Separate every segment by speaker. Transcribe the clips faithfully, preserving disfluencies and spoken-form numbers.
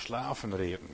Speaker 1: Schlafen reden.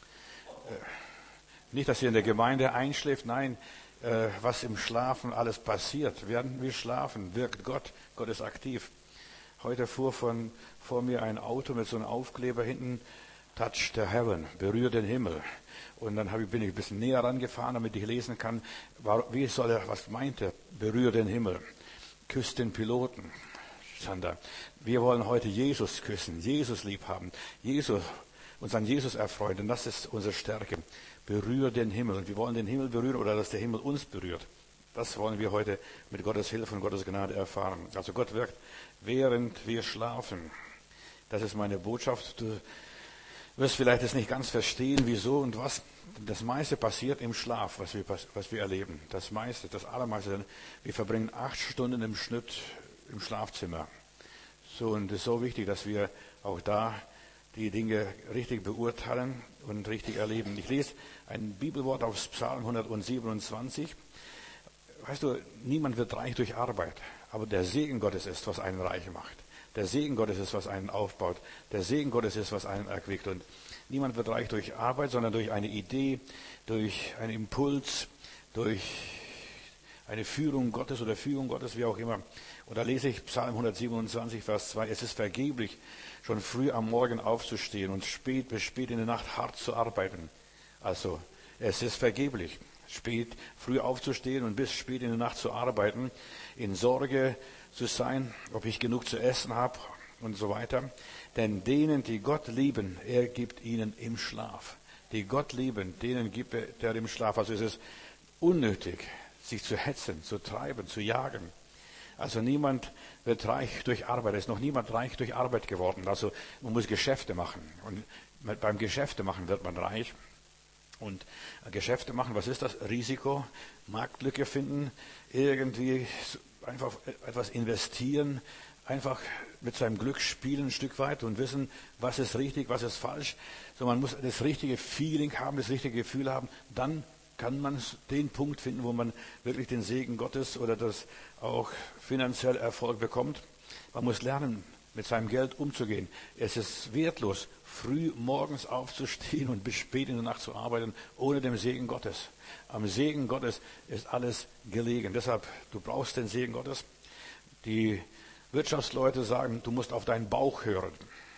Speaker 1: Nicht, dass ihr in der Gemeinde einschläft, nein, was im Schlafen alles passiert. Während wir schlafen, wirkt Gott. Gott ist aktiv. Heute fuhr von, vor mir ein Auto mit so einem Aufkleber hinten, Touch the Heaven, berühre den Himmel. Und dann habe ich, bin ich ein bisschen näher rangefahren, damit ich lesen kann, wie soll er, was meint er, berühre den Himmel, küsst den Piloten. Sander, wir wollen heute Jesus küssen, Jesus lieb haben, Jesus, uns an Jesus erfreuen, denn das ist unsere Stärke. Berühre den Himmel. Und wir wollen den Himmel berühren oder dass der Himmel uns berührt. Das wollen wir heute mit Gottes Hilfe und Gottes Gnade erfahren. Also Gott wirkt, während wir schlafen. Das ist meine Botschaft. Du wirst vielleicht es nicht ganz verstehen, wieso und was. Das meiste passiert im Schlaf, was wir, was wir erleben. Das meiste, das allermeiste. Wir verbringen acht Stunden im Schnitt im Schlafzimmer. So, und es ist so wichtig, dass wir auch da die Dinge richtig beurteilen und richtig erleben. Ich lese ein Bibelwort aus Psalm hundertsiebenundzwanzig. Weißt du, niemand wird reich durch Arbeit, aber der Segen Gottes ist, was einen reich macht. Der Segen Gottes ist, was einen aufbaut. Der Segen Gottes ist, was einen erquickt. Und niemand wird reich durch Arbeit, sondern durch eine Idee, durch einen Impuls, durch eine Führung Gottes oder Führung Gottes, wie auch immer. Und da lese ich Psalm hundertsiebenundzwanzig, Vers zwei. Es ist vergeblich, schon früh am Morgen aufzustehen und spät bis spät in der Nacht hart zu arbeiten. Also, es ist vergeblich, spät, früh aufzustehen und bis spät in der Nacht zu arbeiten, in Sorge zu sein, ob ich genug zu essen habe und so weiter. Denn denen, die Gott lieben, er gibt ihnen im Schlaf. Die Gott lieben, denen gibt er im Schlaf. Also es ist unnötig, sich zu hetzen, zu treiben, zu jagen. Also niemand wird reich durch Arbeit. Es ist noch niemand reich durch Arbeit geworden. Also man muss Geschäfte machen. Und beim Geschäfte machen wird man reich. Und Geschäfte machen, was ist das? Risiko, Marktlücke finden, irgendwie einfach etwas investieren, einfach mit seinem Glück spielen ein Stück weit und wissen, was ist richtig, was ist falsch. So, man muss das richtige Feeling haben, das richtige Gefühl haben. Dann kann man den Punkt finden, wo man wirklich den Segen Gottes oder das auch finanziell Erfolg bekommt. Man muss lernen, mit seinem Geld umzugehen. Es ist wertlos, früh morgens aufzustehen und bis spät in der Nacht zu arbeiten, ohne den Segen Gottes. Am Segen Gottes ist alles gelegen. Deshalb, du brauchst den Segen Gottes. Die Wirtschaftsleute sagen, du musst auf deinen Bauch hören.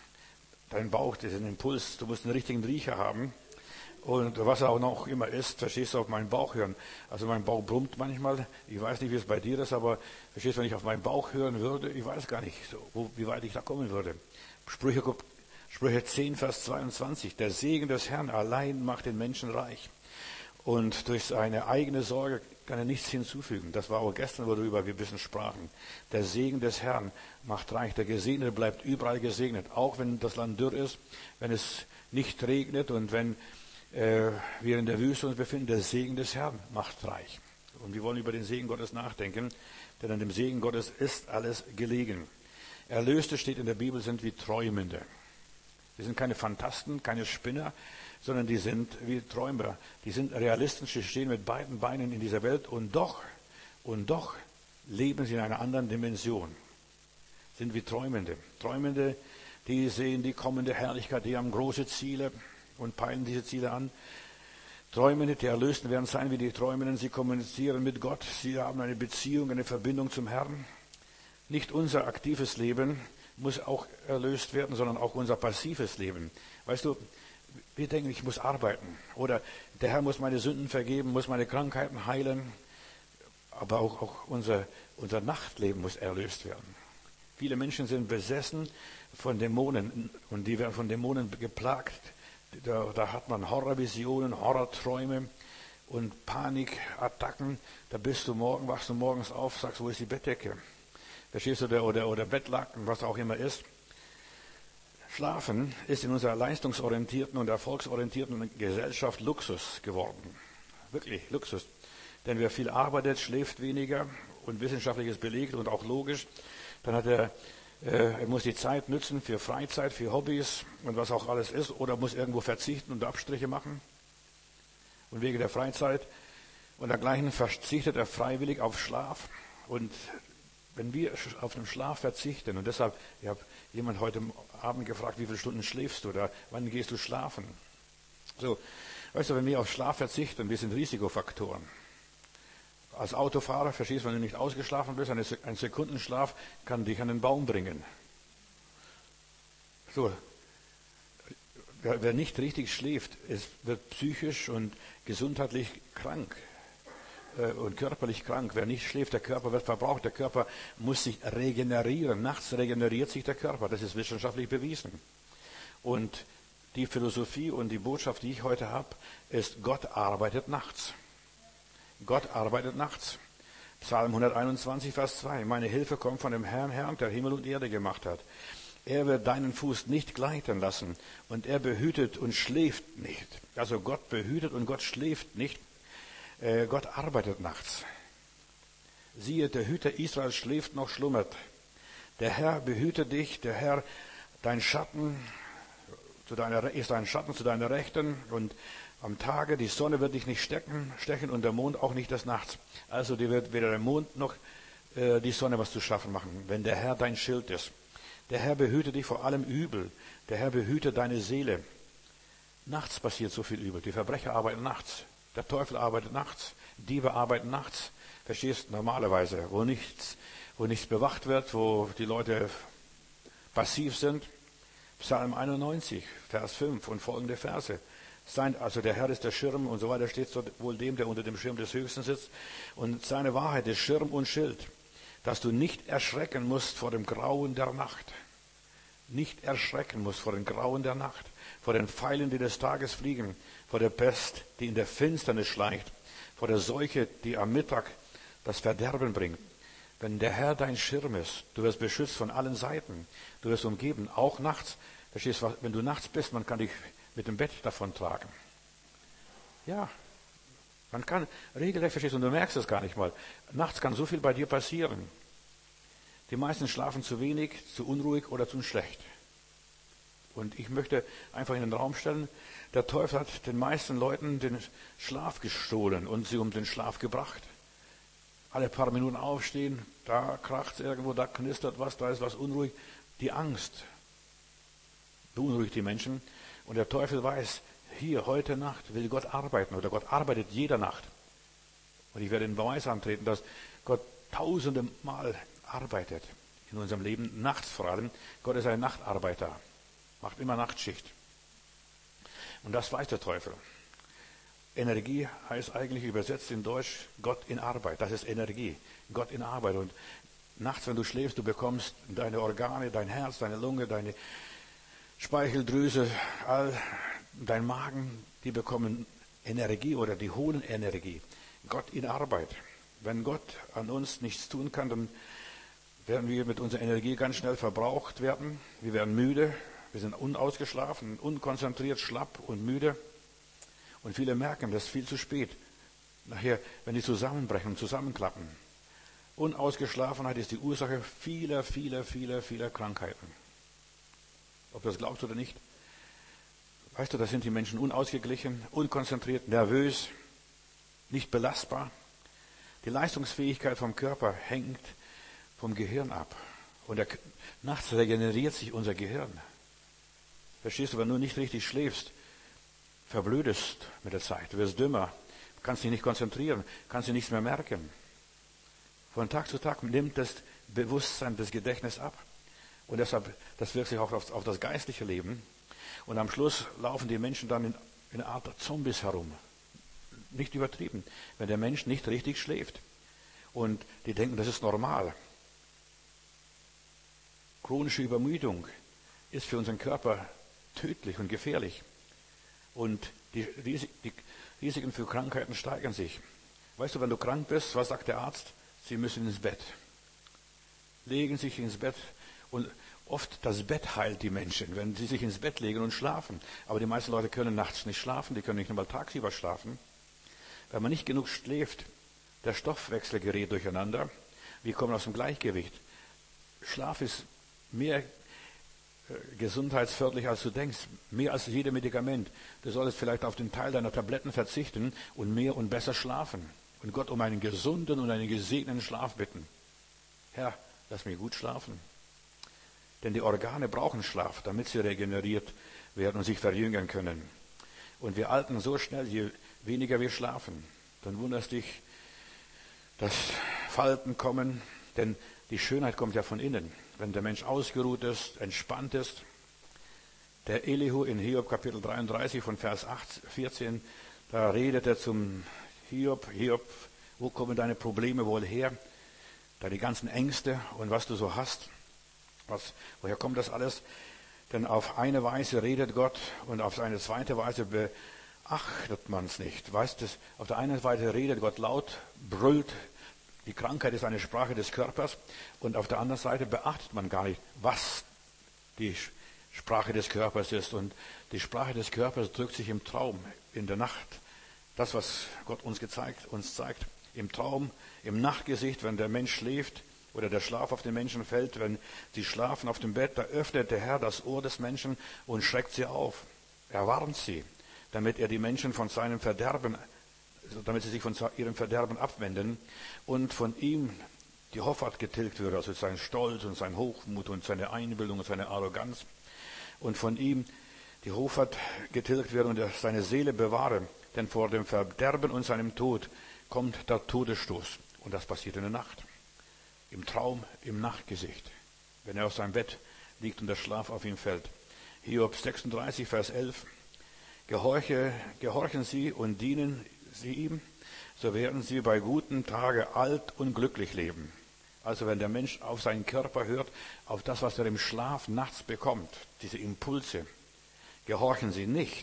Speaker 1: Dein Bauch, das ist ein Impuls, du musst einen richtigen Riecher haben. Und was er auch noch immer ist, verstehst du, auf meinen Bauch hören. Also mein Bauch brummt manchmal. Ich weiß nicht, wie es bei dir ist, aber verstehst du, wenn ich auf meinen Bauch hören würde, ich weiß gar nicht, wo, wie weit ich da kommen würde. Sprüche, Sprüche zehn, Vers zweiundzwanzig. Der Segen des Herrn allein macht den Menschen reich. Und durch seine eigene Sorge kann er nichts hinzufügen. Das war auch gestern, worüber wir ein bisschen sprachen. Der Segen des Herrn macht reich. Der Gesegnete bleibt überall gesegnet. Auch wenn das Land dürr ist, wenn es nicht regnet und wenn äh, wir in der Wüste uns befinden, der Segen des Herrn macht reich. Und wir wollen über den Segen Gottes nachdenken, denn an dem Segen Gottes ist alles gelegen. Erlöste, steht in der Bibel, sind wie Träumende. Die sind keine Phantasten, keine Spinner, sondern die sind wie Träumer. Die sind realistisch, die stehen mit beiden Beinen in dieser Welt und doch, und doch leben sie in einer anderen Dimension. Sind wie Träumende. Träumende, die sehen die kommende Herrlichkeit, die haben große Ziele und peilen diese Ziele an. Träumende, die Erlösten werden sein wie die Träumenden. Sie kommunizieren mit Gott. Sie haben eine Beziehung, eine Verbindung zum Herrn. Nicht unser aktives Leben muss auch erlöst werden, sondern auch unser passives Leben. Weißt du, wir denken, ich muss arbeiten. Oder der Herr muss meine Sünden vergeben, muss meine Krankheiten heilen. Aber auch, auch unser, unser Nachtleben muss erlöst werden. Viele Menschen sind besessen von Dämonen und die werden von Dämonen geplagt. Da, da hat man Horrorvisionen, Horrorträume und Panikattacken. Da bist du morgen, wachst du morgens auf, sagst, wo ist die Bettdecke? Verstehst du, oder, oder, oder Bettlaken, was auch immer ist. Schlafen ist in unserer leistungsorientierten und erfolgsorientierten Gesellschaft Luxus geworden. Wirklich Luxus. Denn wer viel arbeitet, schläft weniger und wissenschaftlich ist belegt und auch logisch. Dann hat er Er muss die Zeit nützen für Freizeit, für Hobbys und was auch alles ist, oder muss irgendwo verzichten und Abstriche machen. Und wegen der Freizeit und dergleichen verzichtet er freiwillig auf Schlaf. Und wenn wir auf den Schlaf verzichten, und deshalb, ich habe Jemand heute Abend gefragt, wie viele Stunden schläfst du da? Wann gehst du schlafen? So, weißt du, wenn wir auf Schlaf verzichten, wir sind Risikofaktoren. Als Autofahrer, verstehst du, wenn du nicht ausgeschlafen bist, ein Sekundenschlaf kann dich an den Baum bringen. So, wer, wer nicht richtig schläft, ist, wird psychisch und gesundheitlich krank äh, und körperlich krank. Wer nicht schläft, der Körper wird verbraucht. Der Körper muss sich regenerieren. Nachts regeneriert sich der Körper. Das ist wissenschaftlich bewiesen. Und die Philosophie und die Botschaft, die ich heute habe, ist, Gott arbeitet nachts. Gott arbeitet nachts. Psalm hunderteinundzwanzig, Vers zwei. Meine Hilfe kommt von dem Herrn, Herrn, der Himmel und Erde gemacht hat. Er wird deinen Fuß nicht gleiten lassen und er behütet und schläft nicht. Also Gott behütet und Gott schläft nicht. Äh, Gott arbeitet nachts. Siehe, der Hüter Israels schläft noch, schlummert. Der Herr behüte dich, der Herr, dein Schatten, zu deiner, ist dein Schatten zu deiner Rechten und am Tage, die Sonne wird dich nicht stecken, stechen und der Mond auch nicht des Nachts. Also dir wird weder der Mond noch äh, die Sonne was zu schaffen machen, wenn der Herr dein Schild ist. Der Herr behüte dich vor allem Übel. Der Herr behüte deine Seele. Nachts passiert so viel Übel. Die Verbrecher arbeiten nachts. Der Teufel arbeitet nachts. Diebe arbeiten nachts. Verstehst du? Normalerweise, wo nichts, wo nichts bewacht wird, wo die Leute passiv sind. Psalm einundneunzig, Vers fünf und folgende Verse. Sein, also der Herr ist der Schirm und so weiter, steht so wohl dem, der unter dem Schirm des Höchsten sitzt. Und seine Wahrheit ist Schirm und Schild, dass du nicht erschrecken musst vor dem Grauen der Nacht. Nicht erschrecken musst vor dem Grauen der Nacht, vor den Pfeilen, die des Tages fliegen, vor der Pest, die in der Finsternis schleicht, vor der Seuche, die am Mittag das Verderben bringt. Wenn der Herr dein Schirm ist, du wirst beschützt von allen Seiten, du wirst umgeben, auch nachts. Verstehst du, wenn du nachts bist, man kann dich mit dem Bett davon tragen. Ja, man kann regelrecht, verstehst du, und du merkst es gar nicht mal. Nachts kann so viel bei dir passieren. Die meisten schlafen zu wenig, zu unruhig oder zu schlecht. Und ich möchte einfach in den Raum stellen, der Teufel hat den meisten Leuten den Schlaf gestohlen und sie um den Schlaf gebracht. Alle paar Minuten aufstehen, da kracht es irgendwo, da knistert was, da ist was unruhig. Die Angst beunruhigt die Menschen. Und der Teufel weiß, hier, heute Nacht will Gott arbeiten, oder Gott arbeitet jede Nacht. Und ich werde den Beweis antreten, dass Gott tausende Mal arbeitet in unserem Leben, nachts vor allem. Gott ist ein Nachtarbeiter, macht immer Nachtschicht. Und das weiß der Teufel. Energie heißt eigentlich übersetzt in Deutsch Gott in Arbeit. Das ist Energie, Gott in Arbeit. Und nachts, wenn du schläfst, du bekommst deine Organe, dein Herz, deine Lunge, deine Speicheldrüse, all dein Magen, die bekommen Energie oder die holen Energie. Gott in Arbeit. Wenn Gott an uns nichts tun kann, dann werden wir mit unserer Energie ganz schnell verbraucht werden. Wir werden müde, wir sind unausgeschlafen, unkonzentriert, schlapp und müde. Und viele merken, das ist viel zu spät. Nachher, wenn die zusammenbrechen und zusammenklappen. Unausgeschlafenheit ist die Ursache vieler, vieler, vieler, vieler Krankheiten. Ob du das glaubst oder nicht. Weißt du, da sind die Menschen unausgeglichen, unkonzentriert, nervös, nicht belastbar. Die Leistungsfähigkeit vom Körper hängt vom Gehirn ab. Und der, nachts regeneriert sich unser Gehirn. Verstehst du, wenn du nicht richtig schläfst, verblödest mit der Zeit, du wirst dümmer, kannst dich nicht konzentrieren, kannst dich nichts mehr merken. Von Tag zu Tag nimmt das Bewusstsein, das Gedächtnis ab. Und deshalb, das wirkt sich auch auf, auf das geistliche Leben. Und am Schluss laufen die Menschen dann in, in einer Art Zombies herum. Nicht übertrieben, wenn der Mensch nicht richtig schläft. Und die denken, das ist normal. Chronische Übermüdung ist für unseren Körper tödlich und gefährlich. Und die, die Risiken für Krankheiten steigern sich. Weißt du, wenn du krank bist, was sagt der Arzt? Sie müssen ins Bett. Legen sich ins Bett. Und oft das Bett heilt die Menschen, wenn sie sich ins Bett legen und schlafen. Aber die meisten Leute können nachts nicht schlafen, die können nicht einmal tagsüber schlafen. Wenn man nicht genug schläft, der Stoffwechsel gerät durcheinander. Wir kommen aus dem Gleichgewicht. Schlaf ist mehr gesundheitsförderlich, als du denkst. Mehr als jedes Medikament. Du solltest vielleicht auf den Teil deiner Tabletten verzichten und mehr und besser schlafen. Und Gott um einen gesunden und einen gesegneten Schlaf bitten. Herr, lass mich gut schlafen. Denn die Organe brauchen Schlaf, damit sie regeneriert werden und sich verjüngern können. Und wir altern so schnell, je weniger wir schlafen. Dann wunderst dich, dass Falten kommen, denn die Schönheit kommt ja von innen. Wenn der Mensch ausgeruht ist, entspannt ist. Der Elihu in Hiob Kapitel dreiunddreißig von Vers vierzehn, da redet er zum Hiob, Hiob, wo kommen deine Probleme wohl her? Deine ganzen Ängste und was du so hast. Was, woher kommt das alles? Denn auf eine Weise redet Gott und auf eine zweite Weise beachtet man es nicht. Weißt du, auf der einen Seite redet Gott laut, brüllt, die Krankheit ist eine Sprache des Körpers, und auf der anderen Seite beachtet man gar nicht, was die Sprache des Körpers ist. Und die Sprache des Körpers drückt sich im Traum, in der Nacht. Das, was Gott uns gezeigt, uns zeigt, im Traum, im Nachtgesicht, wenn der Mensch schläft oder der Schlaf auf den Menschen fällt, wenn sie schlafen auf dem Bett, da öffnet der Herr das Ohr des Menschen und schreckt sie auf. Er warnt sie, damit er die Menschen von seinem Verderben, damit sie sich von ihrem Verderben abwenden und von ihm die Hoffart getilgt wird, also sein Stolz und sein Hochmut und seine Einbildung und seine Arroganz, und von ihm die Hoffart getilgt wird und er seine Seele bewahre, denn vor dem Verderben und seinem Tod kommt der Todesstoß. Und das passiert in der Nacht, im Traum, im Nachtgesicht, wenn er auf seinem Bett liegt und der Schlaf auf ihn fällt. Hiob sechsunddreißig, Vers elf. Gehorche, gehorchen Sie und dienen Sie ihm, so werden Sie bei guten Tage alt und glücklich leben. Also wenn der Mensch auf seinen Körper hört, auf das, was er im Schlaf nachts bekommt, diese Impulse, gehorchen Sie nicht,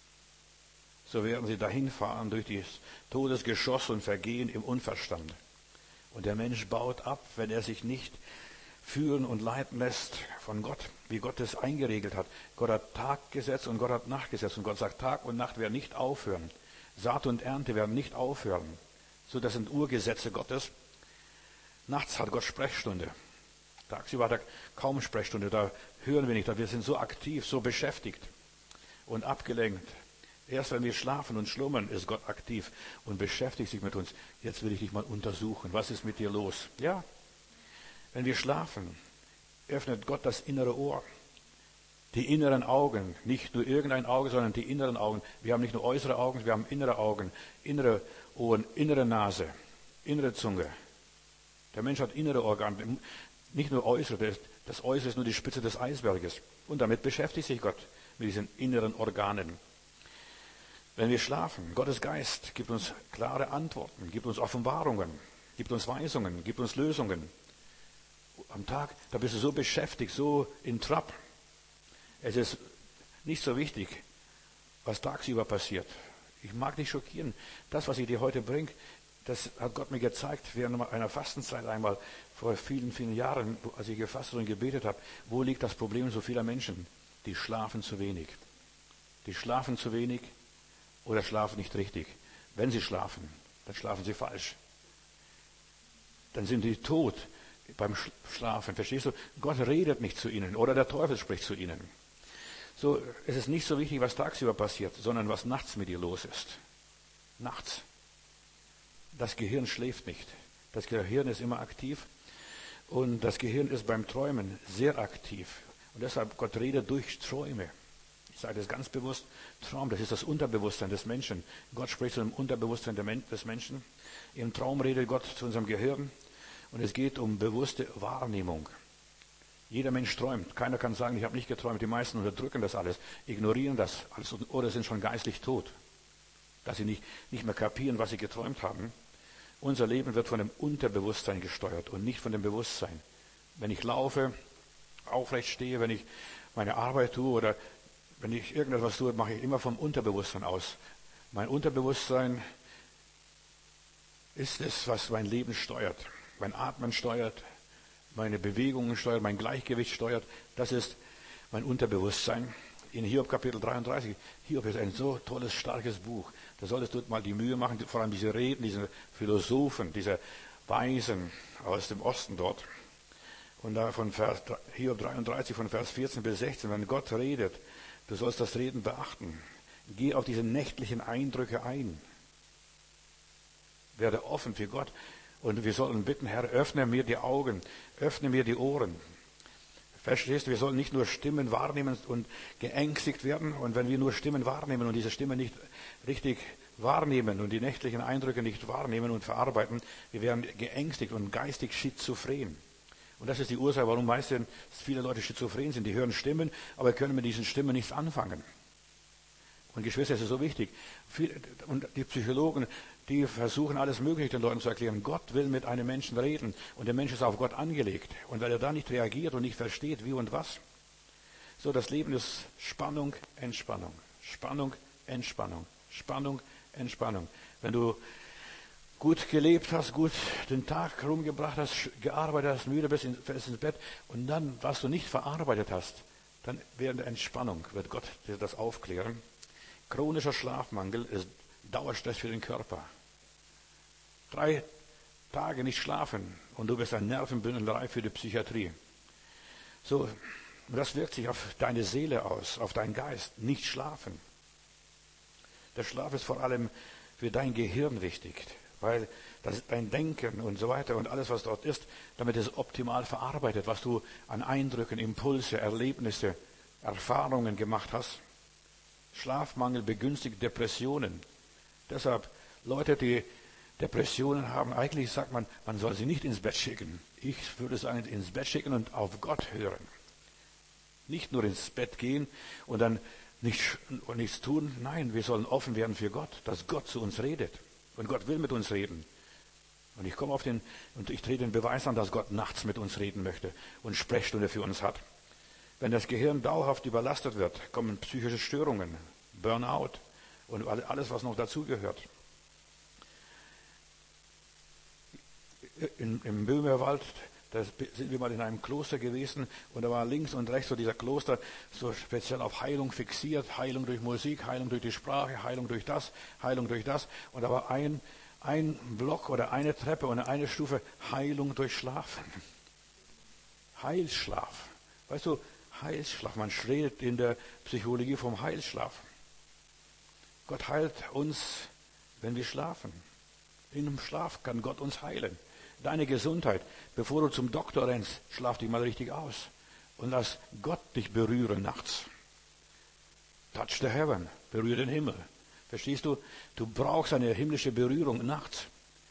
Speaker 1: so werden Sie dahinfahren durch das Todesgeschoss und vergehen im Unverstand. Und der Mensch baut ab, wenn er sich nicht führen und leiten lässt von Gott, wie Gott es eingeregelt hat. Gott hat Tag gesetzt und Gott hat Nacht gesetzt. Und Gott sagt, Tag und Nacht werden nicht aufhören. Saat und Ernte werden nicht aufhören. So, das sind Urgesetze Gottes. Nachts hat Gott Sprechstunde. Tagsüber hat er kaum Sprechstunde. Da hören wir nicht. Wir sind so aktiv, so beschäftigt und abgelenkt. Erst wenn wir schlafen und schlummern, ist Gott aktiv und beschäftigt sich mit uns. Jetzt will ich dich mal untersuchen. Was ist mit dir los? Ja, wenn wir schlafen, öffnet Gott das innere Ohr, die inneren Augen. Nicht nur irgendein Auge, sondern die inneren Augen. Wir haben nicht nur äußere Augen, wir haben innere Augen, innere Ohren, innere Nase, innere Zunge. Der Mensch hat innere Organe, nicht nur äußere. Das Äußere ist nur die Spitze des Eisberges. Und damit beschäftigt sich Gott mit diesen inneren Organen. Wenn wir schlafen, Gottes Geist gibt uns klare Antworten, gibt uns Offenbarungen, gibt uns Weisungen, gibt uns Lösungen. Am Tag, da bist du so beschäftigt, so in Trab. Es ist nicht so wichtig, was tagsüber passiert. Ich mag dich schockieren. Das, was ich dir heute bringe, das hat Gott mir gezeigt während einer Fastenzeit einmal vor vielen, vielen Jahren, als ich gefastet und gebetet habe. Wo liegt das Problem so vieler Menschen? Die schlafen zu wenig. Die schlafen zu wenig. Oder schlafen nicht richtig. Wenn sie schlafen, dann schlafen sie falsch. Dann sind sie tot beim Schlafen. Verstehst du? Gott redet nicht zu ihnen oder der Teufel spricht zu ihnen. So, es ist nicht so wichtig, was tagsüber passiert, sondern was nachts mit dir los ist. Nachts. Das Gehirn schläft nicht. Das Gehirn ist immer aktiv und das Gehirn ist beim Träumen sehr aktiv. Und deshalb, Gott redet durch Träume. Ich sage das ganz bewusst, Traum, das ist das Unterbewusstsein des Menschen. Gott spricht zu dem Unterbewusstsein des Menschen. Im Traum redet Gott zu unserem Gehirn und es geht um bewusste Wahrnehmung. Jeder Mensch träumt. Keiner kann sagen, ich habe nicht geträumt. Die meisten unterdrücken das alles, ignorieren das alles oder sind schon geistlich tot, dass sie nicht, nicht mehr kapieren, was sie geträumt haben. Unser Leben wird von dem Unterbewusstsein gesteuert und nicht von dem Bewusstsein. Wenn ich laufe, aufrecht stehe, wenn ich meine Arbeit tue oder wenn ich irgendetwas tue, mache ich immer vom Unterbewusstsein aus. Mein Unterbewusstsein ist es, was mein Leben steuert. Mein Atmen steuert, meine Bewegungen steuert, mein Gleichgewicht steuert. Das ist mein Unterbewusstsein. In Hiob Kapitel dreiunddreißig. Hiob ist ein so tolles, starkes Buch. Da solltest du mal die Mühe machen, vor allem diese Reden, diese Philosophen, diese Weisen aus dem Osten dort. Und da von Vers, Hiob dreiunddreißig, von Vers vierzehn bis sechzehn, wenn Gott redet, du sollst das Reden beachten. Geh auf diese nächtlichen Eindrücke ein. Werde offen für Gott. Und wir sollen bitten, Herr, öffne mir die Augen, öffne mir die Ohren. Verstehst du? Wir sollen nicht nur Stimmen wahrnehmen und geängstigt werden. Und wenn wir nur Stimmen wahrnehmen und diese Stimmen nicht richtig wahrnehmen und die nächtlichen Eindrücke nicht wahrnehmen und verarbeiten, wir werden geängstigt und geistig schizophren. Und das ist die Ursache, warum meistens viele Leute schizophren sind. Die hören Stimmen, aber können mit diesen Stimmen nichts anfangen. Und Geschwister, es ist so wichtig. Und die Psychologen, die versuchen alles Mögliche den Leuten zu erklären. Gott will mit einem Menschen reden und der Mensch ist auf Gott angelegt. Und weil er da nicht reagiert und nicht versteht, wie und was. So, das Leben ist Spannung, Entspannung. Spannung, Entspannung. Spannung, Entspannung. Wenn du gut gelebt hast, gut den Tag rumgebracht hast, gearbeitet hast, müde bist, fällst ins Bett und dann, was du nicht verarbeitet hast, dann während der Entspannung wird Gott dir das aufklären. Chronischer Schlafmangel ist Dauerstress für den Körper. Drei Tage nicht schlafen und du bist ein Nervenbündelei für die Psychiatrie. So, das wirkt sich auf deine Seele aus, auf deinen Geist. Nicht schlafen. Der Schlaf ist vor allem für dein Gehirn wichtig, weil das ist dein Denken und so weiter und alles, was dort ist, damit es optimal verarbeitet, was du an Eindrücken, Impulse, Erlebnisse, Erfahrungen gemacht hast. Schlafmangel begünstigt Depressionen. Deshalb, Leute, die Depressionen haben, eigentlich sagt man, man soll sie nicht ins Bett schicken. Ich würde sagen, ins Bett schicken und auf Gott hören. Nicht nur ins Bett gehen und dann nicht, und nichts tun. Nein, wir sollen offen werden für Gott, dass Gott zu uns redet. Und Gott will mit uns reden. Und ich komme auf den, und ich drehe den Beweis an, dass Gott nachts mit uns reden möchte und Sprechstunde für uns hat. Wenn das Gehirn dauerhaft überlastet wird, kommen psychische Störungen, Burnout und alles, was noch dazugehört. In, Im Böhmerwald, da sind wir mal in einem Kloster gewesen und da war links und rechts so dieser Kloster so speziell auf Heilung fixiert, Heilung durch Musik, Heilung durch die Sprache, Heilung durch das, Heilung durch das. Und da war ein, ein Block oder eine Treppe und eine Stufe Heilung durch Schlafen. Heilschlaf. Weißt du, Heilschlaf, man redet in der Psychologie vom Heilschlaf. Gott heilt uns, wenn wir schlafen. In dem Schlaf kann Gott uns heilen. Deine Gesundheit, bevor du zum Doktor rennst, schlaf dich mal richtig aus. Und lass Gott dich berühren nachts. Touch the heaven, berühre den Himmel. Verstehst du? Du brauchst eine himmlische Berührung nachts.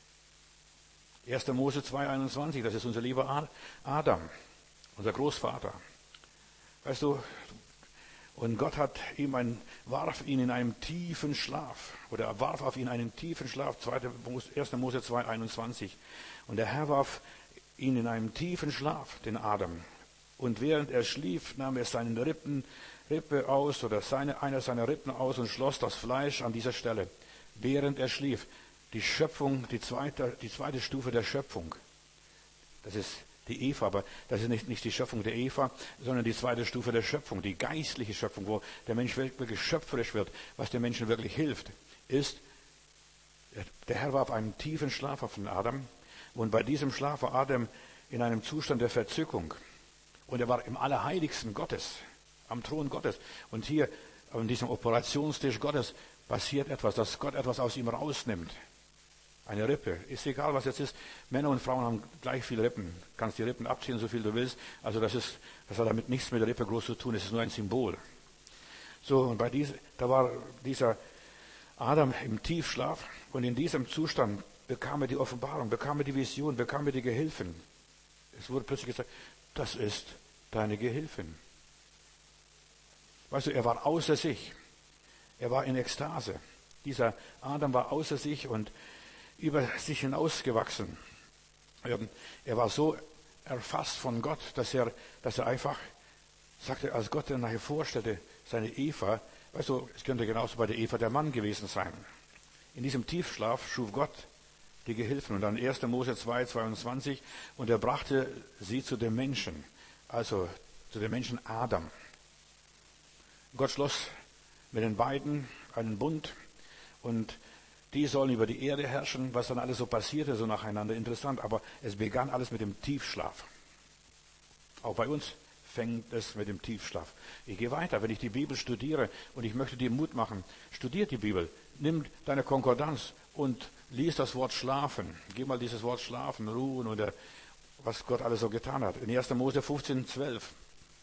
Speaker 1: erster Mose zwei einundzwanzig, das ist unser lieber Adam, unser Großvater. Weißt du, und Gott hat ihm ein, warf ihn in einem tiefen Schlaf, oder er warf auf ihn einen tiefen Schlaf, erster Mose zwei einundzwanzig. Und der Herr warf ihn in einem tiefen Schlaf, den Adam. Und während er schlief, nahm er seine Rippen, Rippe aus, oder seine, einer seiner Rippen aus und schloss das Fleisch an dieser Stelle. Während er schlief, die Schöpfung, die zweite, die zweite Stufe der Schöpfung. Das ist die Eva, aber das ist nicht, nicht die Schöpfung der Eva, sondern die zweite Stufe der Schöpfung, die geistliche Schöpfung, wo der Mensch wirklich schöpferisch wird, was dem Menschen wirklich hilft, ist, der Herr war auf einem tiefen Schlaf auf den Adam und bei diesem Schlaf war Adam in einem Zustand der Verzückung und er war im Allerheiligsten Gottes, am Thron Gottes und hier an diesem Operationstisch Gottes passiert etwas, dass Gott etwas aus ihm rausnimmt. Eine Rippe. Ist egal, was jetzt ist. Männer und Frauen haben gleich viele Rippen. Du kannst die Rippen abziehen, so viel du willst. Also das ist, das hat damit nichts mit der Rippe groß zu tun. Es ist nur ein Symbol. So, und bei dieser, da war dieser Adam im Tiefschlaf. Und in diesem Zustand bekam er die Offenbarung, bekam er die Vision, bekam er die Gehilfen. Es wurde plötzlich gesagt, das ist deine Gehilfin. Weißt du, er war außer sich. Er war in Ekstase. Dieser Adam war außer sich und über sich hinausgewachsen. Er war so erfasst von Gott, dass er, dass er einfach sagte, als Gott dann nachher vorstellte, seine Eva, weißt du, es könnte genauso bei der Eva der Mann gewesen sein. In diesem Tiefschlaf schuf Gott die Gehilfen und dann erster Mose zwei zweiundzwanzig und er brachte sie zu dem Menschen, also zu dem Menschen Adam. Gott schloss mit den beiden einen Bund und die sollen über die Erde herrschen, was dann alles so passierte, so nacheinander. Interessant, aber es begann alles mit dem Tiefschlaf. Auch bei uns fängt es mit dem Tiefschlaf. Ich gehe weiter, wenn ich die Bibel studiere und ich möchte dir Mut machen, studiert die Bibel, nimm deine Konkordanz und lies das Wort schlafen. Geh mal dieses Wort schlafen, ruhen oder was Gott alles so getan hat. In erster Mose fünfzehn zwölf.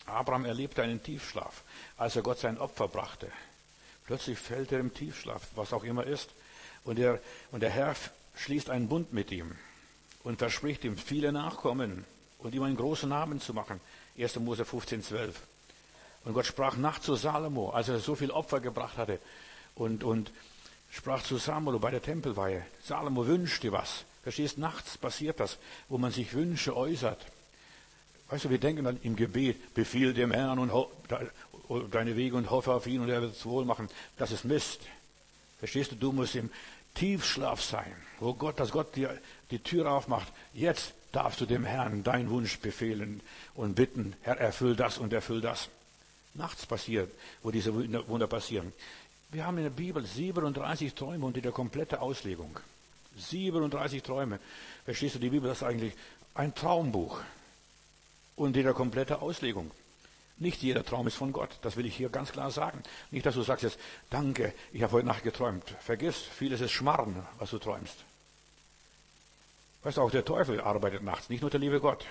Speaker 1: Abraham erlebte einen Tiefschlaf, als er Gott sein Opfer brachte. Plötzlich fällt er im Tiefschlaf, was auch immer ist. Und der, und der Herr schließt einen Bund mit ihm und verspricht ihm viele Nachkommen und ihm einen großen Namen zu machen. erster Mose fünfzehn, zwölf. Und Gott sprach nachts zu Salomo, als er so viel Opfer gebracht hatte, und, und sprach zu Salomo bei der Tempelweihe: Salomo, wünsch dir was. Verstehst, nachts passiert das, wo man sich Wünsche äußert. Weißt du, wir denken dann im Gebet: Befiehl dem Herrn und ho- deine Wege und hoffe auf ihn und er wird es wohl machen. Das ist Mist. Verstehst du, du musst im Tiefschlaf sein, wo Gott, dass Gott dir die Tür aufmacht. Jetzt darfst du dem Herrn deinen Wunsch befehlen und bitten: Herr, erfüll das und erfüll das. Nachts passiert, wo diese Wunder passieren. Wir haben in der Bibel siebenunddreißig Träume und in der komplette Auslegung. siebenunddreißig Träume. Verstehst du, die Bibel ist eigentlich ein Traumbuch und in der komplette Auslegung. Nicht jeder Traum ist von Gott, das will ich hier ganz klar sagen. Nicht, dass du sagst jetzt: Danke, ich habe heute Nacht geträumt. Vergiss, vieles ist Schmarrn, was du träumst. Weißt du, auch der Teufel arbeitet nachts, nicht nur der liebe Gott.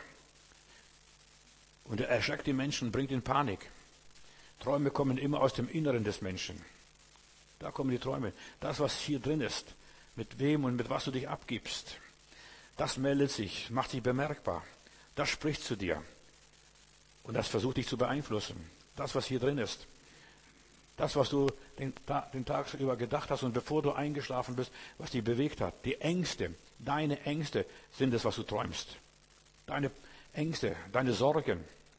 Speaker 1: Und er erschreckt die Menschen, bringt in Panik. Träume kommen immer aus dem Inneren des Menschen. Da kommen die Träume. Das, was hier drin ist, mit wem und mit was du dich abgibst, das meldet sich, macht sich bemerkbar. Das spricht zu dir. Und das versucht dich zu beeinflussen. Das, was hier drin ist. Das, was du den, den Tag über gedacht hast und bevor du eingeschlafen bist, was dich bewegt hat. Die Ängste, deine Ängste sind es, was du träumst. Deine Ängste, deine Sorgen.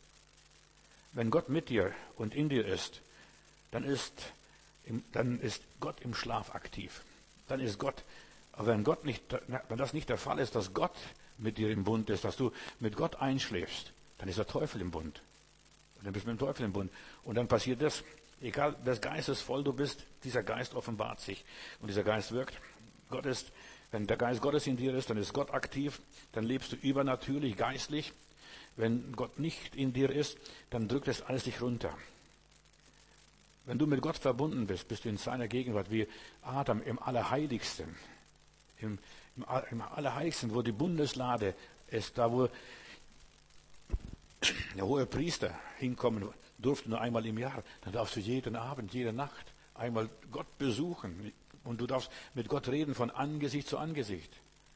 Speaker 1: Wenn Gott mit dir und in dir ist, dann ist, dann ist Gott im Schlaf aktiv. Dann ist Gott, aber wenn Gott nicht, wenn das nicht der Fall ist, dass Gott mit dir im Bund ist, dass du mit Gott einschläfst, dann ist der Teufel im Bund. Und dann bist du mit dem Teufel im Bund. Und dann passiert das, egal des Geistes voll du bist, dieser Geist offenbart sich und dieser Geist wirkt. Gott ist, wenn der Geist Gottes in dir ist, dann ist Gott aktiv, dann lebst du übernatürlich, geistlich. Wenn Gott nicht in dir ist, dann drückt es alles dich runter. Wenn du mit Gott verbunden bist, bist du in seiner Gegenwart wie Adam im Allerheiligsten. Im, im, im Allerheiligsten, wo die Bundeslade ist, da wo der hohe Priester hinkommen durfte, nur einmal im Jahr. Dann darfst du jeden Abend, jede Nacht einmal Gott besuchen. Und du darfst mit Gott reden von Angesicht zu Angesicht.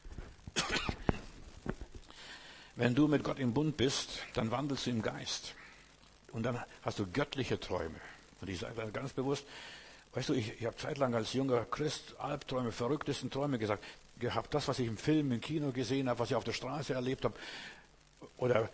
Speaker 1: Wenn du mit Gott im Bund bist, dann wandelst du im Geist. Und dann hast du göttliche Träume. Und ich sage ganz bewusst, weißt du, ich, ich habe zeitlang als junger Christ Albträume, verrücktesten Träume gesagt, gehabt. Das, was ich im Film, im Kino gesehen habe, was ich auf der Straße erlebt habe. Oder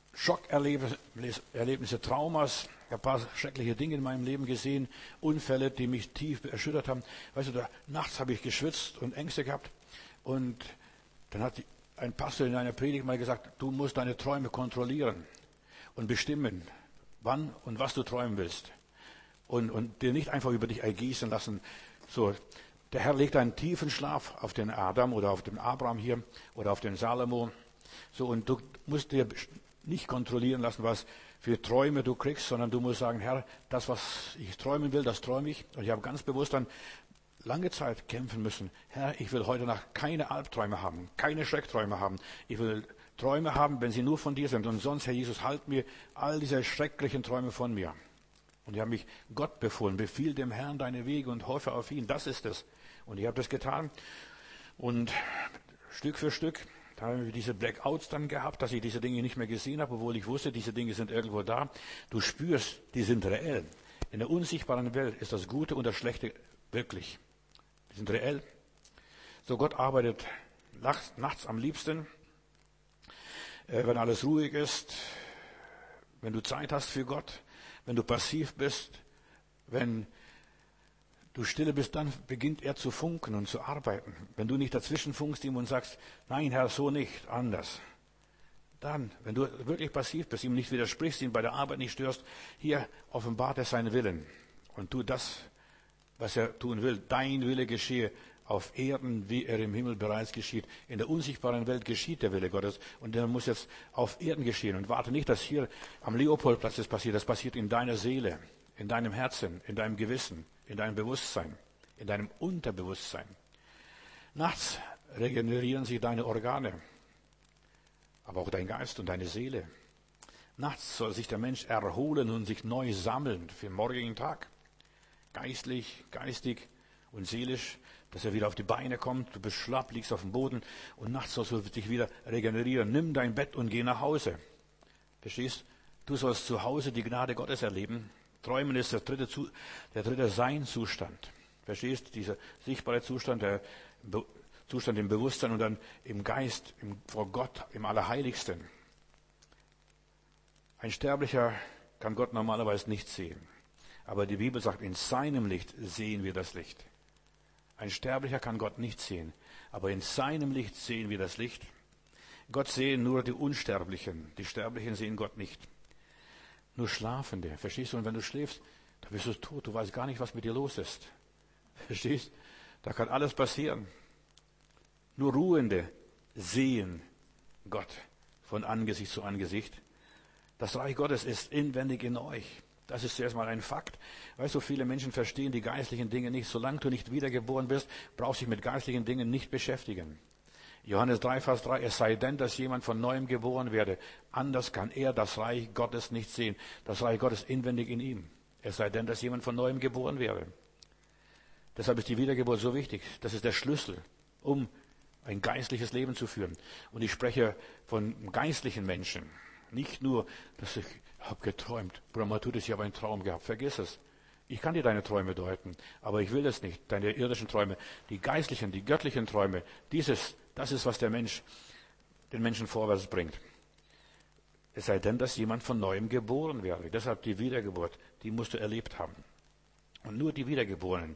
Speaker 1: Schockerlebnisse, Traumas. Ich habe ein paar schreckliche Dinge in meinem Leben gesehen. Unfälle, die mich tief erschüttert haben. Weißt du, da, nachts habe ich geschwitzt und Ängste gehabt. Und dann hat die, ein Pastor in einer Predigt mal gesagt: Du musst deine Träume kontrollieren und bestimmen, wann und was du träumen willst. Und, und dir nicht einfach über dich ergießen lassen. So, der Herr legt einen tiefen Schlaf auf den Adam oder auf den Abraham hier oder auf den Salomo. So, und du musst dir nicht kontrollieren lassen, was für Träume du kriegst, sondern du musst sagen: Herr, das, was ich träumen will, das träume ich. Und ich habe ganz bewusst dann lange Zeit kämpfen müssen. Herr, ich will heute Nacht keine Albträume haben, keine Schreckträume haben. Ich will Träume haben, wenn sie nur von dir sind. Und sonst, Herr Jesus, halt mir all diese schrecklichen Träume von mir. Und ich habe mich Gott befohlen: Befiehl dem Herrn deine Wege und hoffe auf ihn. Das ist es. Und ich habe das getan. Und Stück für Stück, da haben wir diese Blackouts dann gehabt, dass ich diese Dinge nicht mehr gesehen habe, obwohl ich wusste, diese Dinge sind irgendwo da. Du spürst, die sind reell. In der unsichtbaren Welt ist das Gute und das Schlechte wirklich. Die sind reell. So, Gott arbeitet nachts, nachts am liebsten, äh, wenn alles ruhig ist, wenn du Zeit hast für Gott, wenn du passiv bist, wenn du stille bist, dann beginnt er zu funken und zu arbeiten. Wenn du nicht dazwischen funkst ihm und sagst: Nein, Herr, so nicht, anders. Dann, wenn du wirklich passiv bist, ihm nicht widersprichst, ihn bei der Arbeit nicht störst, hier offenbart er seinen Willen und tu das, was er tun will. Dein Wille geschehe auf Erden, wie er im Himmel bereits geschieht. In der unsichtbaren Welt geschieht der Wille Gottes und der muss jetzt auf Erden geschehen. Und warte nicht, dass hier am Leopoldplatz das passiert. Das passiert in deiner Seele, in deinem Herzen, in deinem Gewissen, in deinem Bewusstsein, in deinem Unterbewusstsein. Nachts regenerieren sich deine Organe, aber auch dein Geist und deine Seele. Nachts soll sich der Mensch erholen und sich neu sammeln für den morgigen Tag. Geistlich, geistig und seelisch, dass er wieder auf die Beine kommt. Du bist schlapp, liegst auf dem Boden und nachts sollst du dich wieder regenerieren. Nimm dein Bett und geh nach Hause. Verstehst? Du sollst zu Hause die Gnade Gottes erleben. Träumen ist der dritte, der dritte Seinzustand. Verstehst? Dieser sichtbare Zustand, der Be- Zustand im Bewusstsein und dann im Geist, im, vor Gott, im Allerheiligsten. Ein Sterblicher kann Gott normalerweise nicht sehen. Aber die Bibel sagt, in seinem Licht sehen wir das Licht. Ein Sterblicher kann Gott nicht sehen, aber in seinem Licht sehen wir das Licht. Gott sehen nur die Unsterblichen, die Sterblichen sehen Gott nicht. Nur Schlafende, verstehst du? Und wenn du schläfst, dann bist du tot, du weißt gar nicht, was mit dir los ist. Verstehst? Da kann alles passieren. Nur Ruhende sehen Gott von Angesicht zu Angesicht. Das Reich Gottes ist inwendig in euch. Das ist zuerst mal ein Fakt. Weißt du, viele Menschen verstehen die geistlichen Dinge nicht. Solange du nicht wiedergeboren bist, brauchst du dich mit geistlichen Dingen nicht beschäftigen. Johannes drei, Vers drei, es sei denn, dass jemand von Neuem geboren werde. Anders kann er das Reich Gottes nicht sehen. Das Reich Gottes inwendig in ihm. Es sei denn, dass jemand von Neuem geboren wäre. Deshalb ist die Wiedergeburt so wichtig. Das ist der Schlüssel, um ein geistliches Leben zu führen. Und ich spreche von geistlichen Menschen. Nicht nur, dass ich habe geträumt. Bruder Matthäus, ich habe einen Traum gehabt. Vergiss es. Ich kann dir deine Träume deuten, aber ich will es nicht. Deine irdischen Träume, die geistlichen, die göttlichen Träume, dieses, das ist, was der Mensch, den Menschen vorwärts bringt. Es sei denn, dass jemand von Neuem geboren wäre. Deshalb die Wiedergeburt, die musst du erlebt haben. Und nur die Wiedergeborenen,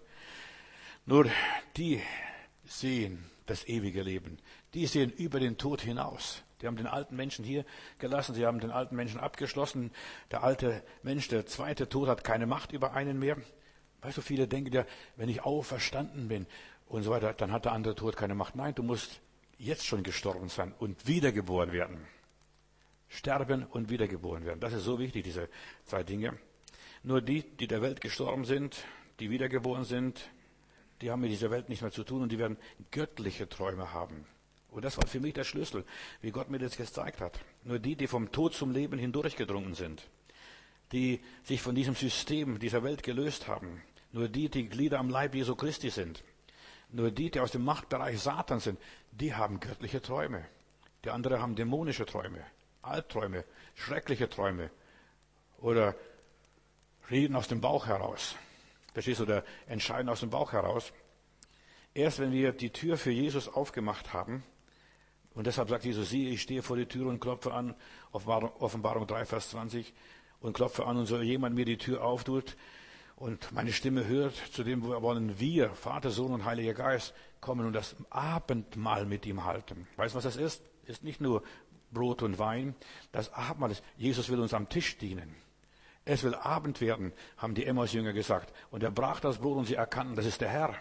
Speaker 1: nur die sehen das ewige Leben. Die sehen über den Tod hinaus. Die haben den alten Menschen hier gelassen, sie haben den alten Menschen abgeschlossen. Der alte Mensch, der zweite Tod, hat keine Macht über einen mehr. Weißt du, viele denken ja, wenn ich auferstanden bin und so weiter, dann hat der andere Tod keine Macht. Nein, du musst jetzt schon gestorben sein und wiedergeboren werden. Sterben und wiedergeboren werden. Das ist so wichtig, diese zwei Dinge. Nur die, die der Welt gestorben sind, die wiedergeboren sind, die haben mit dieser Welt nichts mehr zu tun und die werden göttliche Träume haben. Und das war für mich der Schlüssel, wie Gott mir das gezeigt hat. Nur die, die vom Tod zum Leben hindurchgedrungen sind, die sich von diesem System dieser Welt gelöst haben, nur die, die Glieder am Leib Jesu Christi sind, nur die, die aus dem Machtbereich Satans sind, die haben göttliche Träume. Die anderen haben dämonische Träume, Albträume, schreckliche Träume oder reden aus dem Bauch heraus. Verstehst du, oder entscheiden aus dem Bauch heraus. Erst wenn wir die Tür für Jesus aufgemacht haben, und deshalb sagt Jesus, siehe, ich stehe vor der Tür und klopfe an, Offenbarung drei, Vers zwanzig, und klopfe an, und so jemand mir die Tür auftut und meine Stimme hört, zu dem wollen wir, Vater, Sohn und Heiliger Geist, kommen und das Abendmahl mit ihm halten. Weißt du, was das ist? Ist nicht nur Brot und Wein. Das Abendmahl ist, Jesus will uns am Tisch dienen. Es will Abend werden, haben die Emmaus-Jünger gesagt. Und er brach das Brot und sie erkannten, das ist der Herr.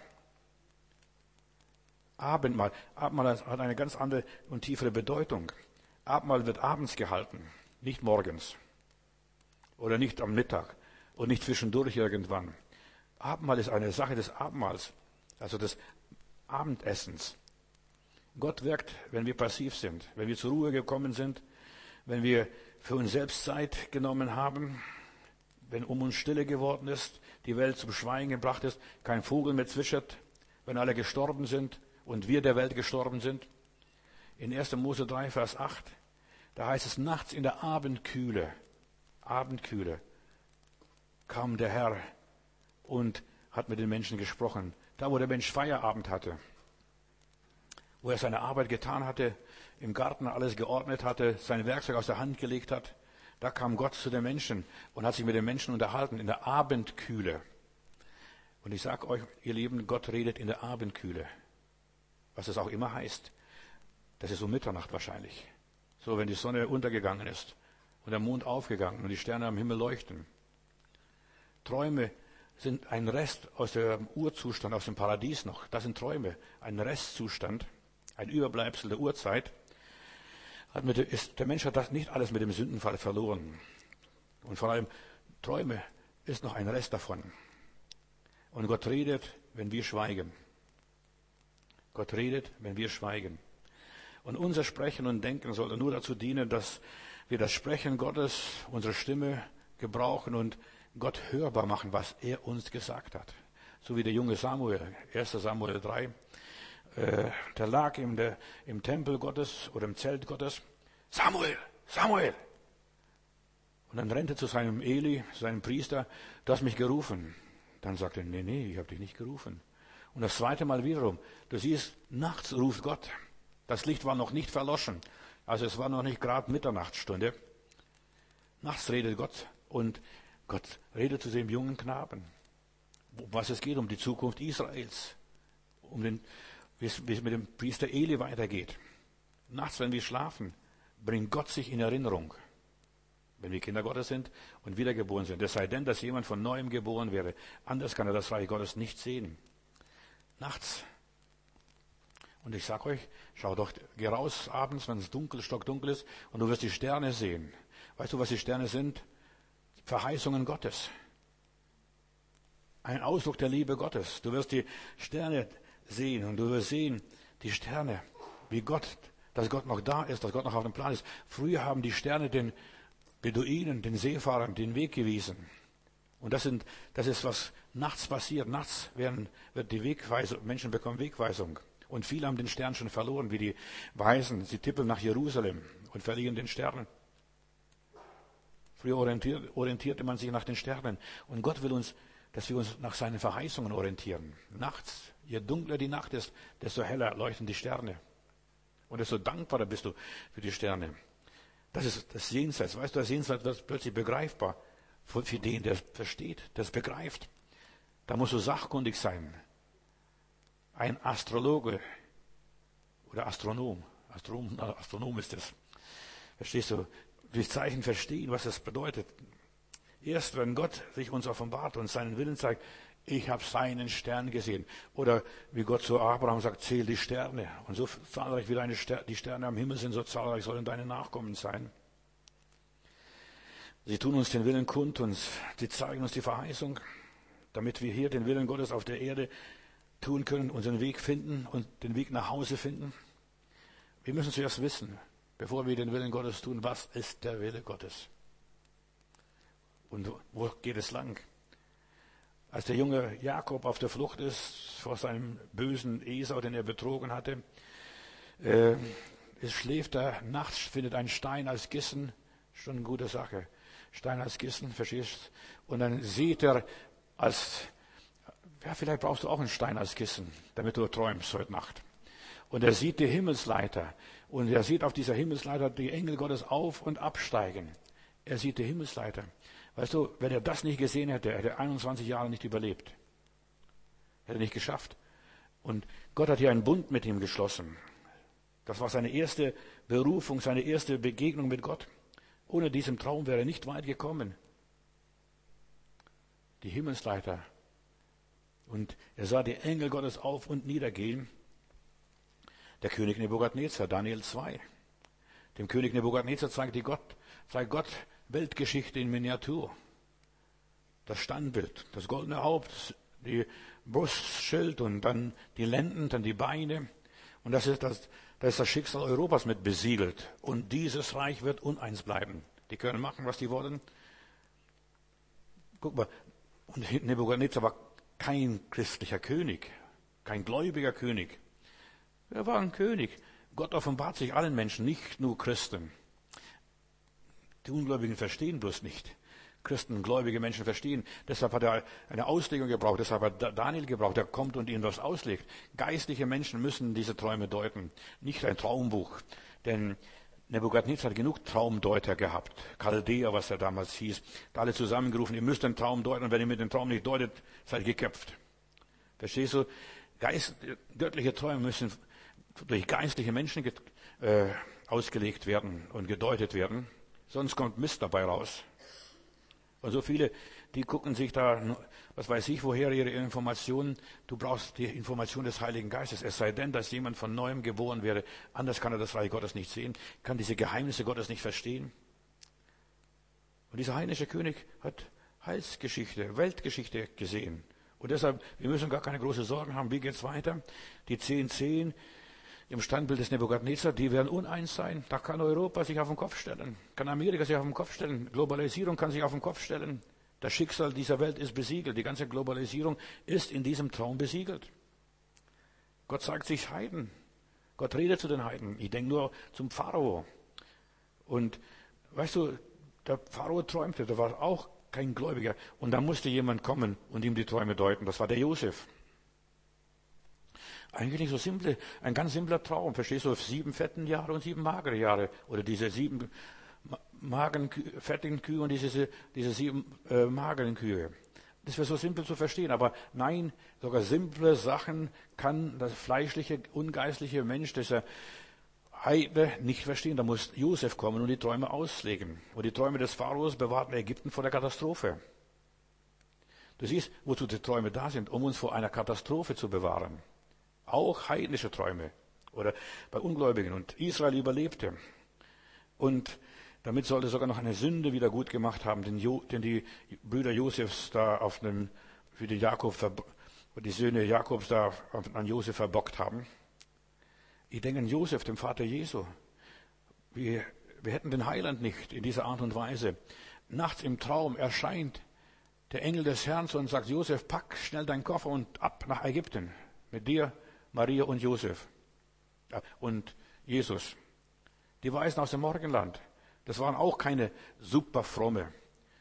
Speaker 1: Abendmahl. Abendmahl hat eine ganz andere und tiefere Bedeutung. Abendmahl wird abends gehalten, nicht morgens. Oder nicht am Mittag. Und nicht zwischendurch irgendwann. Abendmahl ist eine Sache des Abendmahls. Also des Abendessens. Gott wirkt, wenn wir passiv sind. Wenn wir zur Ruhe gekommen sind. Wenn wir für uns selbst Zeit genommen haben. Wenn um uns Stille geworden ist, die Welt zum Schweigen gebracht ist, kein Vogel mehr zwitschert, wenn alle gestorben sind und wir der Welt gestorben sind. In erster Mose drei, Vers acht, da heißt es, nachts in der Abendkühle, Abendkühle, kam der Herr und hat mit den Menschen gesprochen. Da, wo der Mensch Feierabend hatte, wo er seine Arbeit getan hatte, im Garten alles geordnet hatte, sein Werkzeug aus der Hand gelegt hat, da kam Gott zu den Menschen und hat sich mit den Menschen unterhalten in der Abendkühle. Und ich sage euch, ihr Lieben, Gott redet in der Abendkühle. Was das auch immer heißt. Das ist um Mitternacht wahrscheinlich. So, wenn die Sonne untergegangen ist und der Mond aufgegangen und die Sterne am Himmel leuchten. Träume sind ein Rest aus dem Urzustand, aus dem Paradies noch. Das sind Träume. Ein Restzustand, ein Überbleibsel der Urzeit. Hat mit, ist, der Mensch hat das nicht alles mit dem Sündenfall verloren. Und vor allem, Träume ist noch ein Rest davon. Und Gott redet, wenn wir schweigen. Gott redet, wenn wir schweigen. Und unser Sprechen und Denken soll nur dazu dienen, dass wir das Sprechen Gottes, unsere Stimme gebrauchen und Gott hörbar machen, was er uns gesagt hat. So wie der junge Samuel, erster Samuel drei, äh, der lag im, der, im Tempel Gottes oder im Zelt Gottes. Samuel, Samuel! Und dann rennt er zu seinem Eli, seinem Priester, du hast mich gerufen. Dann sagt er, nee, nee, ich habe dich nicht gerufen. Und das zweite Mal wiederum, du siehst, nachts ruft Gott. Das Licht war noch nicht verloschen. Also es war noch nicht gerade Mitternachtsstunde. Nachts redet Gott und Gott redet zu dem jungen Knaben. Was es geht, um die Zukunft Israels. Um den, wie es, wie es mit dem Priester Eli weitergeht. Nachts, wenn wir schlafen, bringt Gott sich in Erinnerung. Wenn wir Kinder Gottes sind und wiedergeboren sind. Es sei denn, dass jemand von Neuem geboren wäre. Anders kann er das Reich Gottes nicht sehen. Nachts. Und ich sag euch, schau doch, geh raus abends, wenn es dunkel, stockdunkel ist, und du wirst die Sterne sehen. Weißt du, was die Sterne sind? Verheißungen Gottes. Ein Ausdruck der Liebe Gottes. Du wirst die Sterne sehen und du wirst sehen, die Sterne, wie Gott, dass Gott noch da ist, dass Gott noch auf dem Plan ist. Früher haben die Sterne den Beduinen, den Seefahrern den Weg gewiesen. Und das sind, das ist, was nachts passiert. Nachts werden, wird die Wegweisung, Menschen bekommen Wegweisung. Und viele haben den Stern schon verloren, wie die Weisen. Sie tippeln nach Jerusalem und verlieren den Stern. Früher orientiert, orientierte man sich nach den Sternen. Und Gott will uns, dass wir uns nach seinen Verheißungen orientieren. Nachts, je dunkler die Nacht ist, desto heller leuchten die Sterne. Und desto dankbarer bist du für die Sterne. Das ist das Jenseits. Weißt du, das Jenseits wird plötzlich begreifbar. Für den, der es versteht, der es begreift. Da musst du sachkundig sein. Ein Astrologe oder Astronom, Astronom, Astronom ist es. Verstehst du? Durch Zeichen verstehen, was das bedeutet. Erst wenn Gott sich uns offenbart und seinen Willen zeigt, ich habe seinen Stern gesehen. Oder wie Gott zu Abraham sagt, zähl die Sterne. Und so zahlreich wie deine Ster- die Sterne am Himmel sind, so zahlreich sollen deine Nachkommen sein. Sie tun uns den Willen kund und sie zeigen uns die Verheißung, damit wir hier den Willen Gottes auf der Erde tun können, unseren Weg finden und den Weg nach Hause finden. Wir müssen zuerst wissen, bevor wir den Willen Gottes tun, was ist der Wille Gottes? Und wo geht es lang? Als der junge Jakob auf der Flucht ist vor seinem bösen Esau, den er betrogen hatte, äh, es schläft er, nachts findet ein Stein als Kissen, schon eine gute Sache. Stein als Kissen, verstehst? Und dann sieht er als, ja, vielleicht brauchst du auch einen Stein als Kissen, damit du träumst heute Nacht. Und er sieht die Himmelsleiter. Und er sieht auf dieser Himmelsleiter die Engel Gottes auf und absteigen. Er sieht die Himmelsleiter. Weißt du, wenn er das nicht gesehen hätte, hätte er einundzwanzig Jahre nicht überlebt. Hätte er nicht geschafft. Und Gott hat hier einen Bund mit ihm geschlossen. Das war seine erste Berufung, seine erste Begegnung mit Gott. Ohne diesen Traum wäre er nicht weit gekommen. Die Himmelsleiter. Und er sah die Engel Gottes auf und niedergehen. Der König Nebukadnezar, Daniel zwei. Dem König Nebukadnezar zeigt die Gott, zeigt Gott Weltgeschichte in Miniatur. Das Standbild, das goldene Haupt, die Brustschild und dann die Lenden, dann die Beine. Und das ist das, da ist das Schicksal Europas mit besiegelt. Und dieses Reich wird uneins bleiben. Die können machen, was die wollen. Guck mal, und Nebukadnezar war kein christlicher König, kein gläubiger König. Er war ein König. Gott offenbart sich allen Menschen, nicht nur Christen. Die Ungläubigen verstehen bloß nicht. Christen, gläubige Menschen verstehen. Deshalb hat er eine Auslegung gebraucht. Deshalb hat Daniel gebraucht. Der kommt und ihnen was auslegt. Geistliche Menschen müssen diese Träume deuten. Nicht ein Traumbuch. Denn Nebukadnezar hat genug Traumdeuter gehabt. Chaldäer, was er damals hieß. Da alle zusammengerufen. Ihr müsst den Traum deuten. Und wenn ihr mit dem Traum nicht deutet, seid geköpft. Verstehst du? Geist, göttliche Träume müssen durch geistliche Menschen get, äh, ausgelegt werden und gedeutet werden. Sonst kommt Mist dabei raus. Und so viele, die gucken sich da, was weiß ich, woher ihre Informationen. Du brauchst die Information des Heiligen Geistes. Es sei denn, dass jemand von Neuem geboren wäre. Anders kann er das Reich Gottes nicht sehen, kann diese Geheimnisse Gottes nicht verstehen. Und dieser heidnische König hat Heilsgeschichte, Weltgeschichte gesehen. Und deshalb, wir müssen gar keine großen Sorgen haben. Wie geht's weiter? Die zehn Zehn, im Standbild des Nebukadnezar, die werden uneins sein. Da kann Europa sich auf den Kopf stellen, kann Amerika sich auf den Kopf stellen, Globalisierung kann sich auf den Kopf stellen. Das Schicksal dieser Welt ist besiegelt. Die ganze Globalisierung ist in diesem Traum besiegelt. Gott sagt sich Heiden. Gott redet zu den Heiden. Ich denke nur zum Pharao. Und weißt du, der Pharao träumte, der war auch kein Gläubiger. Und da musste jemand kommen und ihm die Träume deuten. Das war der Josef. Eigentlich so simple, ein ganz simpler Traum. Verstehst du, sieben fetten Jahre und sieben magere Jahre. Oder diese sieben mageren, fettigen Kühe und diese, diese sieben äh, mageren Kühe. Das wäre so simpel zu verstehen. Aber nein, sogar simple Sachen kann das fleischliche, ungeistliche Mensch, dieser Heide, nicht verstehen. Da muss Josef kommen und die Träume auslegen. Und die Träume des Pharaos bewahrten Ägypten vor der Katastrophe. Du siehst, wozu die Träume da sind, um uns vor einer Katastrophe zu bewahren. Auch heidnische Träume. Oder bei Ungläubigen. Und Israel überlebte. Und damit sollte sogar noch eine Sünde wieder gut gemacht haben, den, jo, den die Brüder Josefs da auf den, für den Jakob, die Söhne Jakobs da an Josef verbockt haben. Ich denke an Josef, dem Vater Jesu. Wir, wir hätten den Heiland nicht in dieser Art und Weise. Nachts im Traum erscheint der Engel des Herrn und sagt, Josef, pack schnell deinen Koffer und ab nach Ägypten. Mit dir, Maria und Josef. Und Jesus. Die Weisen aus dem Morgenland. Das waren auch keine super fromme.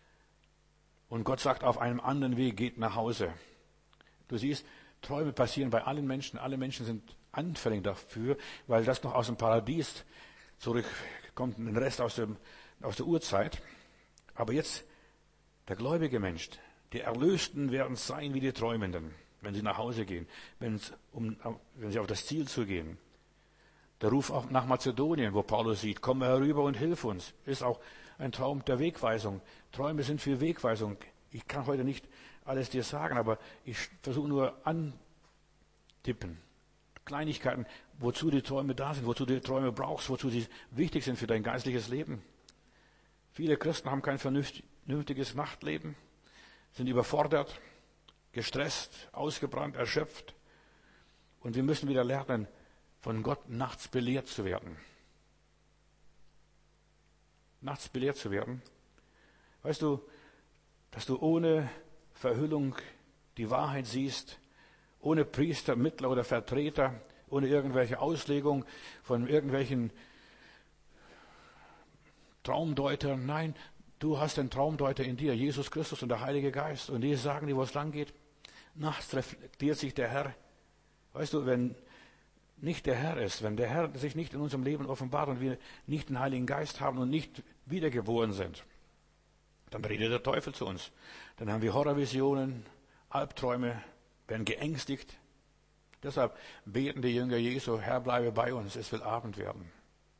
Speaker 1: Und Gott sagt, auf einem anderen Weg geht nach Hause. Du siehst, Träume passieren bei allen Menschen. Alle Menschen sind anfällig dafür, weil das noch aus dem Paradies zurückkommt, den Rest aus, dem, aus der Urzeit. Aber jetzt, der gläubige Mensch, die Erlösten werden sein wie die Träumenden, wenn sie nach Hause gehen, wenn, um, wenn sie auf das Ziel zugehen. Der Ruf auch nach Mazedonien, wo Paulus sieht, komm herüber und hilf uns, ist auch ein Traum der Wegweisung. Träume sind für Wegweisung. Ich kann heute nicht alles dir sagen, aber ich versuche nur antippen. Kleinigkeiten, wozu die Träume da sind, wozu du die Träume brauchst, wozu sie wichtig sind für dein geistliches Leben. Viele Christen haben kein vernünftiges Nachtleben, sind überfordert, gestresst, ausgebrannt, erschöpft. Und wir müssen wieder lernen, von Gott nachts belehrt zu werden. Nachts belehrt zu werden. Weißt du, dass du ohne Verhüllung die Wahrheit siehst, ohne Priester, Mittler oder Vertreter, ohne irgendwelche Auslegung von irgendwelchen Traumdeutern. Nein, du hast den Traumdeuter in dir, Jesus Christus und der Heilige Geist. Und die sagen dir, wo es lang geht. Nachts reflektiert sich der Herr. Weißt du, wenn nicht der Herr ist, wenn der Herr sich nicht in unserem Leben offenbart und wir nicht den Heiligen Geist haben und nicht wiedergeboren sind, dann redet der Teufel zu uns. Dann haben wir Horrorvisionen, Albträume, werden geängstigt. Deshalb beten die Jünger Jesu, Herr, bleibe bei uns, es will Abend werden.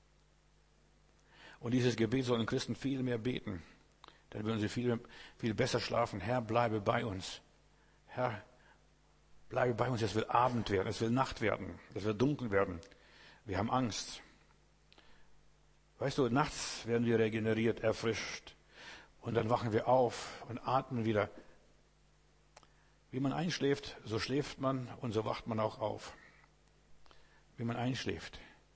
Speaker 1: Und dieses Gebet sollen Christen viel mehr beten. Dann würden sie viel, viel besser schlafen. Herr, bleibe bei uns. Herr, bleibe bei uns, es will Abend werden, es will Nacht werden, es wird dunkel werden. Wir haben Angst. Weißt du, nachts werden wir regeneriert, erfrischt. Und dann wachen wir auf und atmen wieder. Wie man einschläft, so schläft man und so wacht man auch auf. Wie man einschläft.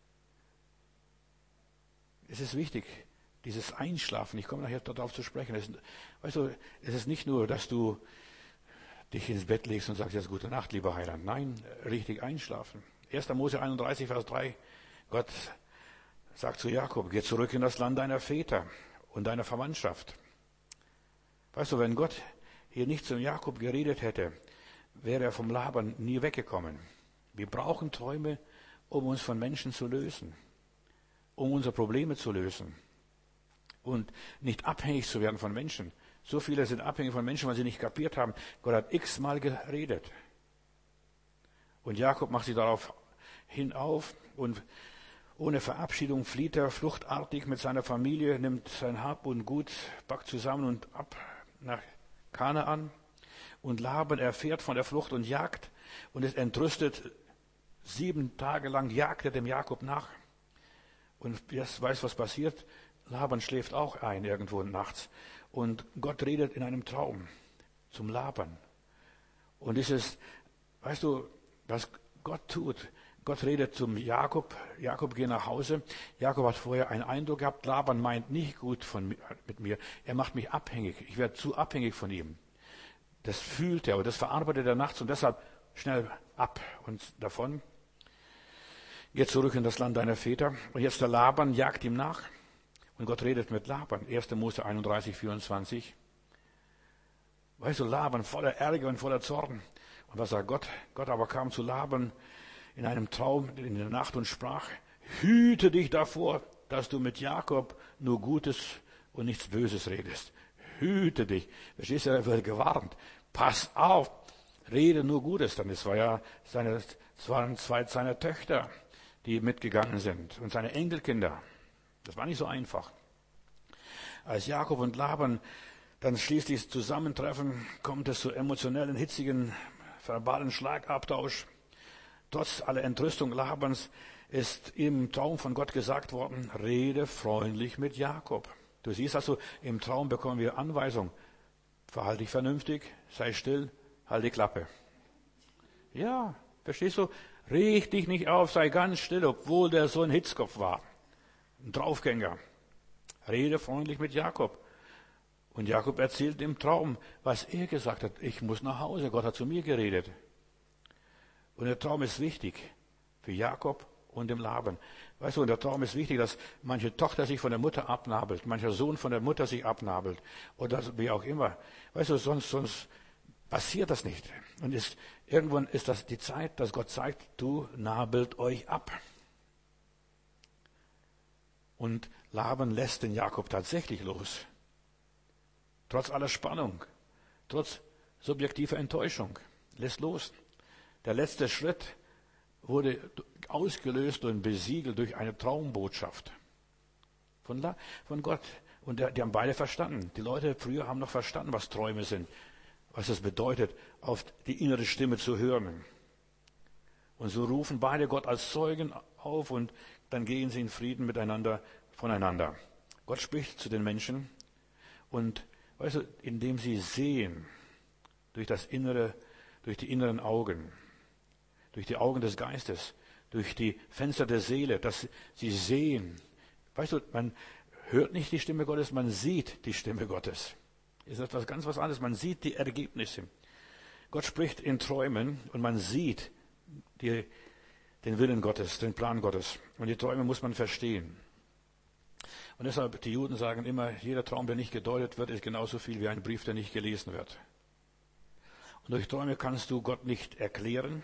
Speaker 1: Es ist wichtig, dieses Einschlafen, ich komme nachher darauf zu sprechen. Es, weißt du, es ist nicht nur, dass du dich ins Bett legst und sagst, jetzt gute Nacht, lieber Heiland. Nein, richtig einschlafen. erster Mose einunddreißig, Vers drei. Gott sagt zu Jakob, geh zurück in das Land deiner Väter und deiner Verwandtschaft. Weißt du, wenn Gott hier nicht zum Jakob geredet hätte, wäre er vom Laban nie weggekommen. Wir brauchen Träume, um uns von Menschen zu lösen, um unsere Probleme zu lösen und nicht abhängig zu werden von Menschen. So viele sind abhängig von Menschen, weil sie nicht kapiert haben. Gott hat x-mal geredet. Und Jakob macht sich darauf hinauf und ohne Verabschiedung flieht er fluchtartig mit seiner Familie, nimmt sein Hab und Gut, packt zusammen und ab nach Kanaan. Und Laban erfährt von der Flucht und jagt und ist entrüstet. Sieben Tage lang jagt er dem Jakob nach. Und jetzt weiß, was passiert. Laban schläft auch ein irgendwo nachts. Und Gott redet in einem Traum zum Laban. Und dieses, weißt du, was Gott tut, Gott redet zum Jakob. Jakob geht nach Hause. Jakob hat vorher einen Eindruck gehabt, Laban meint nicht gut von, mit mir. Er macht mich abhängig. Ich werde zu abhängig von ihm. Das fühlt er und das verarbeitet er nachts und deshalb schnell ab und davon. Geht zurück in das Land deiner Väter. Und jetzt der Laban jagt ihm nach. Und Gott redet mit Laban. erster Mose einunddreißig, vierundzwanzig. Weißt du, Laban voller Ärger und voller Zorn. Und was sagt Gott? Gott aber kam zu Laban in einem Traum in der Nacht und sprach, hüte dich davor, dass du mit Jakob nur Gutes und nichts Böses redest. Hüte dich. Verstehst du, er wird gewarnt. Pass auf, rede nur Gutes. Dann, es war ja seine, es waren zwei seiner Töchter, die mitgegangen sind und seine Enkelkinder. Das war nicht so einfach. Als Jakob und Laban dann schließlich zusammentreffen, kommt es zu emotionellen, hitzigen, verbalen Schlagabtausch. Trotz aller Entrüstung Labans ist im Traum von Gott gesagt worden, rede freundlich mit Jakob. Du siehst also, im Traum bekommen wir Anweisung. Verhalte dich vernünftig, sei still, halt die Klappe. Ja, verstehst du? Reg dich nicht auf, sei ganz still, obwohl der so ein Hitzkopf war. Ein Draufgänger. Rede freundlich mit Jakob. Und Jakob erzählt im Traum, was er gesagt hat. Ich muss nach Hause, Gott hat zu mir geredet. Und der Traum ist wichtig für Jakob und dem Laban. Weißt du, und der Traum ist wichtig, dass manche Tochter sich von der Mutter abnabelt, mancher Sohn von der Mutter sich abnabelt oder wie auch immer. Weißt du, sonst, sonst passiert das nicht. Und ist, irgendwann ist das die Zeit, dass Gott sagt, du nabelt euch ab. Und Laban lässt den Jakob tatsächlich los. Trotz aller Spannung, trotz subjektiver Enttäuschung, lässt los. Der letzte Schritt wurde ausgelöst und besiegelt durch eine Traumbotschaft von, La- von Gott. Und der, die haben beide verstanden. Die Leute früher haben noch verstanden, was Träume sind, was es bedeutet, auf die innere Stimme zu hören. Und so rufen beide Gott als Zeugen auf und dann gehen sie in Frieden miteinander voneinander. Gott spricht zu den Menschen und, weißt du, indem sie sehen, durch das innere, durch die inneren Augen, durch die Augen des Geistes, durch die Fenster der Seele, dass sie sehen. Weißt du, man hört nicht die Stimme Gottes, man sieht die Stimme Gottes. Ist etwas ganz was anderes. Man sieht die Ergebnisse. Gott spricht in Träumen und man sieht die, den Willen Gottes, den Plan Gottes. Und die Träume muss man verstehen. Und deshalb, die Juden sagen immer, jeder Traum, der nicht gedeutet wird, ist genauso viel wie ein Brief, der nicht gelesen wird. Und durch Träume kannst du Gott nicht erklären,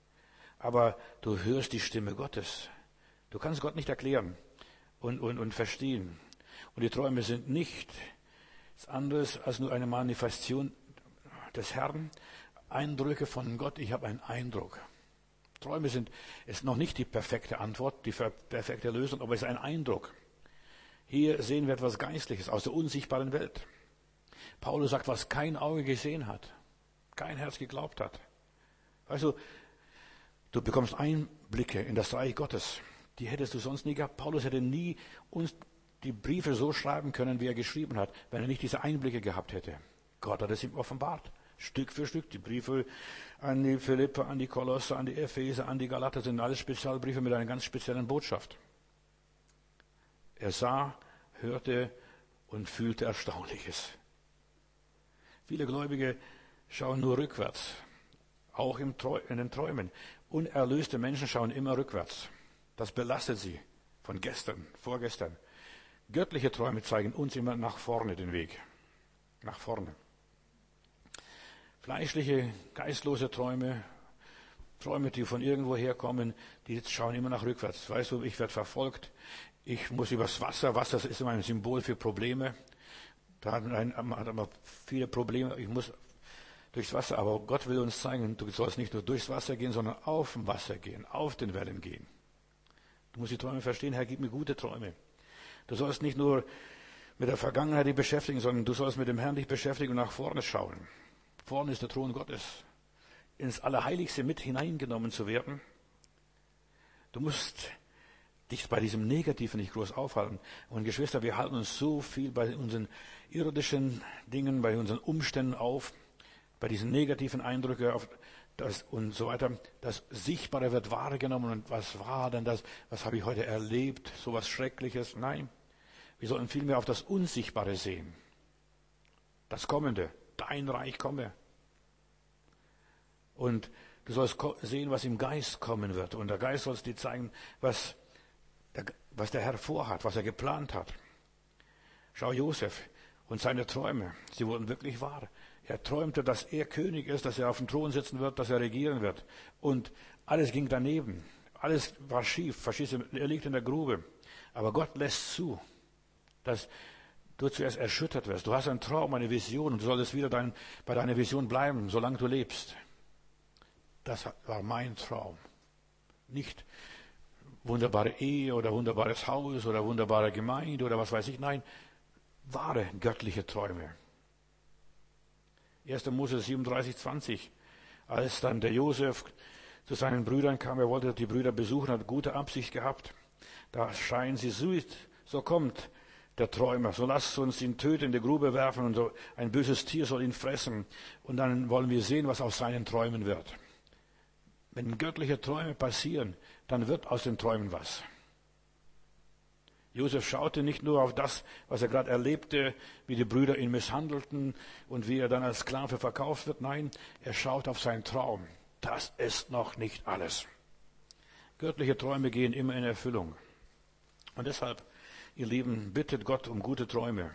Speaker 1: aber du hörst die Stimme Gottes. Du kannst Gott nicht erklären und, und, und verstehen. Und die Träume sind nicht anderes als nur eine Manifestation des Herrn. Eindrücke von Gott, ich habe einen Eindruck. Träume sind, ist noch nicht die perfekte Antwort, die perfekte Lösung, aber es ist ein Eindruck. Hier sehen wir etwas Geistliches aus der unsichtbaren Welt. Paulus sagt, was kein Auge gesehen hat, kein Herz geglaubt hat. Weißt du, du bekommst Einblicke in das Reich Gottes. Die hättest du sonst nie gehabt. Paulus hätte nie uns die Briefe so schreiben können, wie er geschrieben hat, wenn er nicht diese Einblicke gehabt hätte. Gott hat es ihm offenbart. Stück für Stück. Die Briefe an die Philipper, an die Kolosser, an die Epheser, an die Galater sind alles Spezialbriefe mit einer ganz speziellen Botschaft. Er sah, hörte und fühlte Erstaunliches. Viele Gläubige schauen nur rückwärts, auch im Trau- in den Träumen. Unerlöste Menschen schauen immer rückwärts. Das belastet sie von gestern, vorgestern. Göttliche Träume zeigen uns immer nach vorne den Weg. Nach vorne. Fleischliche, geistlose Träume, Träume, die von irgendwo herkommen, die schauen immer nach rückwärts. Weißt du, ich werde verfolgt, ich muss übers Wasser, Wasser ist immer ein Symbol für Probleme. Da hat man, hat man viele Probleme, ich muss durchs Wasser, aber Gott will uns zeigen, du sollst nicht nur durchs Wasser gehen, sondern auf dem Wasser gehen, auf den Wellen gehen. Du musst die Träume verstehen, Herr, gib mir gute Träume. Du sollst nicht nur mit der Vergangenheit dich beschäftigen, sondern du sollst mit dem Herrn dich beschäftigen und nach vorne schauen. Vorne ist der Thron Gottes. Ins Allerheiligste mit hineingenommen zu werden. Du musst dich bei diesem Negativen nicht groß aufhalten. Und Geschwister, wir halten uns so viel bei unseren irdischen Dingen, bei unseren Umständen auf, bei diesen negativen Eindrücken. das und so weiter. Das Sichtbare wird wahrgenommen. Und was war denn das? Was habe ich heute erlebt? So was Schreckliches? Nein. Wir sollten vielmehr auf das Unsichtbare sehen. Das Kommende. Dein Reich komme. Und du sollst sehen, was im Geist kommen wird. Und der Geist soll dir zeigen, was der, was der Herr vorhat, was er geplant hat. Schau Josef und seine Träume. Sie wurden wirklich wahr. Er träumte, dass er König ist, dass er auf dem Thron sitzen wird, dass er regieren wird. Und alles ging daneben. Alles war schief. Verstehst du? Er liegt in der Grube. Aber Gott lässt zu, dass du zuerst erschüttert wirst. Du hast einen Traum, eine Vision und du solltest wieder dein, bei deiner Vision bleiben, solange du lebst. Das war mein Traum. Nicht wunderbare Ehe oder wunderbares Haus oder wunderbare Gemeinde oder was weiß ich. Nein, wahre göttliche Träume. erster Mose siebenunddreißig, zwanzig. Als dann der Josef zu seinen Brüdern kam, er wollte die Brüder besuchen, hat gute Absicht gehabt. Da schreien sie, so kommt der Träumer, so lasst uns ihn töten, in die Grube werfen und so ein böses Tier soll ihn fressen. Und dann wollen wir sehen, was aus seinen Träumen wird. Wenn göttliche Träume passieren, dann wird aus den Träumen was. Josef schaute nicht nur auf das, was er gerade erlebte, wie die Brüder ihn misshandelten und wie er dann als Sklave verkauft wird. Nein, er schaut auf seinen Traum. Das ist noch nicht alles. Göttliche Träume gehen immer in Erfüllung. Und deshalb, ihr Lieben, bittet Gott um gute Träume,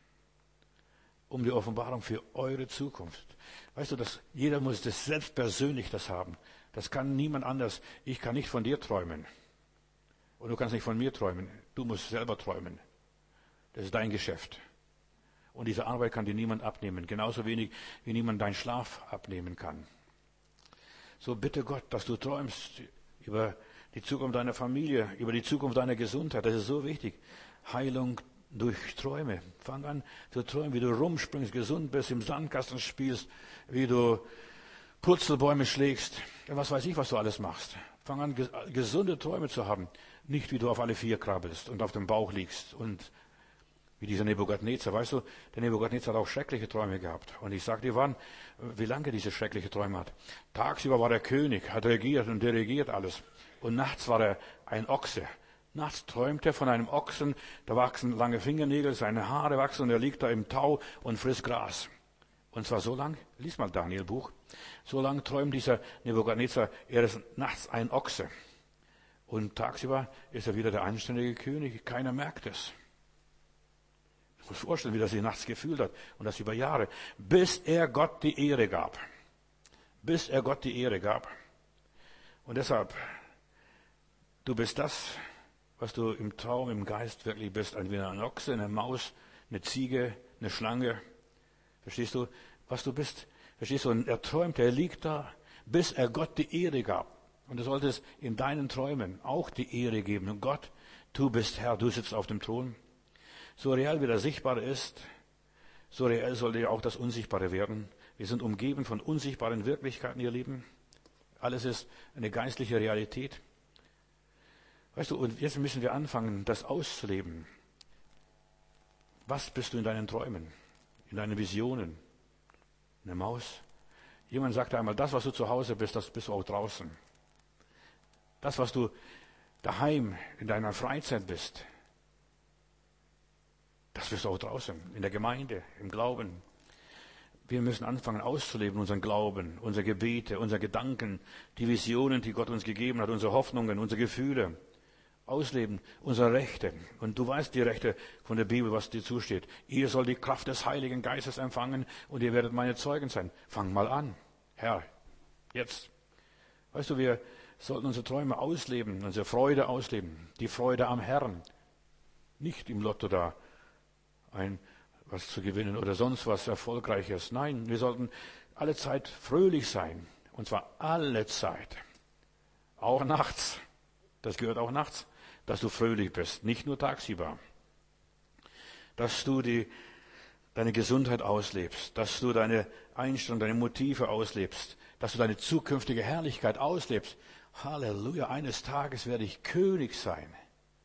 Speaker 1: um die Offenbarung für eure Zukunft. Weißt du, dass jeder muss das selbst persönlich das haben. Das kann niemand anders. Ich kann nicht von dir träumen. Und du kannst nicht von mir träumen. Du musst selber träumen. Das ist dein Geschäft. Und diese Arbeit kann dir niemand abnehmen. Genauso wenig, wie niemand deinen Schlaf abnehmen kann. So bitte Gott, dass du träumst über die Zukunft deiner Familie, über die Zukunft deiner Gesundheit. Das ist so wichtig. Heilung durch Träume. Fang an zu träumen, wie du rumspringst, gesund bist, im Sandkasten spielst, wie du Purzelbäume schlägst. Was weiß ich, was du alles machst. Fang an, gesunde Träume zu haben. Nicht, wie du auf alle vier krabbelst und auf dem Bauch liegst. Und wie dieser Nebukadnezar. Weißt du, der Nebukadnezar hat auch schreckliche Träume gehabt. Und ich sage dir, wann, wie lange er diese schreckliche Träume hat. Tagsüber war er König, hat regiert und dirigiert alles. Und nachts war er ein Ochse. Nachts träumt er von einem Ochsen, da wachsen lange Fingernägel, seine Haare wachsen und er liegt da im Tau und frisst Gras. Und zwar so lang, lies mal Daniel Buch, so lang träumt dieser Nebukadnezar, er ist nachts ein Ochse. Und tagsüber ist er wieder der anständige König, keiner merkt es. Ich muss vorstellen, wie er sich nachts gefühlt hat. Und das über Jahre, bis er Gott die Ehre gab. Bis er Gott die Ehre gab. Und deshalb, du bist das, was du im Traum, im Geist wirklich bist. Entweder ein Ochse, eine Maus, eine Ziege, eine Schlange. Verstehst du, was du bist? Verstehst du? Und er träumte, er liegt da, bis er Gott die Ehre gab. Und du solltest in deinen Träumen auch die Ehre geben. Und Gott, du bist Herr, du sitzt auf dem Thron. So real wie das Sichtbare ist, so real sollte auch das Unsichtbare werden. Wir sind umgeben von unsichtbaren Wirklichkeiten, ihr Lieben. Alles ist eine geistliche Realität. Weißt du, und jetzt müssen wir anfangen, das auszuleben. Was bist du in deinen Träumen, in deinen Visionen? Eine Maus? Jemand sagte einmal, das, was du zu Hause bist, das bist du auch draußen. Das, was du daheim in deiner Freizeit bist, das bist du auch draußen, in der Gemeinde, im Glauben. Wir müssen anfangen auszuleben, unseren Glauben, unsere Gebete, unsere Gedanken, die Visionen, die Gott uns gegeben hat, unsere Hoffnungen, unsere Gefühle. Ausleben, unsere Rechte. Und du weißt die Rechte von der Bibel, was dir zusteht. Ihr sollt die Kraft des Heiligen Geistes empfangen und ihr werdet meine Zeugen sein. Fang mal an. Herr, jetzt. Weißt du, wir sollten unsere Träume ausleben, unsere Freude ausleben. Die Freude am Herrn. Nicht im Lotto da ein was zu gewinnen oder sonst was Erfolgreiches. Nein, wir sollten alle Zeit fröhlich sein. Und zwar alle Zeit. Auch nachts. Das gehört auch nachts, dass du fröhlich bist, nicht nur tagsüber. Dass du die, deine Gesundheit auslebst, dass du deine Einstellung, deine Motive auslebst, dass du deine zukünftige Herrlichkeit auslebst. Halleluja, eines Tages werde ich König sein.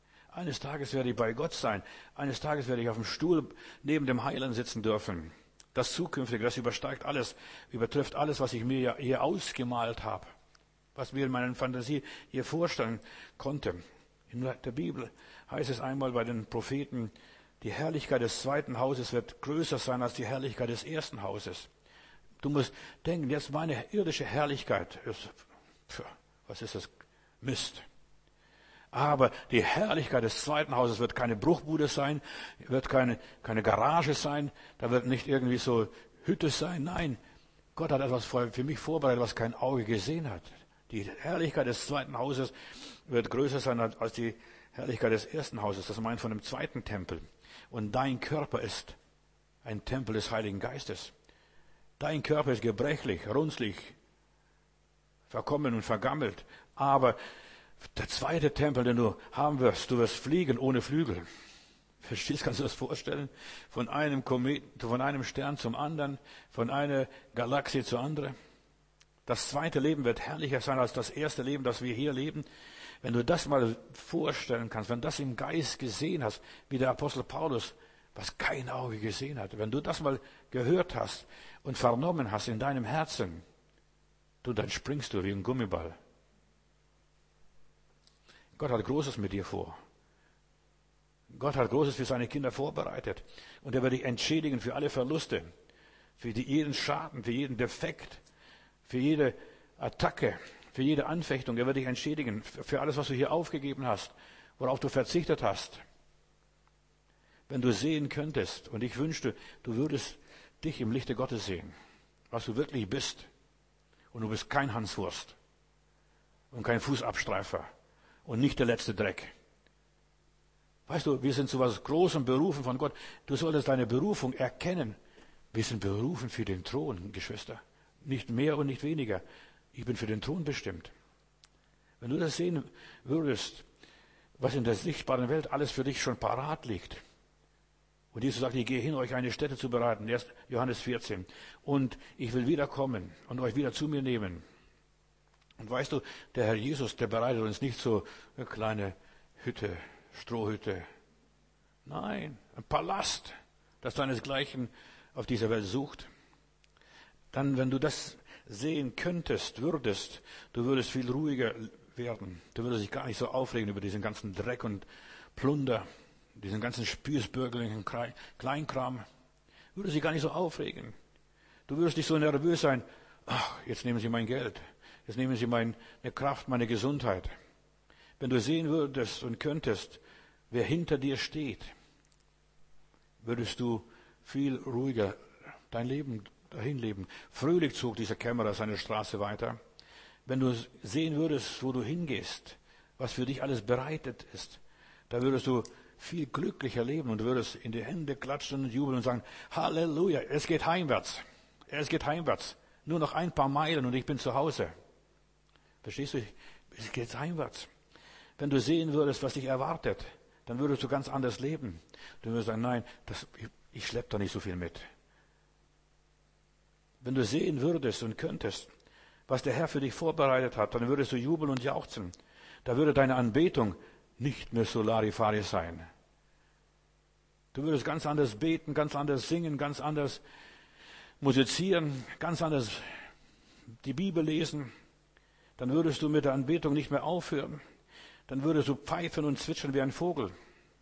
Speaker 1: Eines Tages werde ich bei Gott sein. Eines Tages werde ich auf dem Stuhl neben dem Heiland sitzen dürfen. Das Zukünftige, das übersteigt alles, übertrifft alles, was ich mir ja hier ausgemalt habe, was mir in meiner Fantasie hier vorstellen konnte. In der Bibel heißt es einmal bei den Propheten, die Herrlichkeit des zweiten Hauses wird größer sein als die Herrlichkeit des ersten Hauses. Du musst denken, jetzt meine irdische Herrlichkeit ist, was ist das? Mist. Aber die Herrlichkeit des zweiten Hauses wird keine Bruchbude sein, wird keine, keine Garage sein, da wird nicht irgendwie so Hütte sein. Nein, Gott hat etwas für mich vorbereitet, was kein Auge gesehen hat. Die Herrlichkeit des zweiten Hauses wird größer sein als die Herrlichkeit des ersten Hauses. Das meint von dem zweiten Tempel. Und dein Körper ist ein Tempel des Heiligen Geistes. Dein Körper ist gebrechlich, runzlig, verkommen und vergammelt. Aber der zweite Tempel, den du haben wirst, du wirst fliegen ohne Flügel. Verstehst, kannst du das vorstellen? Von einem Kometen, von einem Stern zum anderen, von einer Galaxie zur anderen. Das zweite Leben wird herrlicher sein als das erste Leben, das wir hier leben. Wenn du das mal vorstellen kannst, wenn du das im Geist gesehen hast, wie der Apostel Paulus, was kein Auge gesehen hat, wenn du das mal gehört hast und vernommen hast in deinem Herzen, du, dann springst du wie ein Gummiball. Gott hat Großes mit dir vor. Gott hat Großes für seine Kinder vorbereitet. Und er wird dich entschädigen für alle Verluste, für die, jeden Schaden, für jeden Defekt, für jede Attacke, für jede Anfechtung. Er wird dich entschädigen für alles, was du hier aufgegeben hast, worauf du verzichtet hast. Wenn du sehen könntest, und ich wünschte, du würdest dich im Lichte Gottes sehen, was du wirklich bist. Und du bist kein Hanswurst und kein Fußabstreifer und nicht der letzte Dreck. Weißt du, wir sind zu was Großem berufen von Gott. Du solltest deine Berufung erkennen. Wir sind berufen für den Thron, Geschwister. Nicht mehr und nicht weniger. Ich bin für den Thron bestimmt. Wenn du das sehen würdest, was in der sichtbaren Welt alles für dich schon parat liegt. Und Jesus sagt, ich gehe hin, euch eine Stätte zu bereiten. Erst Johannes vierzehn. Und ich will wiederkommen und euch wieder zu mir nehmen. Und weißt du, der Herr Jesus, der bereitet uns nicht so eine kleine Hütte, Strohhütte. Nein, ein Palast, das seinesgleichen auf dieser Welt sucht. Dann, wenn du das sehen könntest, würdest, du würdest viel ruhiger werden. Du würdest dich gar nicht so aufregen über diesen ganzen Dreck und Plunder, diesen ganzen spießbürgerlichen Kleinkram. Du würdest dich gar nicht so aufregen. Du würdest nicht so nervös sein. Ach, jetzt nehmen sie mein Geld. Jetzt nehmen sie meine Kraft, meine Gesundheit. Wenn du sehen würdest und könntest, wer hinter dir steht, würdest du viel ruhiger dein Leben dahin leben. Fröhlich zog dieser Kämmerer seine Straße weiter. Wenn du sehen würdest, wo du hingehst, was für dich alles bereitet ist, da würdest du viel glücklicher leben und du würdest in die Hände klatschen und jubeln und sagen, Halleluja, es geht heimwärts. Es geht heimwärts. Nur noch ein paar Meilen und ich bin zu Hause. Verstehst du? Es geht heimwärts. Wenn du sehen würdest, was dich erwartet, dann würdest du ganz anders leben. Du würdest sagen, nein, das, ich, ich schleppe da nicht so viel mit. Wenn du sehen würdest und könntest, was der Herr für dich vorbereitet hat, dann würdest du jubeln und jauchzen. Da würde deine Anbetung nicht mehr so Larifari sein. Du würdest ganz anders beten, ganz anders singen, ganz anders musizieren, ganz anders die Bibel lesen. Dann würdest du mit der Anbetung nicht mehr aufhören. Dann würdest du pfeifen und zwitschern wie ein Vogel.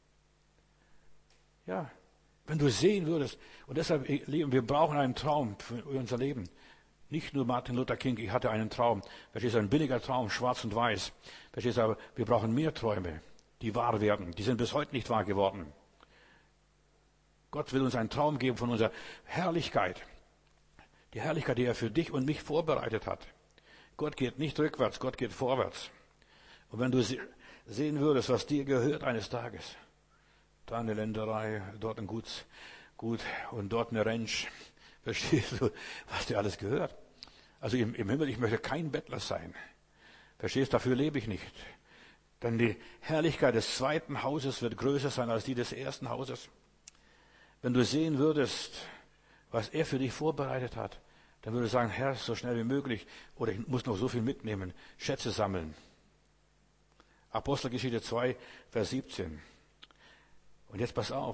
Speaker 1: Ja, wenn du sehen würdest. Und deshalb, wir brauchen einen Traum für unser Leben. Nicht nur Martin Luther King, ich hatte einen Traum. Verstehst du, ein billiger Traum, schwarz und weiß. Verstehst du, aber wir brauchen mehr Träume, die wahr werden. Die sind bis heute nicht wahr geworden. Gott will uns einen Traum geben von unserer Herrlichkeit. Die Herrlichkeit, die er für dich und mich vorbereitet hat. Gott geht nicht rückwärts, Gott geht vorwärts. Und wenn du sehen würdest, was dir gehört eines Tages, da eine Länderei, dort ein Gut, Gut und dort eine Ranch, verstehst du, was dir alles gehört? Also im, im Himmel, ich möchte kein Bettler sein. Verstehst du, dafür lebe ich nicht. Denn die Herrlichkeit des zweiten Hauses wird größer sein als die des ersten Hauses. Wenn du sehen würdest, was er für dich vorbereitet hat, dann würde ich sagen, Herr, so schnell wie möglich, oder ich muss noch so viel mitnehmen, Schätze sammeln. Apostelgeschichte zwei, Vers siebzehn. Und jetzt pass auf,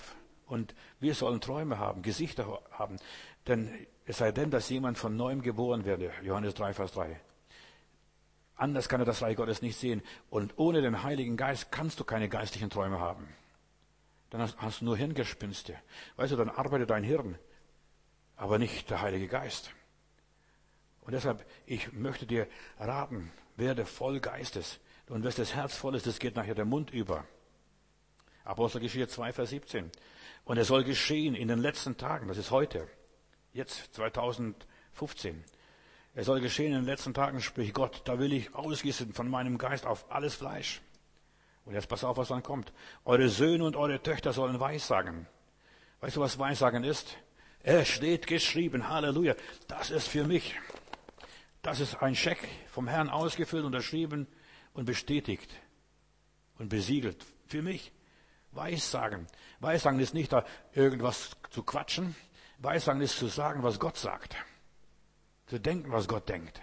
Speaker 1: Und wir sollen Träume haben, Gesichter haben. Denn es sei denn, dass jemand von neuem geboren werde. Johannes drei, Vers drei. Anders kann er das Reich Gottes nicht sehen. Und ohne den Heiligen Geist kannst du keine geistlichen Träume haben. Dann hast, hast du nur Hirngespinste. Weißt du, dann arbeitet dein Hirn, aber nicht der Heilige Geist. Und deshalb, ich möchte dir raten, werde voll Geistes. Und wenn das Herz voll ist, das geht nachher der Mund über. Apostelgeschichte zwei, Vers siebzehn. Und es soll geschehen in den letzten Tagen, das ist heute, jetzt zweitausendfünfzehn. Es soll geschehen in den letzten Tagen, spricht Gott, da will ich ausgießen von meinem Geist auf alles Fleisch. Und jetzt pass auf, was dann kommt. Eure Söhne und eure Töchter sollen Weissagen. Weißt du, was Weissagen ist? Es steht geschrieben, Halleluja, das ist für mich. Das ist ein Scheck vom Herrn ausgefüllt, unterschrieben und bestätigt und besiegelt. Für mich. Weissagen. Weissagen ist nicht da irgendwas zu quatschen. Weissagen ist zu sagen, was Gott sagt. Zu denken, was Gott denkt.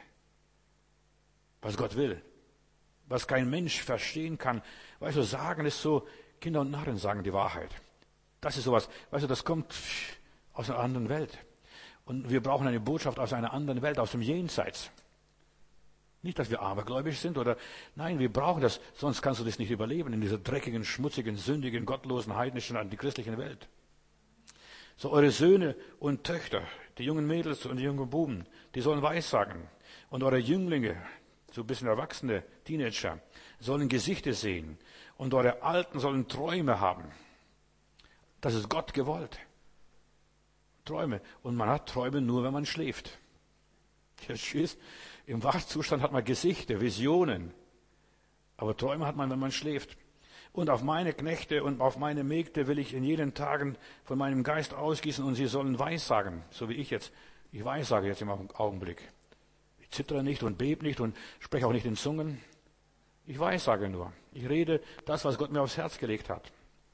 Speaker 1: Was Gott will. Was kein Mensch verstehen kann. Weißt du, sagen ist so, Kinder und Narren sagen die Wahrheit. Das ist sowas, weißt du, das kommt aus einer anderen Welt. Und wir brauchen eine Botschaft aus einer anderen Welt, aus dem Jenseits. Nicht, dass wir abergläubisch sind oder, nein, wir brauchen das, sonst kannst du das nicht überleben in dieser dreckigen, schmutzigen, sündigen, gottlosen, heidnischen, antichristlichen Welt. So, eure Söhne und Töchter, die jungen Mädels und die jungen Buben, die sollen Weissagen. Und eure Jünglinge, so ein bisschen Erwachsene, Teenager, sollen Gesichter sehen. Und eure Alten sollen Träume haben. Das ist Gott gewollt. Träume. Und man hat Träume nur, wenn man schläft. Ja, tschüss. Im Wachzustand hat man Gesichter, Visionen. Aber Träume hat man, wenn man schläft. Und auf meine Knechte und auf meine Mägde will ich in jenen Tagen von meinem Geist ausgießen und sie sollen Weissagen, so wie ich jetzt. Ich weissage jetzt im Augenblick. Ich zittere nicht und bebe nicht und spreche auch nicht in Zungen. Ich weissage nur. Ich rede das, was Gott mir aufs Herz gelegt hat.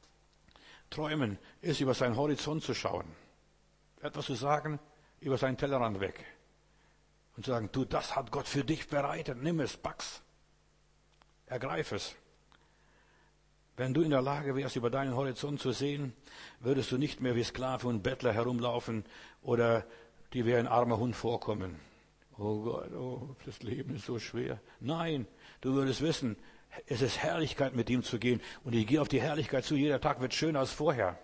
Speaker 1: Träumen ist, über seinen Horizont zu schauen. Etwas zu sagen, über seinen Tellerrand weg. Und zu sagen, du, das hat Gott für dich bereitet. Nimm es, pack's. Ergreif es. Wenn du in der Lage wärst, über deinen Horizont zu sehen, würdest du nicht mehr wie Sklave und Bettler herumlaufen oder dir wie ein armer Hund vorkommen. Oh Gott, oh, das Leben ist so schwer. Nein, du würdest wissen, es ist Herrlichkeit, mit ihm zu gehen. Und ich gehe auf die Herrlichkeit zu. Jeder Tag wird schöner als vorher.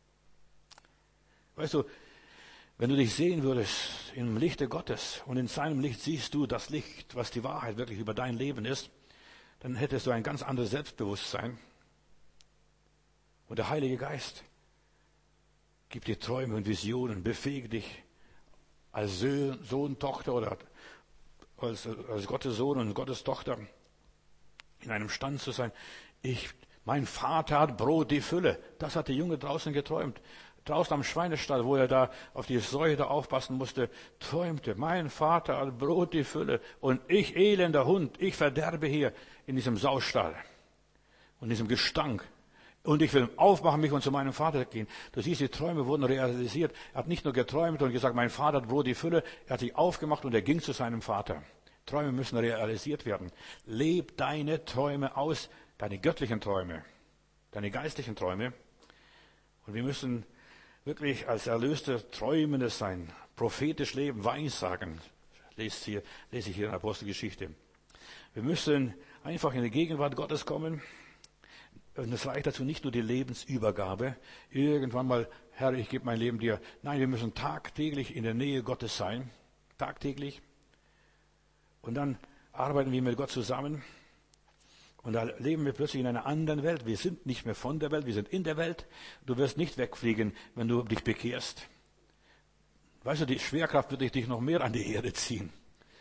Speaker 1: Weißt du, wenn du dich sehen würdest im Lichte Gottes und in seinem Licht siehst du das Licht, was die Wahrheit wirklich über dein Leben ist, dann hättest du ein ganz anderes Selbstbewusstsein. Und der Heilige Geist gibt dir Träume und Visionen, befähigt dich als Sohn, Tochter oder als, als Gottes Sohn und Gottes Tochter in einem Stand zu sein. Ich, mein Vater hat Brot die Fülle. Das hat der Junge draußen geträumt. Draußen am Schweinestall, wo er da auf die Säue aufpassen musste, träumte, mein Vater hat Brot die Fülle und ich, elender Hund, ich verderbe hier in diesem Saustall und diesem Gestank. Und ich will aufmachen mich und zu meinem Vater gehen. Du siehst, die Träume wurden realisiert. Er hat nicht nur geträumt und gesagt, mein Vater hat Brot die Fülle. Er hat sich aufgemacht und er ging zu seinem Vater. Träume müssen realisiert werden. Leb deine Träume aus, deine göttlichen Träume, deine geistlichen Träume. Und wir müssen wirklich als Erlöste Träumende sein, prophetisch leben, Weissagen. Lest hier, lese ich hier in der Apostelgeschichte. Wir müssen einfach in die Gegenwart Gottes kommen. Und es reicht dazu nicht nur die Lebensübergabe. Irgendwann mal, Herr, ich gebe mein Leben dir. Nein, wir müssen tagtäglich in der Nähe Gottes sein. Tagtäglich. Und dann arbeiten wir mit Gott zusammen. Und da leben wir plötzlich in einer anderen Welt. Wir sind nicht mehr von der Welt, wir sind in der Welt. Du wirst nicht wegfliegen, wenn du dich bekehrst. Weißt du, die Schwerkraft wird dich noch mehr an die Erde ziehen.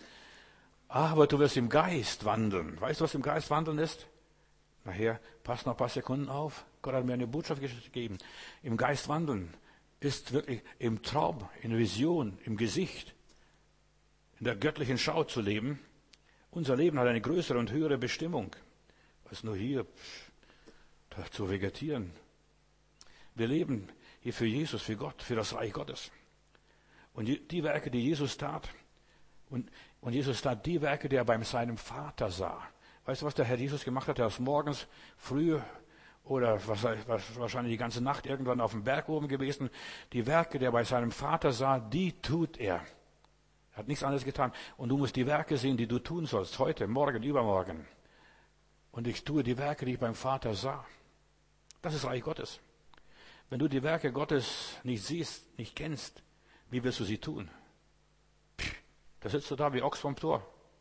Speaker 1: Aber du wirst im Geist wandeln. Weißt du, was im Geist wandeln ist? Nachher, passt noch ein paar Sekunden auf. Gott hat mir eine Botschaft gegeben. Im Geist wandeln ist wirklich im Traum, in der Vision, im Gesicht, in der göttlichen Schau zu leben. Unser Leben hat eine größere und höhere Bestimmung, als nur hier pff, zu vegetieren. Wir leben hier für Jesus, für Gott, für das Reich Gottes. Und die, die Werke, die Jesus tat, und, und Jesus tat die Werke, die er bei seinem Vater sah. Weißt du, was der Herr Jesus gemacht hat? Er ist morgens früh oder was, was, wahrscheinlich die ganze Nacht irgendwann auf dem Berg oben gewesen. Die Werke, die er bei seinem Vater sah, die tut er. Er hat nichts anderes getan. Und du musst die Werke sehen, die du tun sollst, heute, morgen, übermorgen. Und ich tue die Werke, die ich beim Vater sah. Das ist Reich Gottes. Wenn du die Werke Gottes nicht siehst, nicht kennst, wie willst du sie tun? Pff, da sitzt du da wie Ochs vom Tor.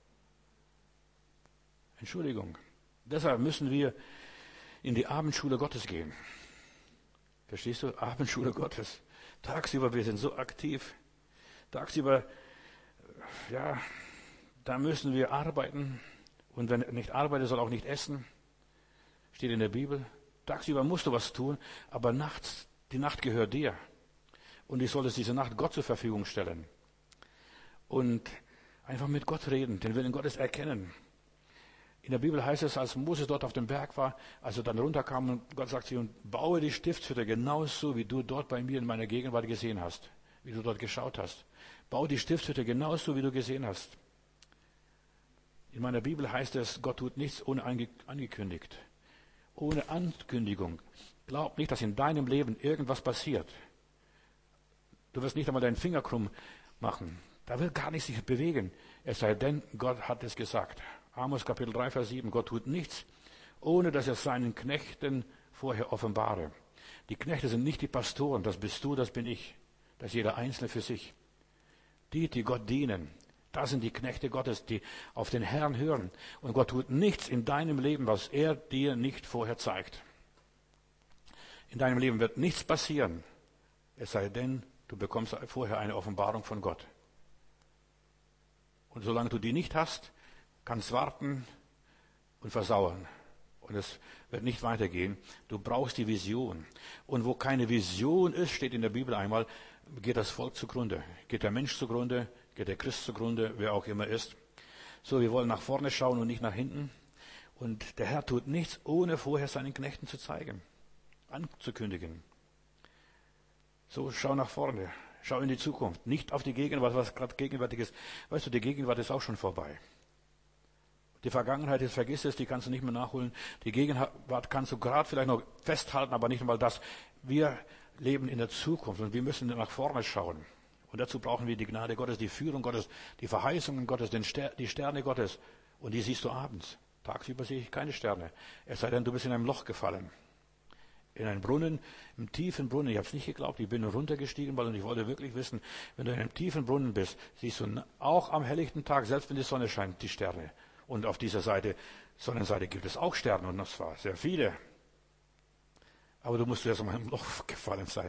Speaker 1: Entschuldigung. Deshalb müssen wir in die Abendschule Gottes gehen. Verstehst du? Abendschule Gottes. Tagsüber, wir sind so aktiv. Tagsüber, ja, da müssen wir arbeiten. Und wenn nicht arbeitet, soll auch nicht essen. Steht in der Bibel. Tagsüber musst du was tun, aber nachts, die Nacht gehört dir. Und ich soll es diese Nacht Gott zur Verfügung stellen. Und einfach mit Gott reden, den Willen Gottes erkennen. In der Bibel heißt es, als Moses dort auf dem Berg war, als er dann runterkam und Gott sagt zu ihm, baue die Stiftshütte genauso, wie du dort bei mir in meiner Gegenwart gesehen hast, wie du dort geschaut hast. Baue die Stiftshütte genauso, wie du gesehen hast. In meiner Bibel heißt es, Gott tut nichts ohne angekündigt. Ohne Ankündigung. Glaub nicht, dass in deinem Leben irgendwas passiert. Du wirst nicht einmal deinen Finger krumm machen. Da wird gar nichts sich bewegen. Es sei denn, Gott hat es gesagt. Amos Kapitel drei, Vers sieben. Gott tut nichts, ohne dass er seinen Knechten vorher offenbare. Die Knechte sind nicht die Pastoren. Das bist du, das bin ich. Das ist jeder Einzelne für sich. Die, die Gott dienen. Das sind die Knechte Gottes, die auf den Herrn hören. Und Gott tut nichts in deinem Leben, was er dir nicht vorher zeigt. In deinem Leben wird nichts passieren, es sei denn, du bekommst vorher eine Offenbarung von Gott. Und solange du die nicht hast, kannst warten und versauern. Und es wird nicht weitergehen. Du brauchst die Vision. Und wo keine Vision ist, steht in der Bibel einmal, geht das Volk zugrunde. Geht der Mensch zugrunde, geht der Christ zugrunde, wer auch immer ist. So, wir wollen nach vorne schauen und nicht nach hinten. Und der Herr tut nichts, ohne vorher seinen Knechten zu zeigen, anzukündigen. So, schau nach vorne, schau in die Zukunft, nicht auf die Gegenwart, was gerade gegenwärtig ist. Weißt du, die Gegenwart ist auch schon vorbei. Die Vergangenheit ist, vergiss es, die kannst du nicht mehr nachholen. Die Gegenwart kannst du gerade vielleicht noch festhalten, aber nicht einmal das. Wir leben in der Zukunft und wir müssen nach vorne schauen. Und dazu brauchen wir die Gnade Gottes, die Führung Gottes, die Verheißungen Gottes, den Ster- die Sterne Gottes. Und die siehst du abends. Tagsüber sehe ich keine Sterne. Es sei denn, du bist in einem Loch gefallen. In einen Brunnen, im tiefen Brunnen. Ich habe es nicht geglaubt, ich bin runtergestiegen, weil ich wollte wirklich wissen, wenn du in einem tiefen Brunnen bist, siehst du auch am helllichten Tag, selbst wenn die Sonne scheint, die Sterne. Und auf dieser Seite, Sonnenseite, gibt es auch Sterne, und das war sehr viele. Aber du musst erst einmal im Loch gefallen sein.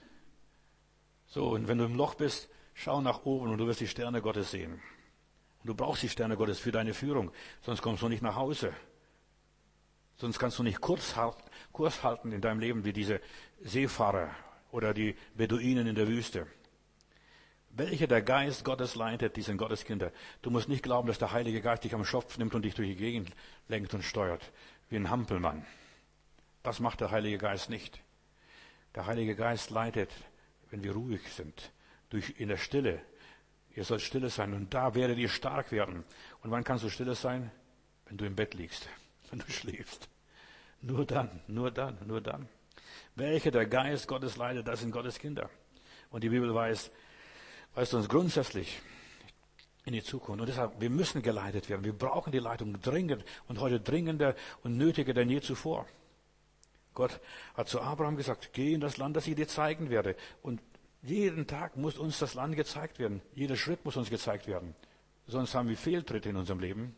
Speaker 1: So, und wenn du im Loch bist, schau nach oben und du wirst die Sterne Gottes sehen. Und du brauchst die Sterne Gottes für deine Führung, sonst kommst du nicht nach Hause. Sonst kannst du nicht Kurs halten in deinem Leben wie diese Seefahrer oder die Beduinen in der Wüste. Welcher der Geist Gottes leitet, die sind Gotteskinder. Du musst nicht glauben, dass der Heilige Geist dich am Schopf nimmt und dich durch die Gegend lenkt und steuert, wie ein Hampelmann. Das macht der Heilige Geist nicht. Der Heilige Geist leitet, wenn wir ruhig sind, durch in der Stille. Ihr sollt stille sein und da werdet ihr stark werden. Und wann kannst du stille sein? Wenn du im Bett liegst, wenn du schläfst. Nur dann, nur dann, nur dann. Welcher der Geist Gottes leitet, das sind Gottes Kinder. Und die Bibel weiß, weist uns grundsätzlich in die Zukunft. Und deshalb, wir müssen geleitet werden. Wir brauchen die Leitung dringend und heute dringender und nötiger denn je zuvor. Gott hat zu Abraham gesagt, geh in das Land, das ich dir zeigen werde. Und jeden Tag muss uns das Land gezeigt werden. Jeder Schritt muss uns gezeigt werden. Sonst haben wir Fehltritte in unserem Leben.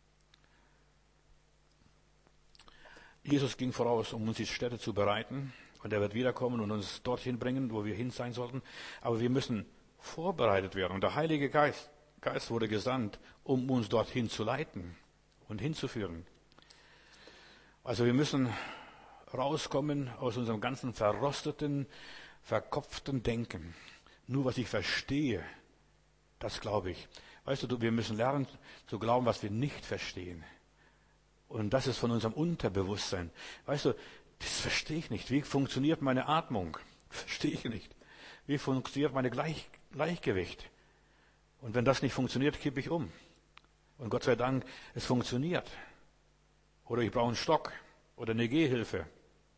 Speaker 1: Jesus ging voraus, um uns die Städte zu bereiten. Und er wird wiederkommen und uns dorthin bringen, wo wir hin sein sollten. Aber wir müssen vorbereitet werden. Und der Heilige Geist, Geist wurde gesandt, um uns dorthin zu leiten und hinzuführen. Also wir müssen rauskommen aus unserem ganzen verrosteten, verkopften Denken. Nur was ich verstehe, das glaube ich. Weißt du, wir müssen lernen zu glauben, was wir nicht verstehen. Und das ist von unserem Unterbewusstsein. Weißt du, das verstehe ich nicht. Wie funktioniert meine Atmung? Verstehe ich nicht. Wie funktioniert meine Gleich, Gleichgewicht? Und wenn das nicht funktioniert, kippe ich um. Und Gott sei Dank, es funktioniert. Oder ich brauche einen Stock oder eine Gehhilfe.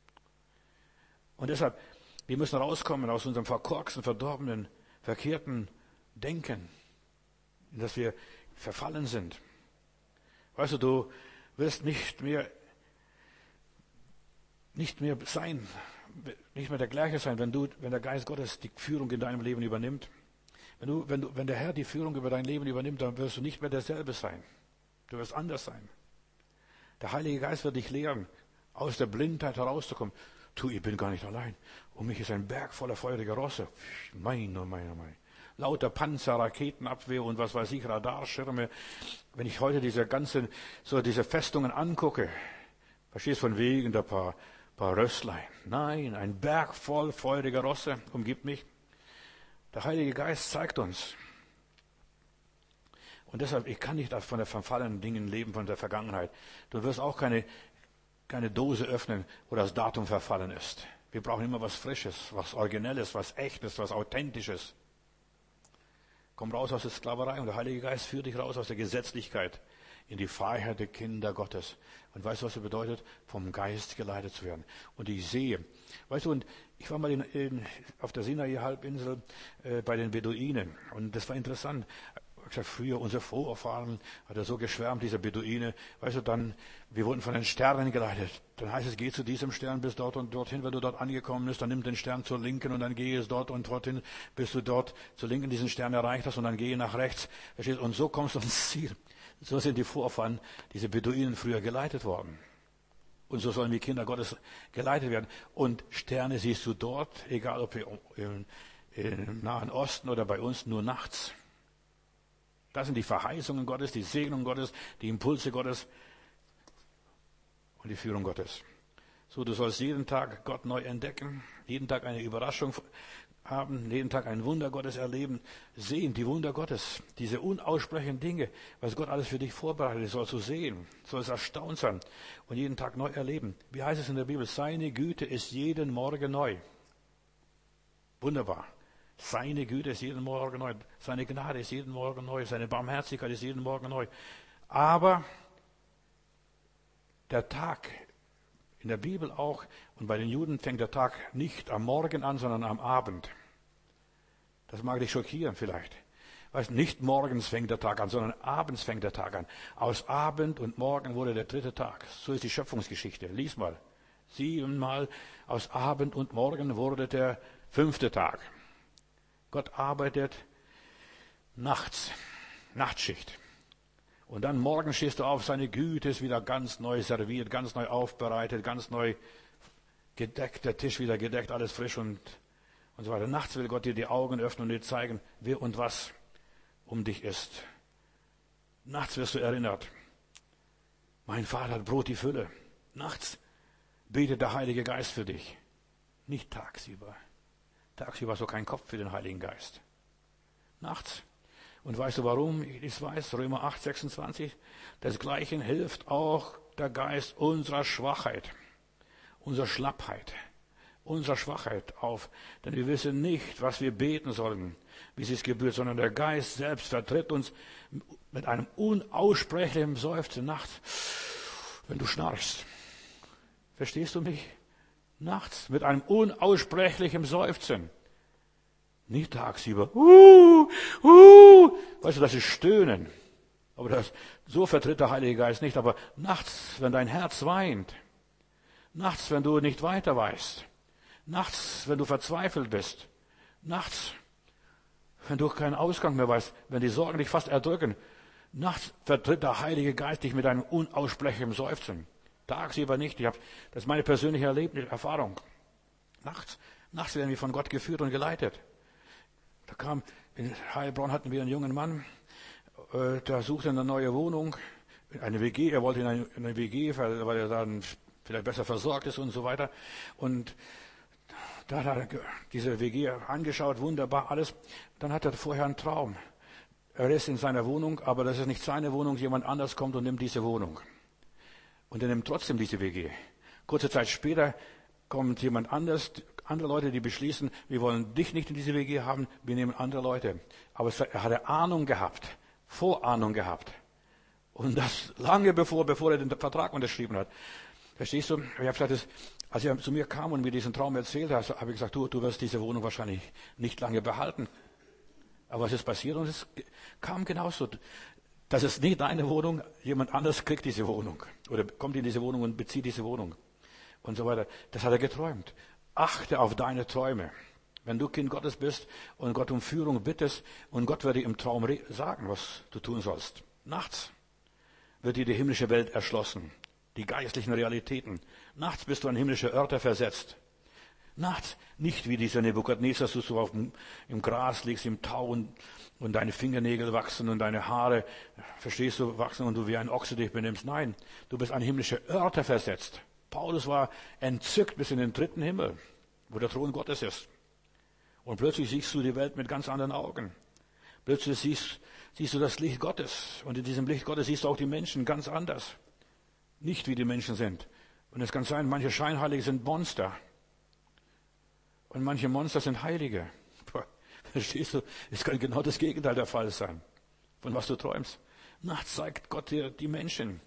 Speaker 1: Und deshalb, wir müssen rauskommen aus unserem verkorksten, verdorbenen, verkehrten Denken, in das wir verfallen sind. Weißt du, du wirst nicht mehr, nicht mehr sein, nicht mehr der gleiche sein, wenn du, wenn der Geist Gottes die Führung in deinem Leben übernimmt. Wenn du, wenn du, wenn der Herr die Führung über dein Leben übernimmt, dann wirst du nicht mehr derselbe sein. Du wirst anders sein. Der Heilige Geist wird dich lehren, aus der Blindheit herauszukommen. Tu, ich bin gar nicht allein. Um mich ist ein Berg voller feuriger Rosse. Mein, oh mein, oh mein. Lauter Panzer, Raketenabwehr und was weiß ich, Radarschirme. Wenn ich heute diese ganzen, so diese Festungen angucke, verstehst von wegen der paar, paar Rösslein. Nein, ein Berg voll feuriger Rosse umgibt mich. Der Heilige Geist zeigt uns. Und deshalb, ich kann nicht von den verfallenen Dingen leben, von der Vergangenheit. Du wirst auch keine, keine Dose öffnen, wo das Datum verfallen ist. Wir brauchen immer was Frisches, was Originelles, was Echtes, was Authentisches. Komm raus aus der Sklaverei und der Heilige Geist führt dich raus aus der Gesetzlichkeit in die Freiheit der Kinder Gottes. Und weißt du, was das bedeutet? Vom Geist geleitet zu werden. Und ich sehe, weißt du, und ich war mal in, in, auf der Sinai-Halbinsel äh, bei den Beduinen und das war interessant. Ich habe gesagt, früher unsere Vorfahren hat er so geschwärmt, dieser Beduine. Weißt du, dann, wir wurden von den Sternen geleitet. Dann heißt es, geh zu diesem Stern bis dort und dorthin, wenn du dort angekommen bist, dann nimm den Stern zur Linken und dann gehe es dort und dorthin, bis du dort zur Linken diesen Stern erreicht hast und dann gehe nach rechts. Und so kommst du ans Ziel. So sind die Vorfahren, diese Beduinen früher geleitet worden. Und so sollen die Kinder Gottes geleitet werden. Und Sterne siehst du dort, egal ob im, im Nahen Osten oder bei uns, nur nachts. Das sind die Verheißungen Gottes, die Segnungen Gottes, die Impulse Gottes und die Führung Gottes. So, du sollst jeden Tag Gott neu entdecken, jeden Tag eine Überraschung haben, jeden Tag ein Wunder Gottes erleben, sehen, die Wunder Gottes, diese unaussprechlichen Dinge, was Gott alles für dich vorbereitet ist, sollst du sehen, sollst erstaunt sein und jeden Tag neu erleben. Wie heißt es in der Bibel? Seine Güte ist jeden Morgen neu. Wunderbar. Seine Güte ist jeden Morgen neu. Seine Gnade ist jeden Morgen neu. Seine Barmherzigkeit ist jeden Morgen neu. Aber der Tag, in der Bibel auch, und bei den Juden fängt der Tag nicht am Morgen an, sondern am Abend. Das mag dich schockieren vielleicht. Weißt, nicht morgens fängt der Tag an, sondern abends fängt der Tag an. Aus Abend und Morgen wurde der dritte Tag. So ist die Schöpfungsgeschichte. Lies mal. Siebenmal aus Abend und Morgen wurde der fünfte Tag. Gott arbeitet nachts, Nachtschicht. Und dann morgen stehst du auf, seine Güte ist wieder ganz neu serviert, ganz neu aufbereitet, ganz neu gedeckt, der Tisch wieder gedeckt, alles frisch und, und so weiter. Nachts will Gott dir die Augen öffnen und dir zeigen, wer und was um dich ist. Nachts wirst du erinnert. Mein Vater hat Brot die Fülle. Nachts betet der Heilige Geist für dich. Nicht tagsüber. Tagsüber hast du keinen Kopf für den Heiligen Geist. Nachts. Und weißt du, warum ich das weiß? Römer acht, sechsundzwanzig. Desgleichen hilft auch der Geist unserer Schwachheit, unserer Schlappheit, unserer Schwachheit auf. Denn wir wissen nicht, was wir beten sollen, wie es gebührt, sondern der Geist selbst vertritt uns mit einem unaussprechlichen Seufzen nachts, wenn du schnarchst. Verstehst du mich? Nachts mit einem unaussprechlichen Seufzen. Nicht tagsüber. Uh, uh. Weißt du, das ist Stöhnen. Aber das, so vertritt der Heilige Geist nicht. Aber nachts, wenn dein Herz weint. Nachts, wenn du nicht weiter weißt. Nachts, wenn du verzweifelt bist. Nachts, wenn du keinen Ausgang mehr weißt. Wenn die Sorgen dich fast erdrücken. Nachts vertritt der Heilige Geist dich mit einem unaussprechlichen Seufzen. Tagsüber nicht. Ich hab, das ist meine persönliche Erlebnis, Erfahrung. Nachts, nachts werden wir von Gott geführt und geleitet. Da kam, in Heilbronn hatten wir einen jungen Mann, äh, der suchte eine neue Wohnung, eine W G, er wollte in eine, in eine W G, weil, weil er dann vielleicht besser versorgt ist und so weiter. Und da hat er diese W G angeschaut, wunderbar, alles. Dann hat er vorher einen Traum. Er ist in seiner Wohnung, aber das ist nicht seine Wohnung, jemand anders kommt und nimmt diese Wohnung. Und er nimmt trotzdem diese W G. Kurze Zeit später kommt jemand anders, andere Leute, die beschließen, wir wollen dich nicht in diese W G haben, wir nehmen andere Leute. Aber er hatte Ahnung gehabt, Vorahnung gehabt. Und das lange bevor, bevor er den Vertrag unterschrieben hat. Verstehst du? Ich habe gesagt, das, als er zu mir kam und mir diesen Traum erzählt hat, habe ich gesagt, du, du wirst diese Wohnung wahrscheinlich nicht lange behalten. Aber was ist passiert? Und es kam genauso. Das ist nicht deine Wohnung, jemand anders kriegt diese Wohnung. Oder kommt in diese Wohnung und bezieht diese Wohnung. Und so weiter. Das hat er geträumt. Achte auf deine Träume. Wenn du Kind Gottes bist und Gott um Führung bittest und Gott wird dir im Traum sagen, was du tun sollst. Nachts wird dir die himmlische Welt erschlossen. Die geistlichen Realitäten. Nachts bist du an himmlische Örter versetzt. Nachts nicht wie dieser Nebukadnezar, dass du so auf dem, im Gras liegst, im Tau und, und deine Fingernägel wachsen und deine Haare, verstehst du, wachsen und du wie ein Ochse dich benimmst. Nein, du bist an himmlische Örter versetzt. Paulus war entzückt bis in den dritten Himmel, wo der Thron Gottes ist. Und plötzlich siehst du die Welt mit ganz anderen Augen. Plötzlich siehst, siehst du das Licht Gottes. Und in diesem Licht Gottes siehst du auch die Menschen ganz anders. Nicht wie die Menschen sind. Und es kann sein, manche Scheinheilige sind Monster. Und manche Monster sind Heilige. Verstehst du? Es kann genau das Gegenteil der Fall sein, von was du träumst. Nachts zeigt Gott dir die Menschen.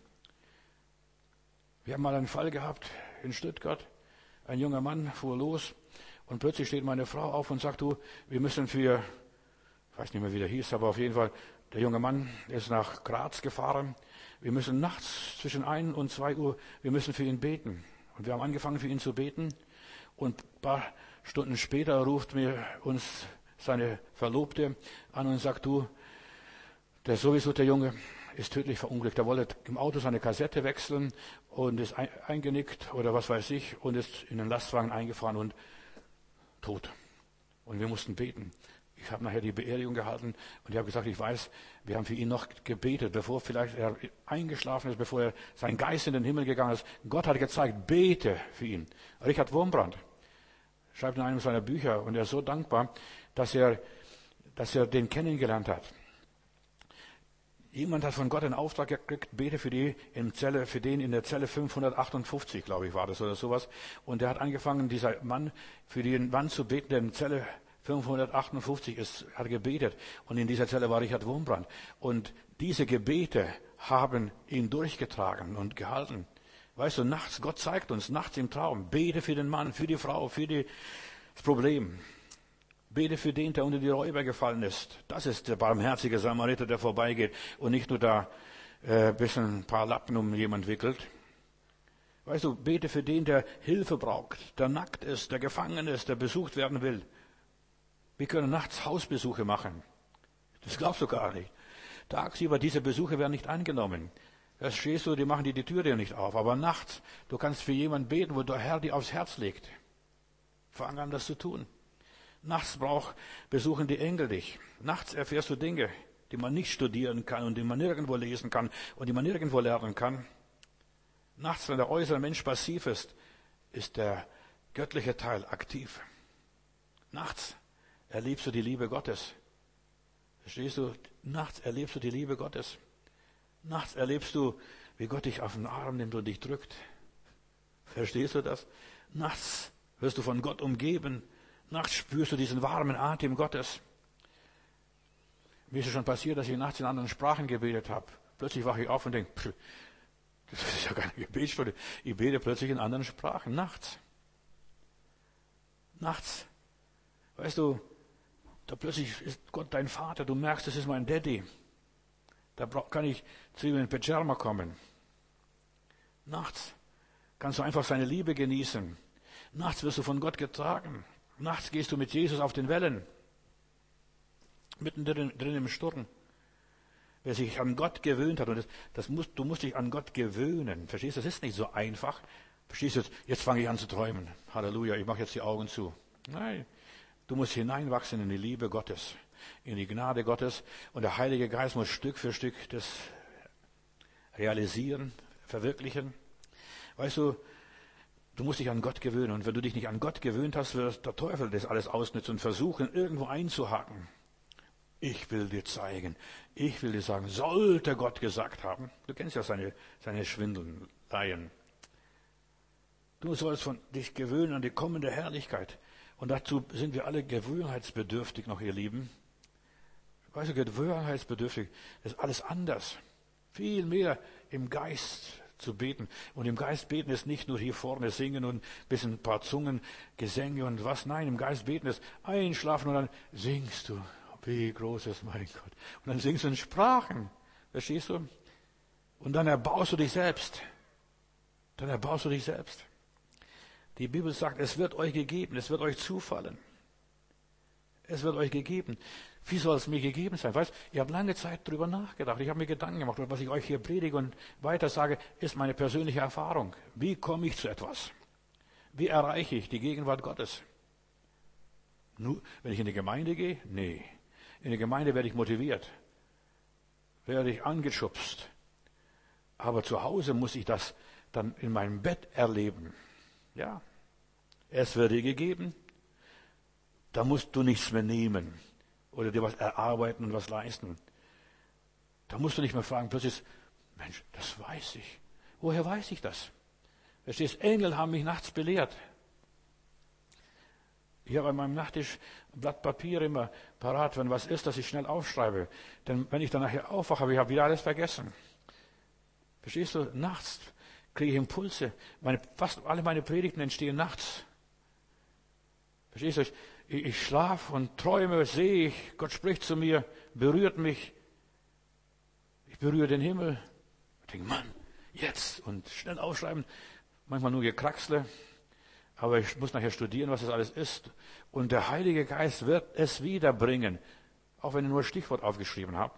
Speaker 1: Wir haben mal einen Fall gehabt in Stuttgart. Ein junger Mann fuhr los und plötzlich steht meine Frau auf und sagt, du, wir müssen für, ich weiß nicht mehr, wie der hieß, aber auf jeden Fall, der junge Mann ist nach Graz gefahren. Wir müssen nachts zwischen ein und zwei Uhr, wir müssen für ihn beten. Und wir haben angefangen, für ihn zu beten. Und ein paar Stunden später ruft mir uns seine Verlobte an und sagt, du, der sowieso der Junge ist tödlich verunglückt. Er wollte im Auto seine Kassette wechseln und ist eingenickt oder was weiß ich und ist in den Lastwagen eingefahren und tot. Und wir mussten beten. Ich habe nachher die Beerdigung gehalten und ich habe gesagt, ich weiß, wir haben für ihn noch gebetet, bevor vielleicht er eingeschlafen ist, bevor er sein Geist in den Himmel gegangen ist. Gott hat gezeigt, bete für ihn. Richard Wurmbrand schreibt in einem seiner Bücher und er ist so dankbar, dass er, dass er den kennengelernt hat. Jemand hat von Gott einen Auftrag gekriegt, bete für die in Zelle, für den in der Zelle fünfhundertachtundfünfzig, glaube ich, war das oder sowas. Und er hat angefangen, dieser Mann, für den Mann zu beten, der in Zelle fünfhundertachtundfünfzig ist, hat gebetet. Und in dieser Zelle war Richard Wurmbrand. Und diese Gebete haben ihn durchgetragen und gehalten. Weißt du, nachts, Gott zeigt uns, nachts im Traum, bete für den Mann, für die Frau, für die, das Problem. Bete für den, der unter die Räuber gefallen ist. Das ist der barmherzige Samariter, der vorbeigeht und nicht nur da äh, bisschen ein paar Lappen um jemand wickelt. Weißt du, bete für den, der Hilfe braucht, der nackt ist, der gefangen ist, der besucht werden will. Wir können nachts Hausbesuche machen. Das glaubst du gar nicht. Tagsüber, diese Besuche werden nicht angenommen. Da stehst du, die machen dir die Tür dir nicht auf. Aber nachts, du kannst für jemanden beten, wo der Herr dir aufs Herz legt. Fang an, das zu tun. Nachts braucht, besuchen die Engel dich. Nachts erfährst du Dinge, die man nicht studieren kann und die man nirgendwo lesen kann und die man nirgendwo lernen kann. Nachts, wenn der äußere Mensch passiv ist, ist der göttliche Teil aktiv. Nachts erlebst du die Liebe Gottes. Verstehst du? Nachts erlebst du die Liebe Gottes. Nachts erlebst du, wie Gott dich auf den Arm nimmt und dich drückt. Verstehst du das? Nachts wirst du von Gott umgeben. Nachts spürst du diesen warmen Atem Gottes. Mir ist es schon passiert, dass ich nachts in anderen Sprachen gebetet habe. Plötzlich wache ich auf und denke, pff, das ist ja keine Gebetsstunde. Ich bete plötzlich in anderen Sprachen, nachts. Nachts. Weißt du, da plötzlich ist Gott dein Vater, du merkst, das ist mein Daddy. Da kann ich zu ihm in Pyjama kommen. Nachts kannst du einfach seine Liebe genießen. Nachts wirst du von Gott getragen. Nachts gehst du mit Jesus auf den Wellen. Mitten drin, drin im Sturm. Wer sich an Gott gewöhnt hat, und das, das musst, du musst dich an Gott gewöhnen. Verstehst du? Das ist nicht so einfach. Verstehst du? Jetzt, jetzt fange ich an zu träumen. Halleluja, ich mache jetzt die Augen zu. Nein, du musst hineinwachsen in die Liebe Gottes, in die Gnade Gottes. Und der Heilige Geist muss Stück für Stück das realisieren, verwirklichen. Weißt du, du musst dich an Gott gewöhnen. Und wenn du dich nicht an Gott gewöhnt hast, wird der Teufel das alles ausnutzen und versuchen, irgendwo einzuhaken. Ich will dir zeigen, ich will dir sagen, sollte Gott gesagt haben. Du kennst ja seine, seine Schwindeleien. Du sollst von dich gewöhnen an die kommende Herrlichkeit. Und dazu sind wir alle gewöhnheitsbedürftig noch, ihr Lieben. Weißt du, gewöhnheitsbedürftig, das ist alles anders. Viel mehr im Geist zu beten. Und im Geist beten ist nicht nur hier vorne singen und ein bisschen ein paar Zungen, Gesänge und was. Nein, im Geist beten ist einschlafen und dann singst du. Wie groß ist mein Gott. Und dann singst du in Sprachen. Verstehst du? Und dann erbaust du dich selbst. Dann erbaust du dich selbst. Die Bibel sagt, es wird euch gegeben, es wird euch zufallen. Es wird euch gegeben. Wie soll es mir gegeben sein? Weißt, ich habe lange Zeit drüber nachgedacht. Ich habe mir Gedanken gemacht. Und was ich euch hier predige und weiter sage, ist meine persönliche Erfahrung. Wie komme ich zu etwas? Wie erreiche ich die Gegenwart Gottes? Nur, wenn ich in die Gemeinde gehe? Nee. In der Gemeinde werde ich motiviert. Werde ich angeschubst. Aber zu Hause muss ich das dann in meinem Bett erleben. Ja. Es wird dir gegeben. Da musst du nichts mehr nehmen oder dir was erarbeiten und was leisten. Da musst du nicht mehr fragen, plötzlich, Mensch, das weiß ich. Woher weiß ich das? Verstehst, Engel haben mich nachts belehrt. Ich habe an meinem Nachttisch ein Blatt Papier immer parat, wenn was ist, dass ich schnell aufschreibe. Denn wenn ich dann nachher aufwache, habe ich habe wieder alles vergessen. Verstehst du, nachts kriege ich Impulse. Meine, fast alle meine Predigten entstehen nachts. Verstehst du? Ich, ich schlafe und träume, sehe ich, Gott spricht zu mir, berührt mich. Ich berühre den Himmel. Ich denke, Mann, jetzt und schnell aufschreiben. Manchmal nur Gekraxle. Aber ich muss nachher studieren, was das alles ist. Und der Heilige Geist wird es wiederbringen. Auch wenn ich nur ein Stichwort aufgeschrieben habe.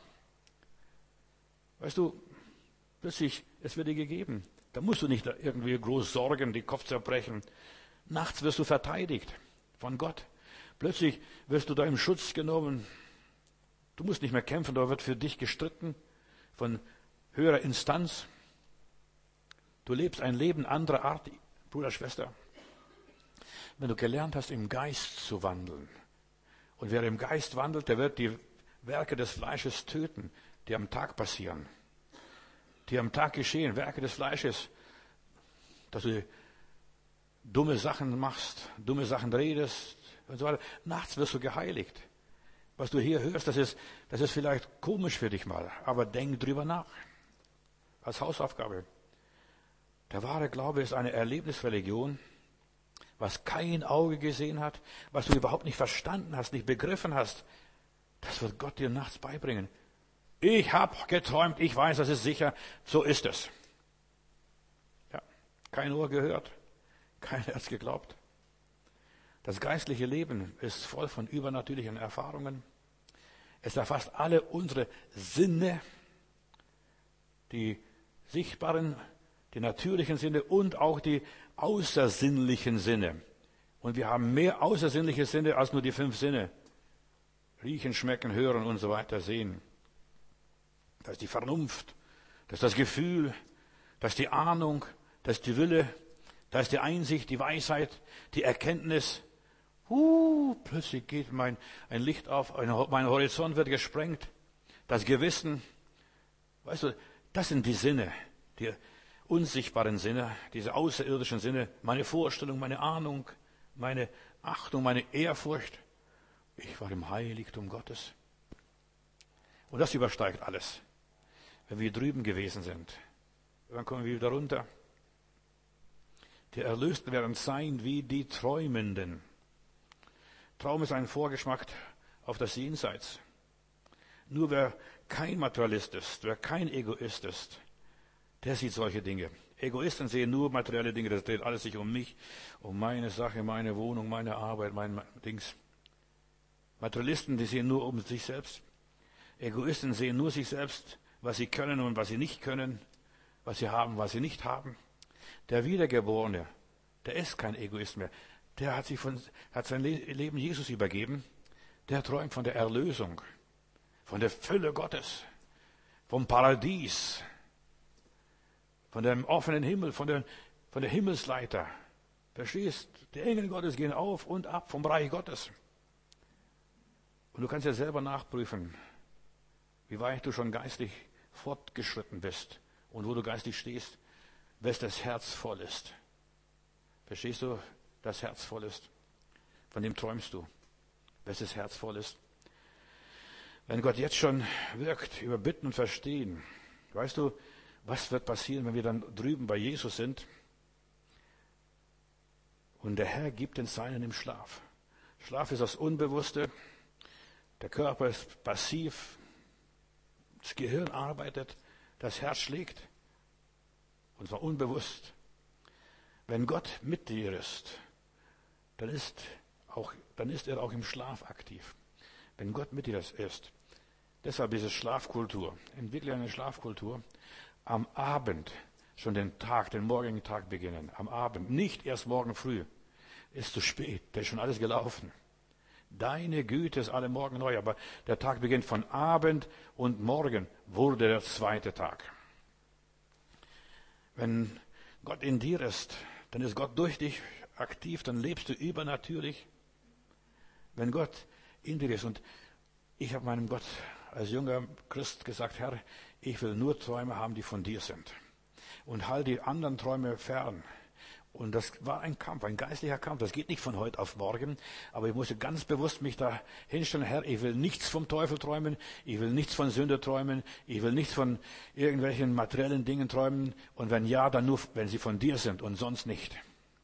Speaker 1: Weißt du, plötzlich, es wird dir gegeben. Da musst du nicht irgendwie groß sorgen, den Kopf zerbrechen. Nachts wirst du verteidigt von Gott. Plötzlich wirst du da im Schutz genommen. Du musst nicht mehr kämpfen, da wird für dich gestritten von höherer Instanz. Du lebst ein Leben anderer Art, Bruder, Schwester. Wenn du gelernt hast, im Geist zu wandeln. Und wer im Geist wandelt, der wird die Werke des Fleisches töten, die am Tag passieren. Die am Tag geschehen, Werke des Fleisches. Dass du dumme Sachen machst, dumme Sachen redest und so weiter. Nachts wirst du geheiligt. Was du hier hörst, das ist, das ist vielleicht komisch für dich mal, aber denk drüber nach. Als Hausaufgabe. Der wahre Glaube ist eine Erlebnisreligion, was kein Auge gesehen hat, was du überhaupt nicht verstanden hast, nicht begriffen hast. Das wird Gott dir nachts beibringen. Ich habe geträumt, ich weiß, das ist sicher, so ist es. Ja, kein Ohr gehört. Keiner hat es geglaubt. Das geistliche Leben ist voll von übernatürlichen Erfahrungen. Es erfasst alle unsere Sinne, die sichtbaren, die natürlichen Sinne und auch die außersinnlichen Sinne. Und wir haben mehr außersinnliche Sinne als nur die fünf Sinne. Riechen, schmecken, hören und so weiter, sehen. Das ist die Vernunft, das ist das Gefühl, das ist die Ahnung, das ist die Wille, da ist die Einsicht, die Weisheit, die Erkenntnis. Uh, plötzlich geht mein, ein Licht auf, ein, mein Horizont wird gesprengt. Das Gewissen. Weißt du, das sind die Sinne, die unsichtbaren Sinne, diese außerirdischen Sinne. Meine Vorstellung, meine Ahnung, meine Achtung, meine Ehrfurcht. Ich war im Heiligtum Gottes. Und das übersteigt alles. Wenn wir drüben gewesen sind, dann kommen wir wieder runter. Die Erlösten werden sein wie die Träumenden. Traum ist ein Vorgeschmack auf das Jenseits. Nur wer kein Materialist ist, wer kein Egoist ist, der sieht solche Dinge. Egoisten sehen nur materielle Dinge, das dreht alles sich um mich, um meine Sache, meine Wohnung, meine Arbeit, mein Dings. Materialisten, die sehen nur um sich selbst. Egoisten sehen nur sich selbst, was sie können und was sie nicht können, was sie haben, was sie nicht haben. Der Wiedergeborene, der ist kein Egoist mehr. Der hat sich von, hat sein Leben Jesus übergeben. Der träumt von der Erlösung, von der Fülle Gottes, vom Paradies, von dem offenen Himmel, von der, von der Himmelsleiter. Verstehst? Die Engel Gottes gehen auf und ab vom Reich Gottes. Und du kannst ja selber nachprüfen, wie weit du schon geistlich fortgeschritten bist und wo du geistlich stehst, wes das Herz voll ist. Verstehst du, das Herz voll ist? Von dem träumst du, wes das Herz voll ist. Wenn Gott jetzt schon wirkt über Bitten und Verstehen, weißt du, Was wird passieren, wenn wir dann drüben bei Jesus sind? Und der Herr gibt den Seinen im Schlaf. Schlaf ist das Unbewusste. Der Körper ist passiv. Das Gehirn arbeitet. Das Herz schlägt. Und zwar unbewusst. Wenn Gott mit dir ist, dann ist, auch, dann ist er auch im Schlaf aktiv. Wenn Gott mit dir ist. Deshalb diese Schlafkultur. Entwickle eine Schlafkultur. Am Abend schon den Tag, den morgigen Tag beginnen. Am Abend. Nicht erst morgen früh. Ist zu spät. Da ist schon alles gelaufen. Deine Güte ist alle Morgen neu. Aber der Tag beginnt von Abend und morgen wurde der zweite Tag. Wenn Gott in dir ist, dann ist Gott durch dich aktiv, dann lebst du übernatürlich. Wenn Gott in dir ist, und ich habe meinem Gott als junger Christ gesagt, Herr, ich will nur Träume haben, die von dir sind. Und halte die anderen Träume fern. Und das war ein Kampf, ein geistlicher Kampf. Das geht nicht von heute auf morgen. Aber ich musste ganz bewusst mich da hinstellen, Herr, ich will nichts vom Teufel träumen. Ich will nichts von Sünde träumen. Ich will nichts von irgendwelchen materiellen Dingen träumen. Und wenn ja, dann nur, wenn sie von dir sind und sonst nicht.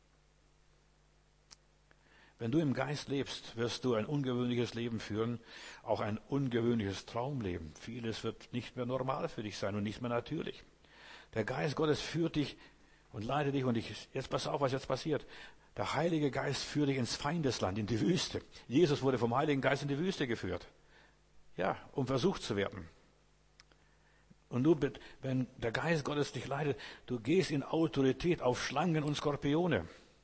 Speaker 1: Wenn du im Geist lebst, wirst du ein ungewöhnliches Leben führen. Auch ein ungewöhnliches Traumleben. Vieles wird nicht mehr normal für dich sein und nicht mehr natürlich. Der Geist Gottes führt dich und leite dich, und ich, jetzt pass auf, was jetzt passiert. Der Heilige Geist führt dich ins Feindesland, in die Wüste. Jesus wurde vom Heiligen Geist in die Wüste geführt. Ja, um versucht zu werden. Und du, wenn der Geist Gottes dich leitet, du gehst in Autorität auf Schlangen und Skorpione.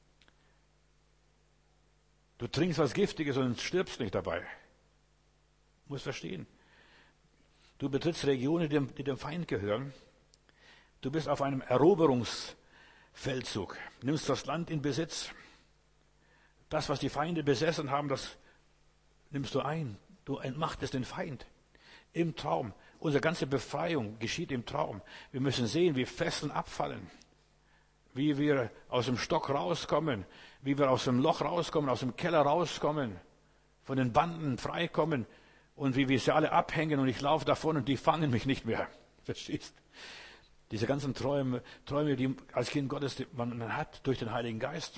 Speaker 1: Du trinkst was Giftiges und stirbst nicht dabei. Du musst verstehen. Du betrittst Regionen, die dem, die dem Feind gehören. Du bist auf einem Eroberungs Feldzug. Nimmst das Land in Besitz. Das, was die Feinde besessen haben, das nimmst du ein. Du entmachtest den Feind. Im Traum. Unsere ganze Befreiung geschieht im Traum. Wir müssen sehen, wie Fesseln abfallen. Wie wir aus dem Stock rauskommen. Wie wir aus dem Loch rauskommen, aus dem Keller rauskommen. Von den Banden freikommen. Und wie wir sie alle abhängen und ich laufe davon und die fangen mich nicht mehr. Verstehst? Diese ganzen Träume, Träume, die als Kind Gottes man hat durch den Heiligen Geist.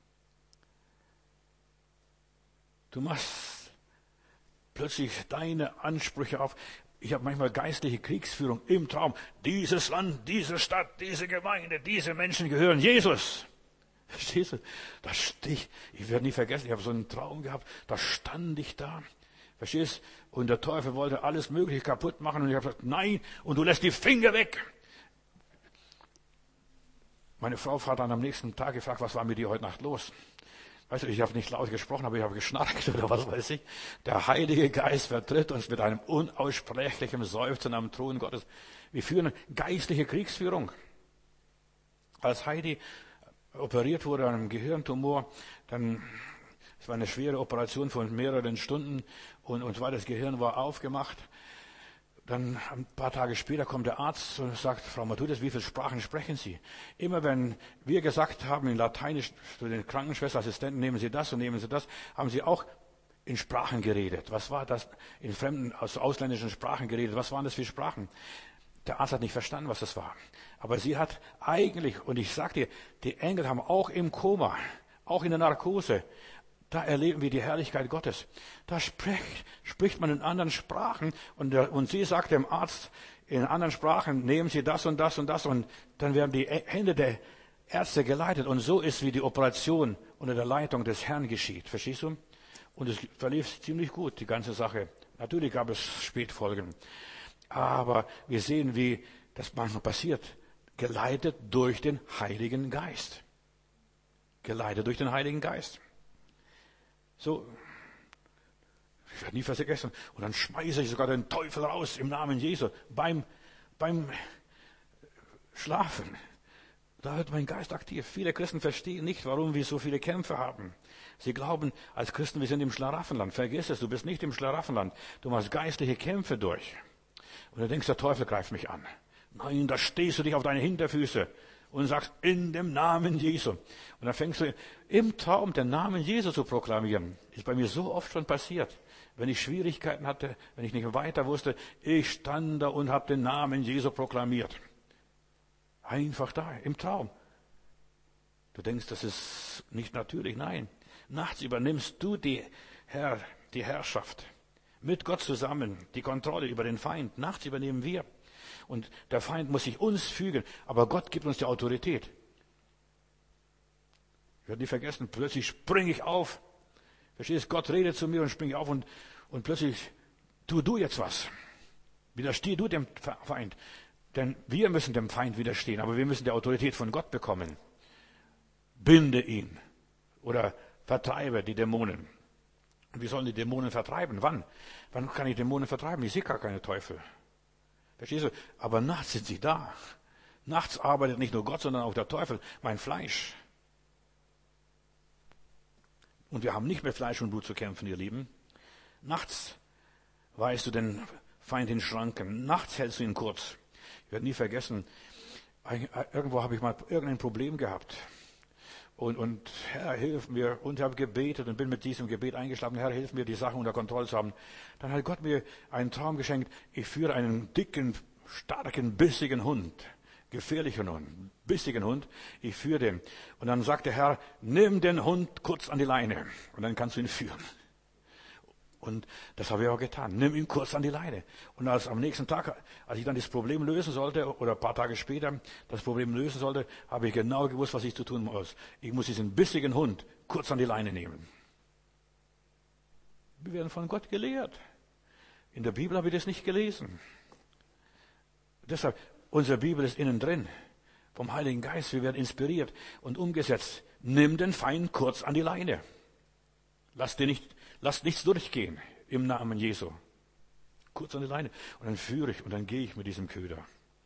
Speaker 1: Du machst plötzlich deine Ansprüche auf. Ich habe manchmal geistliche Kriegsführung im Traum. Dieses Land, diese Stadt, diese Gemeinde, diese Menschen gehören Jesus. Verstehst du? Da stich, ich werde nie vergessen, ich habe so einen Traum gehabt, da stand ich da. Verstehst du? Und der Teufel wollte alles Mögliche kaputt machen und ich habe gesagt, nein, und du lässt die Finger weg. Meine Frau hat dann am nächsten Tag gefragt, was war mit dir heute Nacht los? Weißt du, ich habe nicht laut gesprochen, aber ich habe geschnarcht oder was weiß ich. Der Heilige Geist vertritt uns mit einem unaussprechlichen Seufzen am Thron Gottes. Wir führen geistliche Kriegsführung. Als Heidi operiert wurde an einem Gehirntumor, dann, es war eine schwere Operation von mehreren Stunden und, und zwar das Gehirn war aufgemacht. Dann ein paar Tage später kommt der Arzt und sagt, Frau Matthäus, wie viele Sprachen sprechen Sie? Immer wenn wir gesagt haben in Lateinisch zu den Krankenschwesterassistenten, nehmen Sie das und nehmen Sie das, haben sie auch in Sprachen geredet. Was war das? In fremden, also ausländischen Sprachen geredet. Was waren das für Sprachen? Der Arzt hat nicht verstanden, was das war. Aber sie hat eigentlich, und ich sag dir, die Engel haben auch im Koma, auch in der Narkose, da erleben wir die Herrlichkeit Gottes. Da spricht, spricht man in anderen Sprachen und, der, und sie sagt dem Arzt in anderen Sprachen, nehmen Sie das und das und das und dann werden die Hände der Ärzte geleitet und so ist, wie die Operation unter der Leitung des Herrn geschieht. Verstehst du? Und es verlief ziemlich gut, die ganze Sache. Natürlich gab es Spätfolgen. Aber wir sehen, wie das manchmal passiert. Geleitet durch den Heiligen Geist. Geleitet durch den Heiligen Geist. So, ich werde nie vergessen. Und dann schmeiße ich sogar den Teufel raus im Namen Jesu beim, beim Schlafen. Da wird mein Geist aktiv. Viele Christen verstehen nicht, warum wir so viele Kämpfe haben. Sie glauben, als Christen, wir sind im Schlaraffenland. Vergiss es, du bist nicht im Schlaraffenland. Du machst geistliche Kämpfe durch. Und du denkst, der Teufel greift mich an. Nein, da stehst du dich auf deine Hinterfüße und sagst, in dem Namen Jesu. Und dann fängst du im Traum den Namen Jesu zu proklamieren. Ist bei mir so oft schon passiert. Wenn ich Schwierigkeiten hatte, wenn ich nicht weiter wusste, ich stand da und habe den Namen Jesu proklamiert. Einfach da, im Traum. Du denkst, das ist nicht natürlich. Nein. Nachts übernimmst du die, Herr, die Herrschaft. Mit Gott zusammen, die Kontrolle über den Feind. Nachts übernehmen wir. Und der Feind muss sich uns fügen. Aber Gott gibt uns die Autorität. Ich werde nie vergessen, plötzlich springe ich auf. Verstehst, Gott redet zu mir und springe auf und, und plötzlich tu du jetzt was. Widersteh du dem Feind. Denn wir müssen dem Feind widerstehen, aber wir müssen die Autorität von Gott bekommen. Binde ihn oder vertreibe die Dämonen. Und wir sollen die Dämonen vertreiben. Wann? Wann kann ich Dämonen vertreiben? Ich sehe gar keine Teufel. Verstehst du? Aber nachts sind sie da. Nachts arbeitet nicht nur Gott, sondern auch der Teufel, mein Fleisch. Und wir haben nicht mit Fleisch und Blut zu kämpfen, ihr Lieben. Nachts weist du den Feind in Schranken. Nachts hältst du ihn kurz. Ich werde nie vergessen, irgendwo habe ich mal irgendein Problem gehabt. Und, und Herr, hilf mir. Und ich habe gebetet und bin mit diesem Gebet eingeschlafen. Herr, hilf mir, die Sachen unter Kontrolle zu haben. Dann hat Gott mir einen Traum geschenkt. Ich führe einen dicken, starken, bissigen Hund. Gefährlichen Hund. Bissigen Hund. Ich führe den. Und dann sagt der Herr, nimm den Hund kurz an die Leine. Und dann kannst du ihn führen. Und das habe ich auch getan. Nimm ihn kurz an die Leine. Und als am nächsten Tag, als ich dann das Problem lösen sollte, oder ein paar Tage später das Problem lösen sollte, habe ich genau gewusst, was ich zu tun muss. Ich muss diesen bissigen Hund kurz an die Leine nehmen. Wir werden von Gott gelehrt. In der Bibel habe ich das nicht gelesen. Deshalb, unsere Bibel ist innen drin. Vom Heiligen Geist. Wir werden inspiriert und umgesetzt. Nimm den Feind kurz an die Leine. Lass dir nicht, lass nichts durchgehen im Namen Jesu. Kurz an die Leine. Und dann führe ich und dann gehe ich mit diesem Köder.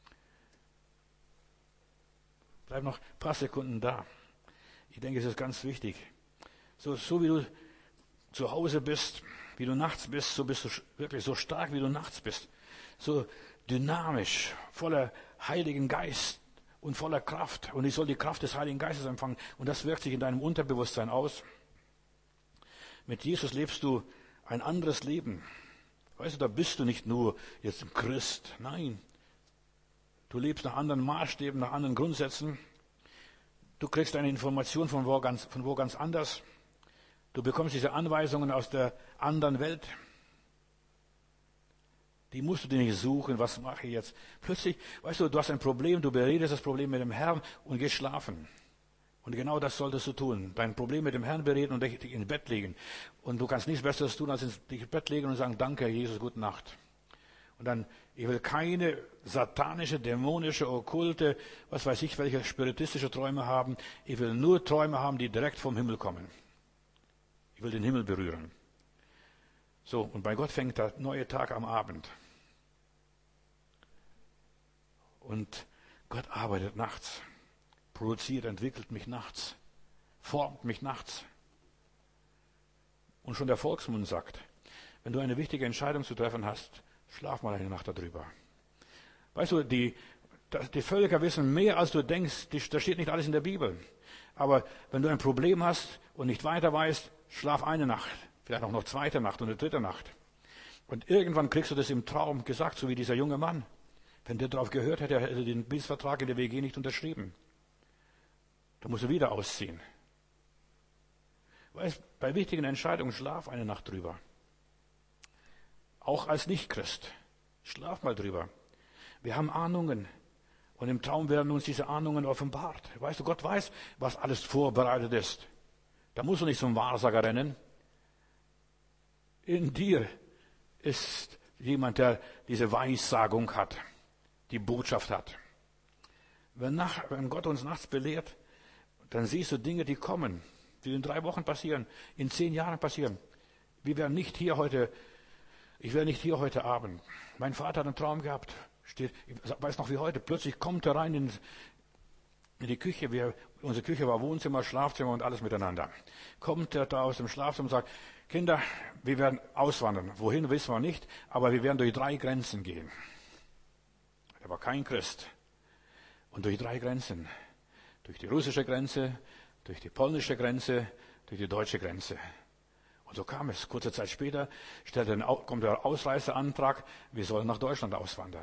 Speaker 1: Bleib noch ein paar Sekunden da. Ich denke, es ist ganz wichtig. So, so wie du zu Hause bist, wie du nachts bist, so bist du wirklich so stark, wie du nachts bist. So dynamisch, voller Heiligen Geist und voller Kraft. Und ich soll die Kraft des Heiligen Geistes empfangen. Und das wirkt sich in deinem Unterbewusstsein aus. Mit Jesus lebst du ein anderes Leben. Weißt du, da bist du nicht nur jetzt ein Christ. Nein. Du lebst nach anderen Maßstäben, nach anderen Grundsätzen. Du kriegst eine Information von wo ganz, von wo ganz anders. Du bekommst diese Anweisungen aus der anderen Welt. Die musst du dir nicht suchen. Was mache ich jetzt? Plötzlich, weißt du, du hast ein Problem, du beredest das Problem mit dem Herrn und gehst schlafen. Und genau das solltest du tun. Dein Problem mit dem Herrn bereden und dich ins Bett legen. Und du kannst nichts Besseres tun, als dich ins Bett legen und sagen, danke, Herr Jesus, gute Nacht. Und dann, ich will keine satanische, dämonische, okkulte, was weiß ich, welche spiritistische Träume haben. Ich will nur Träume haben, die direkt vom Himmel kommen. Ich will den Himmel berühren. So, und bei Gott fängt der neue Tag am Abend. Und Gott arbeitet nachts. Produziert, entwickelt mich nachts, formt mich nachts. Und schon der Volksmund sagt, wenn du eine wichtige Entscheidung zu treffen hast, schlaf mal eine Nacht darüber. Weißt du, die, die Völker wissen mehr, als du denkst. Da steht nicht alles in der Bibel. Aber wenn du ein Problem hast und nicht weiter weißt, schlaf eine Nacht, vielleicht auch noch zweite Nacht und eine dritte Nacht. Und irgendwann kriegst du das im Traum gesagt, so wie dieser junge Mann. Wenn der darauf gehört hätte, hätte er den Mietvertrag in der W G nicht unterschrieben. Da musst du wieder ausziehen. Weißt, bei wichtigen Entscheidungen schlaf eine Nacht drüber. Auch als Nichtchrist. Schlaf mal drüber. Wir haben Ahnungen. Und im Traum werden uns diese Ahnungen offenbart. Weißt du, Gott weiß, was alles vorbereitet ist. Da musst du nicht zum Wahrsager rennen. In dir ist jemand, der diese Weissagung hat, die Botschaft hat. Wenn, nach, wenn Gott uns nachts belehrt, dann siehst du Dinge, die kommen, die in drei Wochen passieren, in zehn Jahren passieren. Wir werden nicht hier heute, ich wäre nicht hier heute Abend. Mein Vater hat einen Traum gehabt, steht, ich weiß noch wie heute, plötzlich kommt er rein in, in die Küche, wir, unsere Küche war Wohnzimmer, Schlafzimmer und alles miteinander. Kommt er da aus dem Schlafzimmer und sagt, Kinder, wir werden auswandern. Wohin, wissen wir nicht, aber wir werden durch drei Grenzen gehen. Er war kein Christ. Und durch drei Grenzen. Durch die russische Grenze, durch die polnische Grenze, durch die deutsche Grenze. Und so kam es. Kurze Zeit später stellte ein, kommt der Ausreiseantrag, wir sollen nach Deutschland auswandern.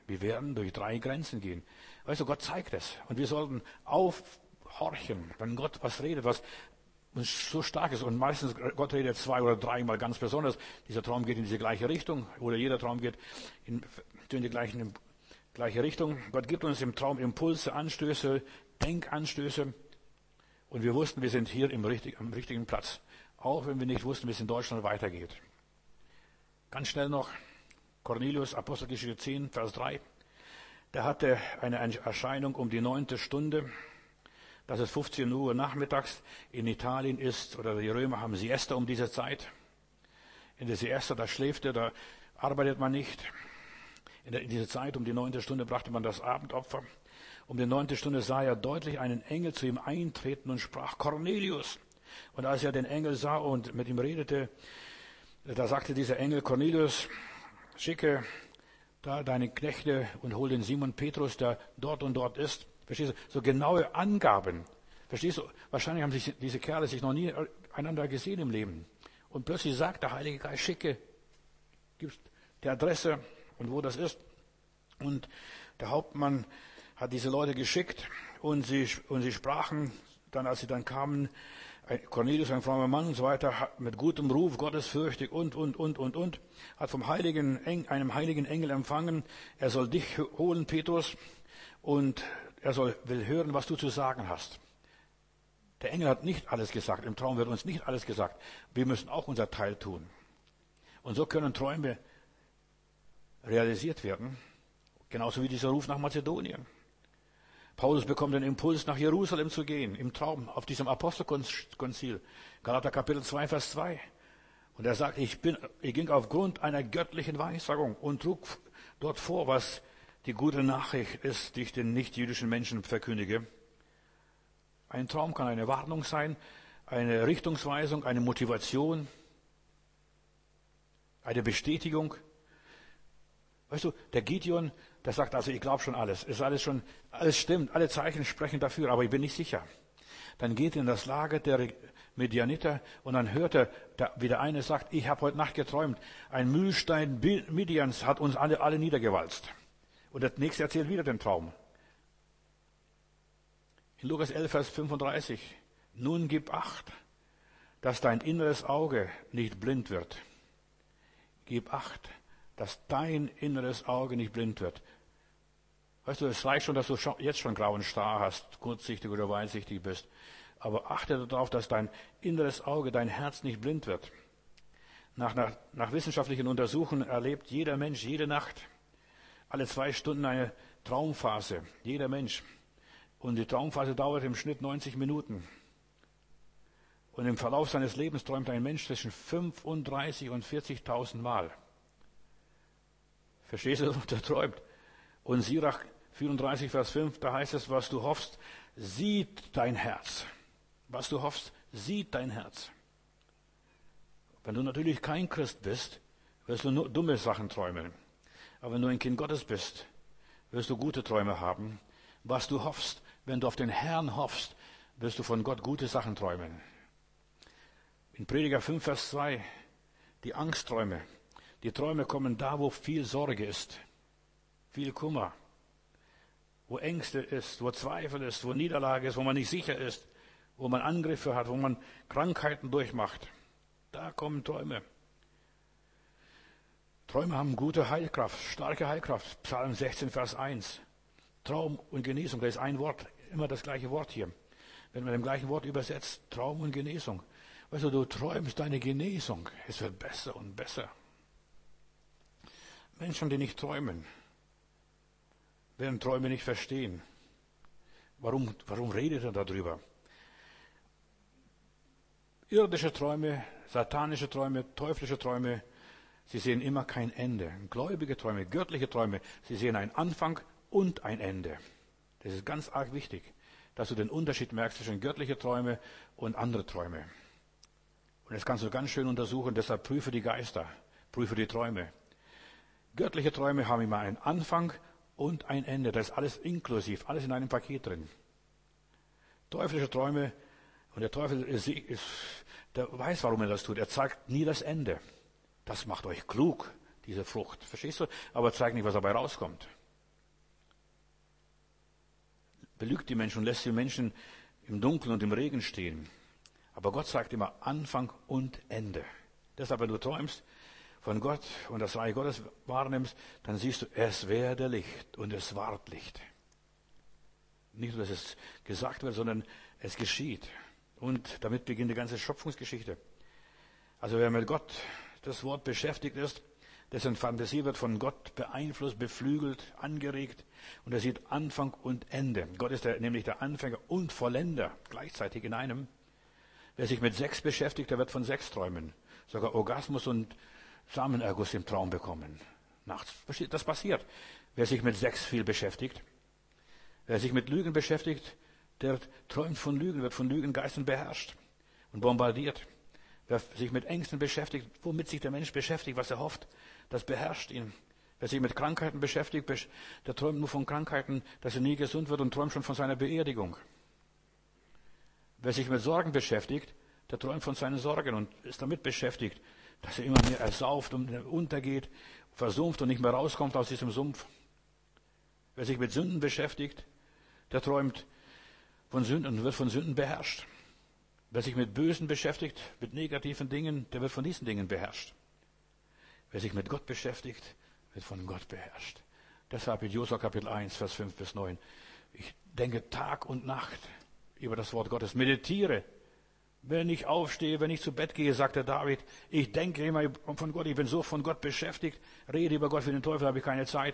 Speaker 1: Wir werden durch drei Grenzen gehen. Weißt du, Gott zeigt es. Und wir sollten aufhorchen, wenn Gott was redet, was uns so stark ist. Und meistens, Gott redet zwei oder dreimal ganz besonders. Dieser Traum geht in diese gleiche Richtung. Oder jeder Traum geht in, in die gleichen, gleiche Richtung. Gott gibt uns im Traum Impulse, Anstöße, Denkanstöße. Und wir wussten, wir sind hier im richtig, am richtigen Platz. Auch wenn wir nicht wussten, wie es in Deutschland weitergeht. Ganz schnell noch. Cornelius, Apostelgeschichte zehn, Vers drei. Der hatte eine Erscheinung um die neunte Stunde. Dass es fünfzehn Uhr nachmittags in Italien ist, oder die Römer haben Siesta um diese Zeit. In der Siesta, da schläft er, da arbeitet man nicht. In, der, in dieser Zeit, um die neunte Stunde, brachte man das Abendopfer. Um die neunte Stunde sah er deutlich einen Engel zu ihm eintreten und sprach, Cornelius. Und als er den Engel sah und mit ihm redete, da sagte dieser Engel, Cornelius, schicke da deine Knechte und hol den Simon Petrus, der dort und dort ist. Verstehst du? So genaue Angaben. Verstehst du? Wahrscheinlich haben sich diese Kerle sich noch nie einander gesehen im Leben. Und plötzlich sagt der Heilige Geist, schicke, gibt die Adresse und wo das ist. Und der Hauptmann hat diese Leute geschickt und sie, und sie sprachen dann, als sie dann kamen, Cornelius, ein frommer Mann und so weiter, mit gutem Ruf, gottesfürchtig und, und, und, und, und, hat vom heiligen, einem heiligen Engel empfangen, er soll dich holen, Petrus, und er soll, will hören, was du zu sagen hast. Der Engel hat nicht alles gesagt, im Traum wird uns nicht alles gesagt. Wir müssen auch unser Teil tun. Und so können Träume realisiert werden, genauso wie dieser Ruf nach Mazedonien. Paulus bekommt den Impuls, nach Jerusalem zu gehen, im Traum, auf diesem Apostelkonzil. Galater Kapitel zwei, Vers zwei. Und er sagt, ich bin, ich ging aufgrund einer göttlichen Weissagung und trug dort vor, was die gute Nachricht ist, die ich den nicht-jüdischen Menschen verkündige. Ein Traum kann eine Warnung sein, eine Richtungsweisung, eine Motivation, eine Bestätigung. Weißt du, der Gideon, der sagt also, ich glaube schon alles, ist alles schon, alles stimmt, alle Zeichen sprechen dafür, aber ich bin nicht sicher. Dann geht er in das Lager der Midianiter und dann hört er, wie der eine sagt, ich habe heute Nacht geträumt, ein Mühlstein Midians hat uns alle, alle niedergewalzt. Und der nächste erzählt wieder den Traum. In Lukas elf, Vers fünfunddreißig. Nun gib Acht, dass dein inneres Auge nicht blind wird. Gib Acht, dass dein inneres Auge nicht blind wird. Weißt du, es reicht schon, dass du jetzt schon grauen Star hast, kurzsichtig oder weitsichtig bist. Aber achte darauf, dass dein inneres Auge, dein Herz nicht blind wird. Nach, nach, nach wissenschaftlichen Untersuchungen erlebt jeder Mensch jede Nacht alle zwei Stunden eine Traumphase. Jeder Mensch. Und die Traumphase dauert im Schnitt neunzig Minuten. Und im Verlauf seines Lebens träumt ein Mensch zwischen fünfunddreißig und vierzigtausend Mal. Verstehst du, der träumt? Und Sirach vierunddreißig, Vers fünf, da heißt es, was du hoffst, sieht dein Herz. Was du hoffst, sieht dein Herz. Wenn du natürlich kein Christ bist, wirst du nur dumme Sachen träumen. Aber wenn du ein Kind Gottes bist, wirst du gute Träume haben. Was du hoffst, wenn du auf den Herrn hoffst, wirst du von Gott gute Sachen träumen. In Prediger fünf, Vers zwei, die Angstträume. Die Träume kommen da, wo viel Sorge ist, viel Kummer, wo Ängste ist, wo Zweifel ist, wo Niederlage ist, wo man nicht sicher ist, wo man Angriffe hat, wo man Krankheiten durchmacht. Da kommen Träume. Träume haben gute Heilkraft, starke Heilkraft. Psalm sechzehn, Vers eins. Traum und Genesung, da ist ein Wort, immer das gleiche Wort hier. Wenn man dem gleichen Wort übersetzt, Traum und Genesung. Weißt du, du träumst deine Genesung. Es wird besser und besser. Menschen, die nicht träumen, werden Träume nicht verstehen. Warum, warum redet er darüber? Irdische Träume, satanische Träume, teuflische Träume, sie sehen immer kein Ende. Gläubige Träume, göttliche Träume, sie sehen einen Anfang und ein Ende. Das ist ganz arg wichtig, dass du den Unterschied merkst zwischen göttliche Träume und andere Träume. Und das kannst du ganz schön untersuchen, deshalb prüfe die Geister, prüfe die Träume. Göttliche Träume haben immer einen Anfang und ein Ende. Das ist alles inklusiv, alles in einem Paket drin. Teuflische Träume, und der Teufel ist, ist, der weiß, warum er das tut. Er zeigt nie das Ende. Das macht euch klug, diese Frucht. Verstehst du? Aber zeigt nicht, was dabei rauskommt. belügt die Menschen und lässt die Menschen im Dunkeln und im Regen stehen. Aber Gott sagt immer Anfang und Ende. Deshalb, wenn du träumst von Gott und das Reich Gottes wahrnimmst, dann siehst du, es werde Licht und es ward Licht. Nicht nur, dass es gesagt wird, sondern es geschieht. Und damit beginnt die ganze Schöpfungsgeschichte. Also wer mit Gott das Wort beschäftigt ist, dessen Fantasie wird von Gott beeinflusst, beflügelt, angeregt und er sieht Anfang und Ende. Gott ist der, nämlich der Anfänger und Vollender gleichzeitig in einem. Wer sich mit Sex beschäftigt, der wird von Sex träumen. Sogar Orgasmus und Samenerguss im Traum bekommen. Nachts. Das passiert. Wer sich mit Sex viel beschäftigt, wer sich mit Lügen beschäftigt, der träumt von Lügen, wird von Lügengeistern beherrscht und bombardiert. Wer sich mit Ängsten beschäftigt, womit sich der Mensch beschäftigt, was er hofft, das beherrscht ihn. Wer sich mit Krankheiten beschäftigt, der träumt nur von Krankheiten, dass er nie gesund wird und träumt schon von seiner Beerdigung. Wer sich mit Sorgen beschäftigt, der träumt von seinen Sorgen und ist damit beschäftigt, dass er immer mehr ersauft und untergeht, versumpft und nicht mehr rauskommt aus diesem Sumpf. Wer sich mit Sünden beschäftigt, der träumt von Sünden und wird von Sünden beherrscht. Wer sich mit Bösen beschäftigt, mit negativen Dingen, der wird von diesen Dingen beherrscht. Wer sich mit Gott beschäftigt, wird von Gott beherrscht. Deshalb in Josua Kapitel eins, Vers fünf bis neun. Ich denke Tag und Nacht über das Wort Gottes, meditiere. Wenn ich aufstehe, wenn ich zu Bett gehe, sagt der David, ich denke immer von Gott, ich bin so von Gott beschäftigt, rede über Gott, für den Teufel habe ich keine Zeit.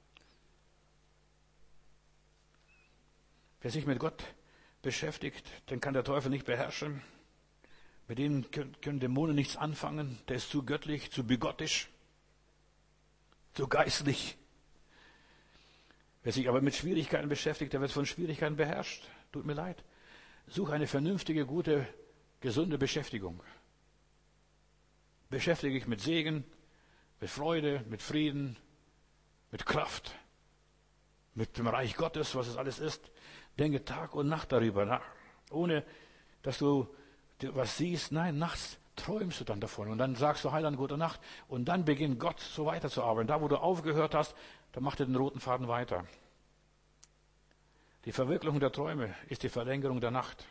Speaker 1: Wer sich mit Gott beschäftigt, den kann der Teufel nicht beherrschen. Mit dem können Dämonen nichts anfangen. Der ist zu göttlich, zu bigottisch, zu geistlich. Wer sich aber mit Schwierigkeiten beschäftigt, der wird von Schwierigkeiten beherrscht. Tut mir leid. Such eine vernünftige, gute, gesunde Beschäftigung. Beschäftige dich mit Segen, mit Freude, mit Frieden, mit Kraft, mit dem Reich Gottes, was es alles ist. Denke Tag und Nacht darüber nach. Ohne, dass du was siehst. Nein, nachts träumst du dann davon. Und dann sagst du Heiland, gute Nacht. Und dann beginnt Gott so weiterzuarbeiten. Da, wo du aufgehört hast, da macht er den roten Faden weiter. Die Verwirklichung der Träume ist die Verlängerung der Nacht.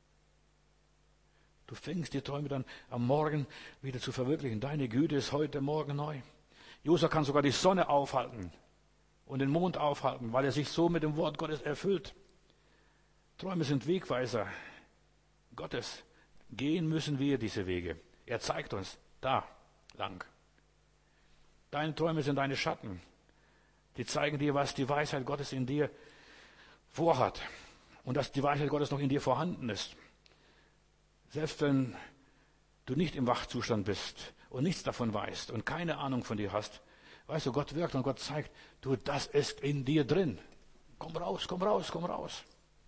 Speaker 1: Du fängst die Träume dann am Morgen wieder zu verwirklichen. Deine Güte ist heute Morgen neu. Josua kann sogar die Sonne aufhalten und den Mond aufhalten, weil er sich so mit dem Wort Gottes erfüllt. Träume sind Wegweiser Gottes. Gehen müssen wir diese Wege. Er zeigt uns da lang. Deine Träume sind deine Schatten. Die zeigen dir, was die Weisheit Gottes in dir vorhat. Und dass die Weisheit Gottes noch in dir vorhanden ist. Selbst wenn du nicht im Wachzustand bist und nichts davon weißt und keine Ahnung von dir hast, weißt du, Gott wirkt und Gott zeigt, du, das ist in dir drin. Komm raus, komm raus, komm raus.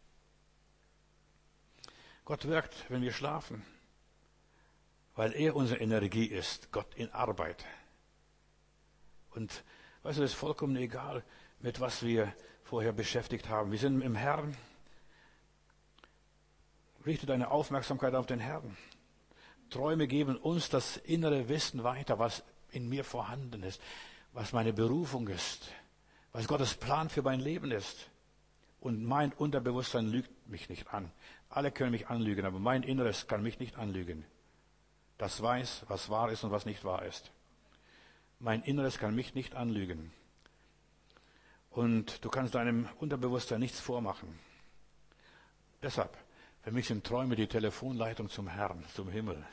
Speaker 1: Gott wirkt, wenn wir schlafen, weil er unsere Energie ist, Gott in Arbeit. Und weißt du, es ist vollkommen egal, mit was wir vorher beschäftigt haben. Wir sind im Herrn. Richte deine Aufmerksamkeit auf den Herrn. Träume geben uns das innere Wissen weiter, was in mir vorhanden ist, was meine Berufung ist, was Gottes Plan für mein Leben ist. Und mein Unterbewusstsein lügt mich nicht an. Alle können mich anlügen, aber mein Inneres kann mich nicht anlügen. Das weiß, was wahr ist und was nicht wahr ist. Mein Inneres kann mich nicht anlügen. Und du kannst deinem Unterbewusstsein nichts vormachen. Deshalb, für mich sind Träume die Telefonleitung zum Herrn, zum Himmel.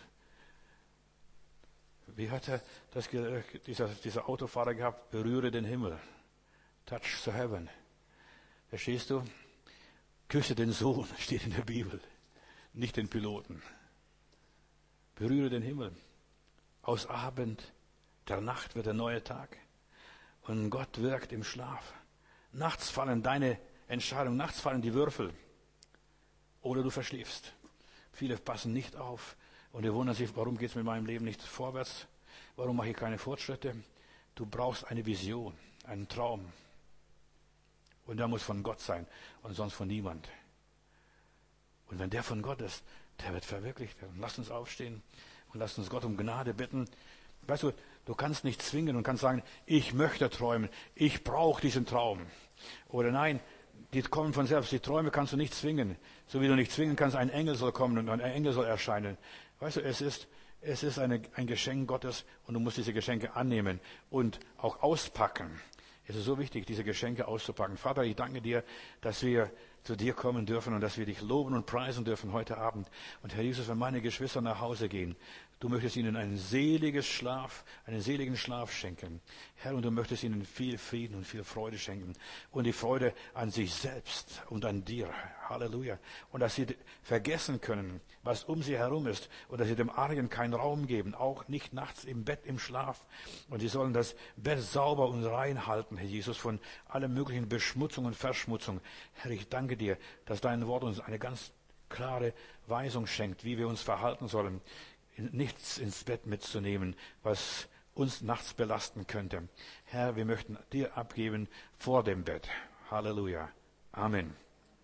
Speaker 1: Wie hat er das, dieser, dieser Autofahrer gehabt? Berühre den Himmel. Touch the heaven. Verstehst du? Küsse den Sohn, steht in der Bibel. Nicht den Piloten. Berühre den Himmel. Aus Abend der Nacht wird der neue Tag. Und Gott wirkt im Schlaf. Nachts fallen deine Entscheidungen, nachts fallen die Würfel. Oder du verschläfst. Viele passen nicht auf und die wundern sich, warum geht es mit meinem Leben nicht vorwärts? Warum mache ich keine Fortschritte? Du brauchst eine Vision, einen Traum. Und der muss von Gott sein und sonst von niemand. Und wenn der von Gott ist, der wird verwirklicht. Lasst uns aufstehen und lasst uns Gott um Gnade bitten. Weißt du, du kannst nicht zwingen und kannst sagen, ich möchte träumen, ich brauche diesen Traum. Oder nein, die kommen von selbst. Die Träume kannst du nicht zwingen. So wie du nicht zwingen kannst, ein Engel soll kommen und ein Engel soll erscheinen. Weißt du, es ist, es ist eine, ein Geschenk Gottes und du musst diese Geschenke annehmen und auch auspacken. Es ist so wichtig, diese Geschenke auszupacken. Vater, ich danke dir, dass wir zu dir kommen dürfen und dass wir dich loben und preisen dürfen heute Abend. Und Herr Jesus, wenn meine Geschwister nach Hause gehen, du möchtest ihnen einen seliges Schlaf, einen seligen Schlaf schenken. Herr, und du möchtest ihnen viel Frieden und viel Freude schenken. Und die Freude an sich selbst und an dir. Halleluja. Und dass sie vergessen können, was um sie herum ist. Und dass sie dem Argen keinen Raum geben. Auch nicht nachts im Bett, im Schlaf. Und sie sollen das Bett sauber und rein halten, Herr Jesus, von allen möglichen Beschmutzung und Verschmutzung. Herr, ich danke dir, dass dein Wort uns eine ganz klare Weisung schenkt, wie wir uns verhalten sollen. Nichts ins Bett mitzunehmen, was uns nachts belasten könnte. Herr, wir möchten dir abgeben vor dem Bett. Halleluja. Amen.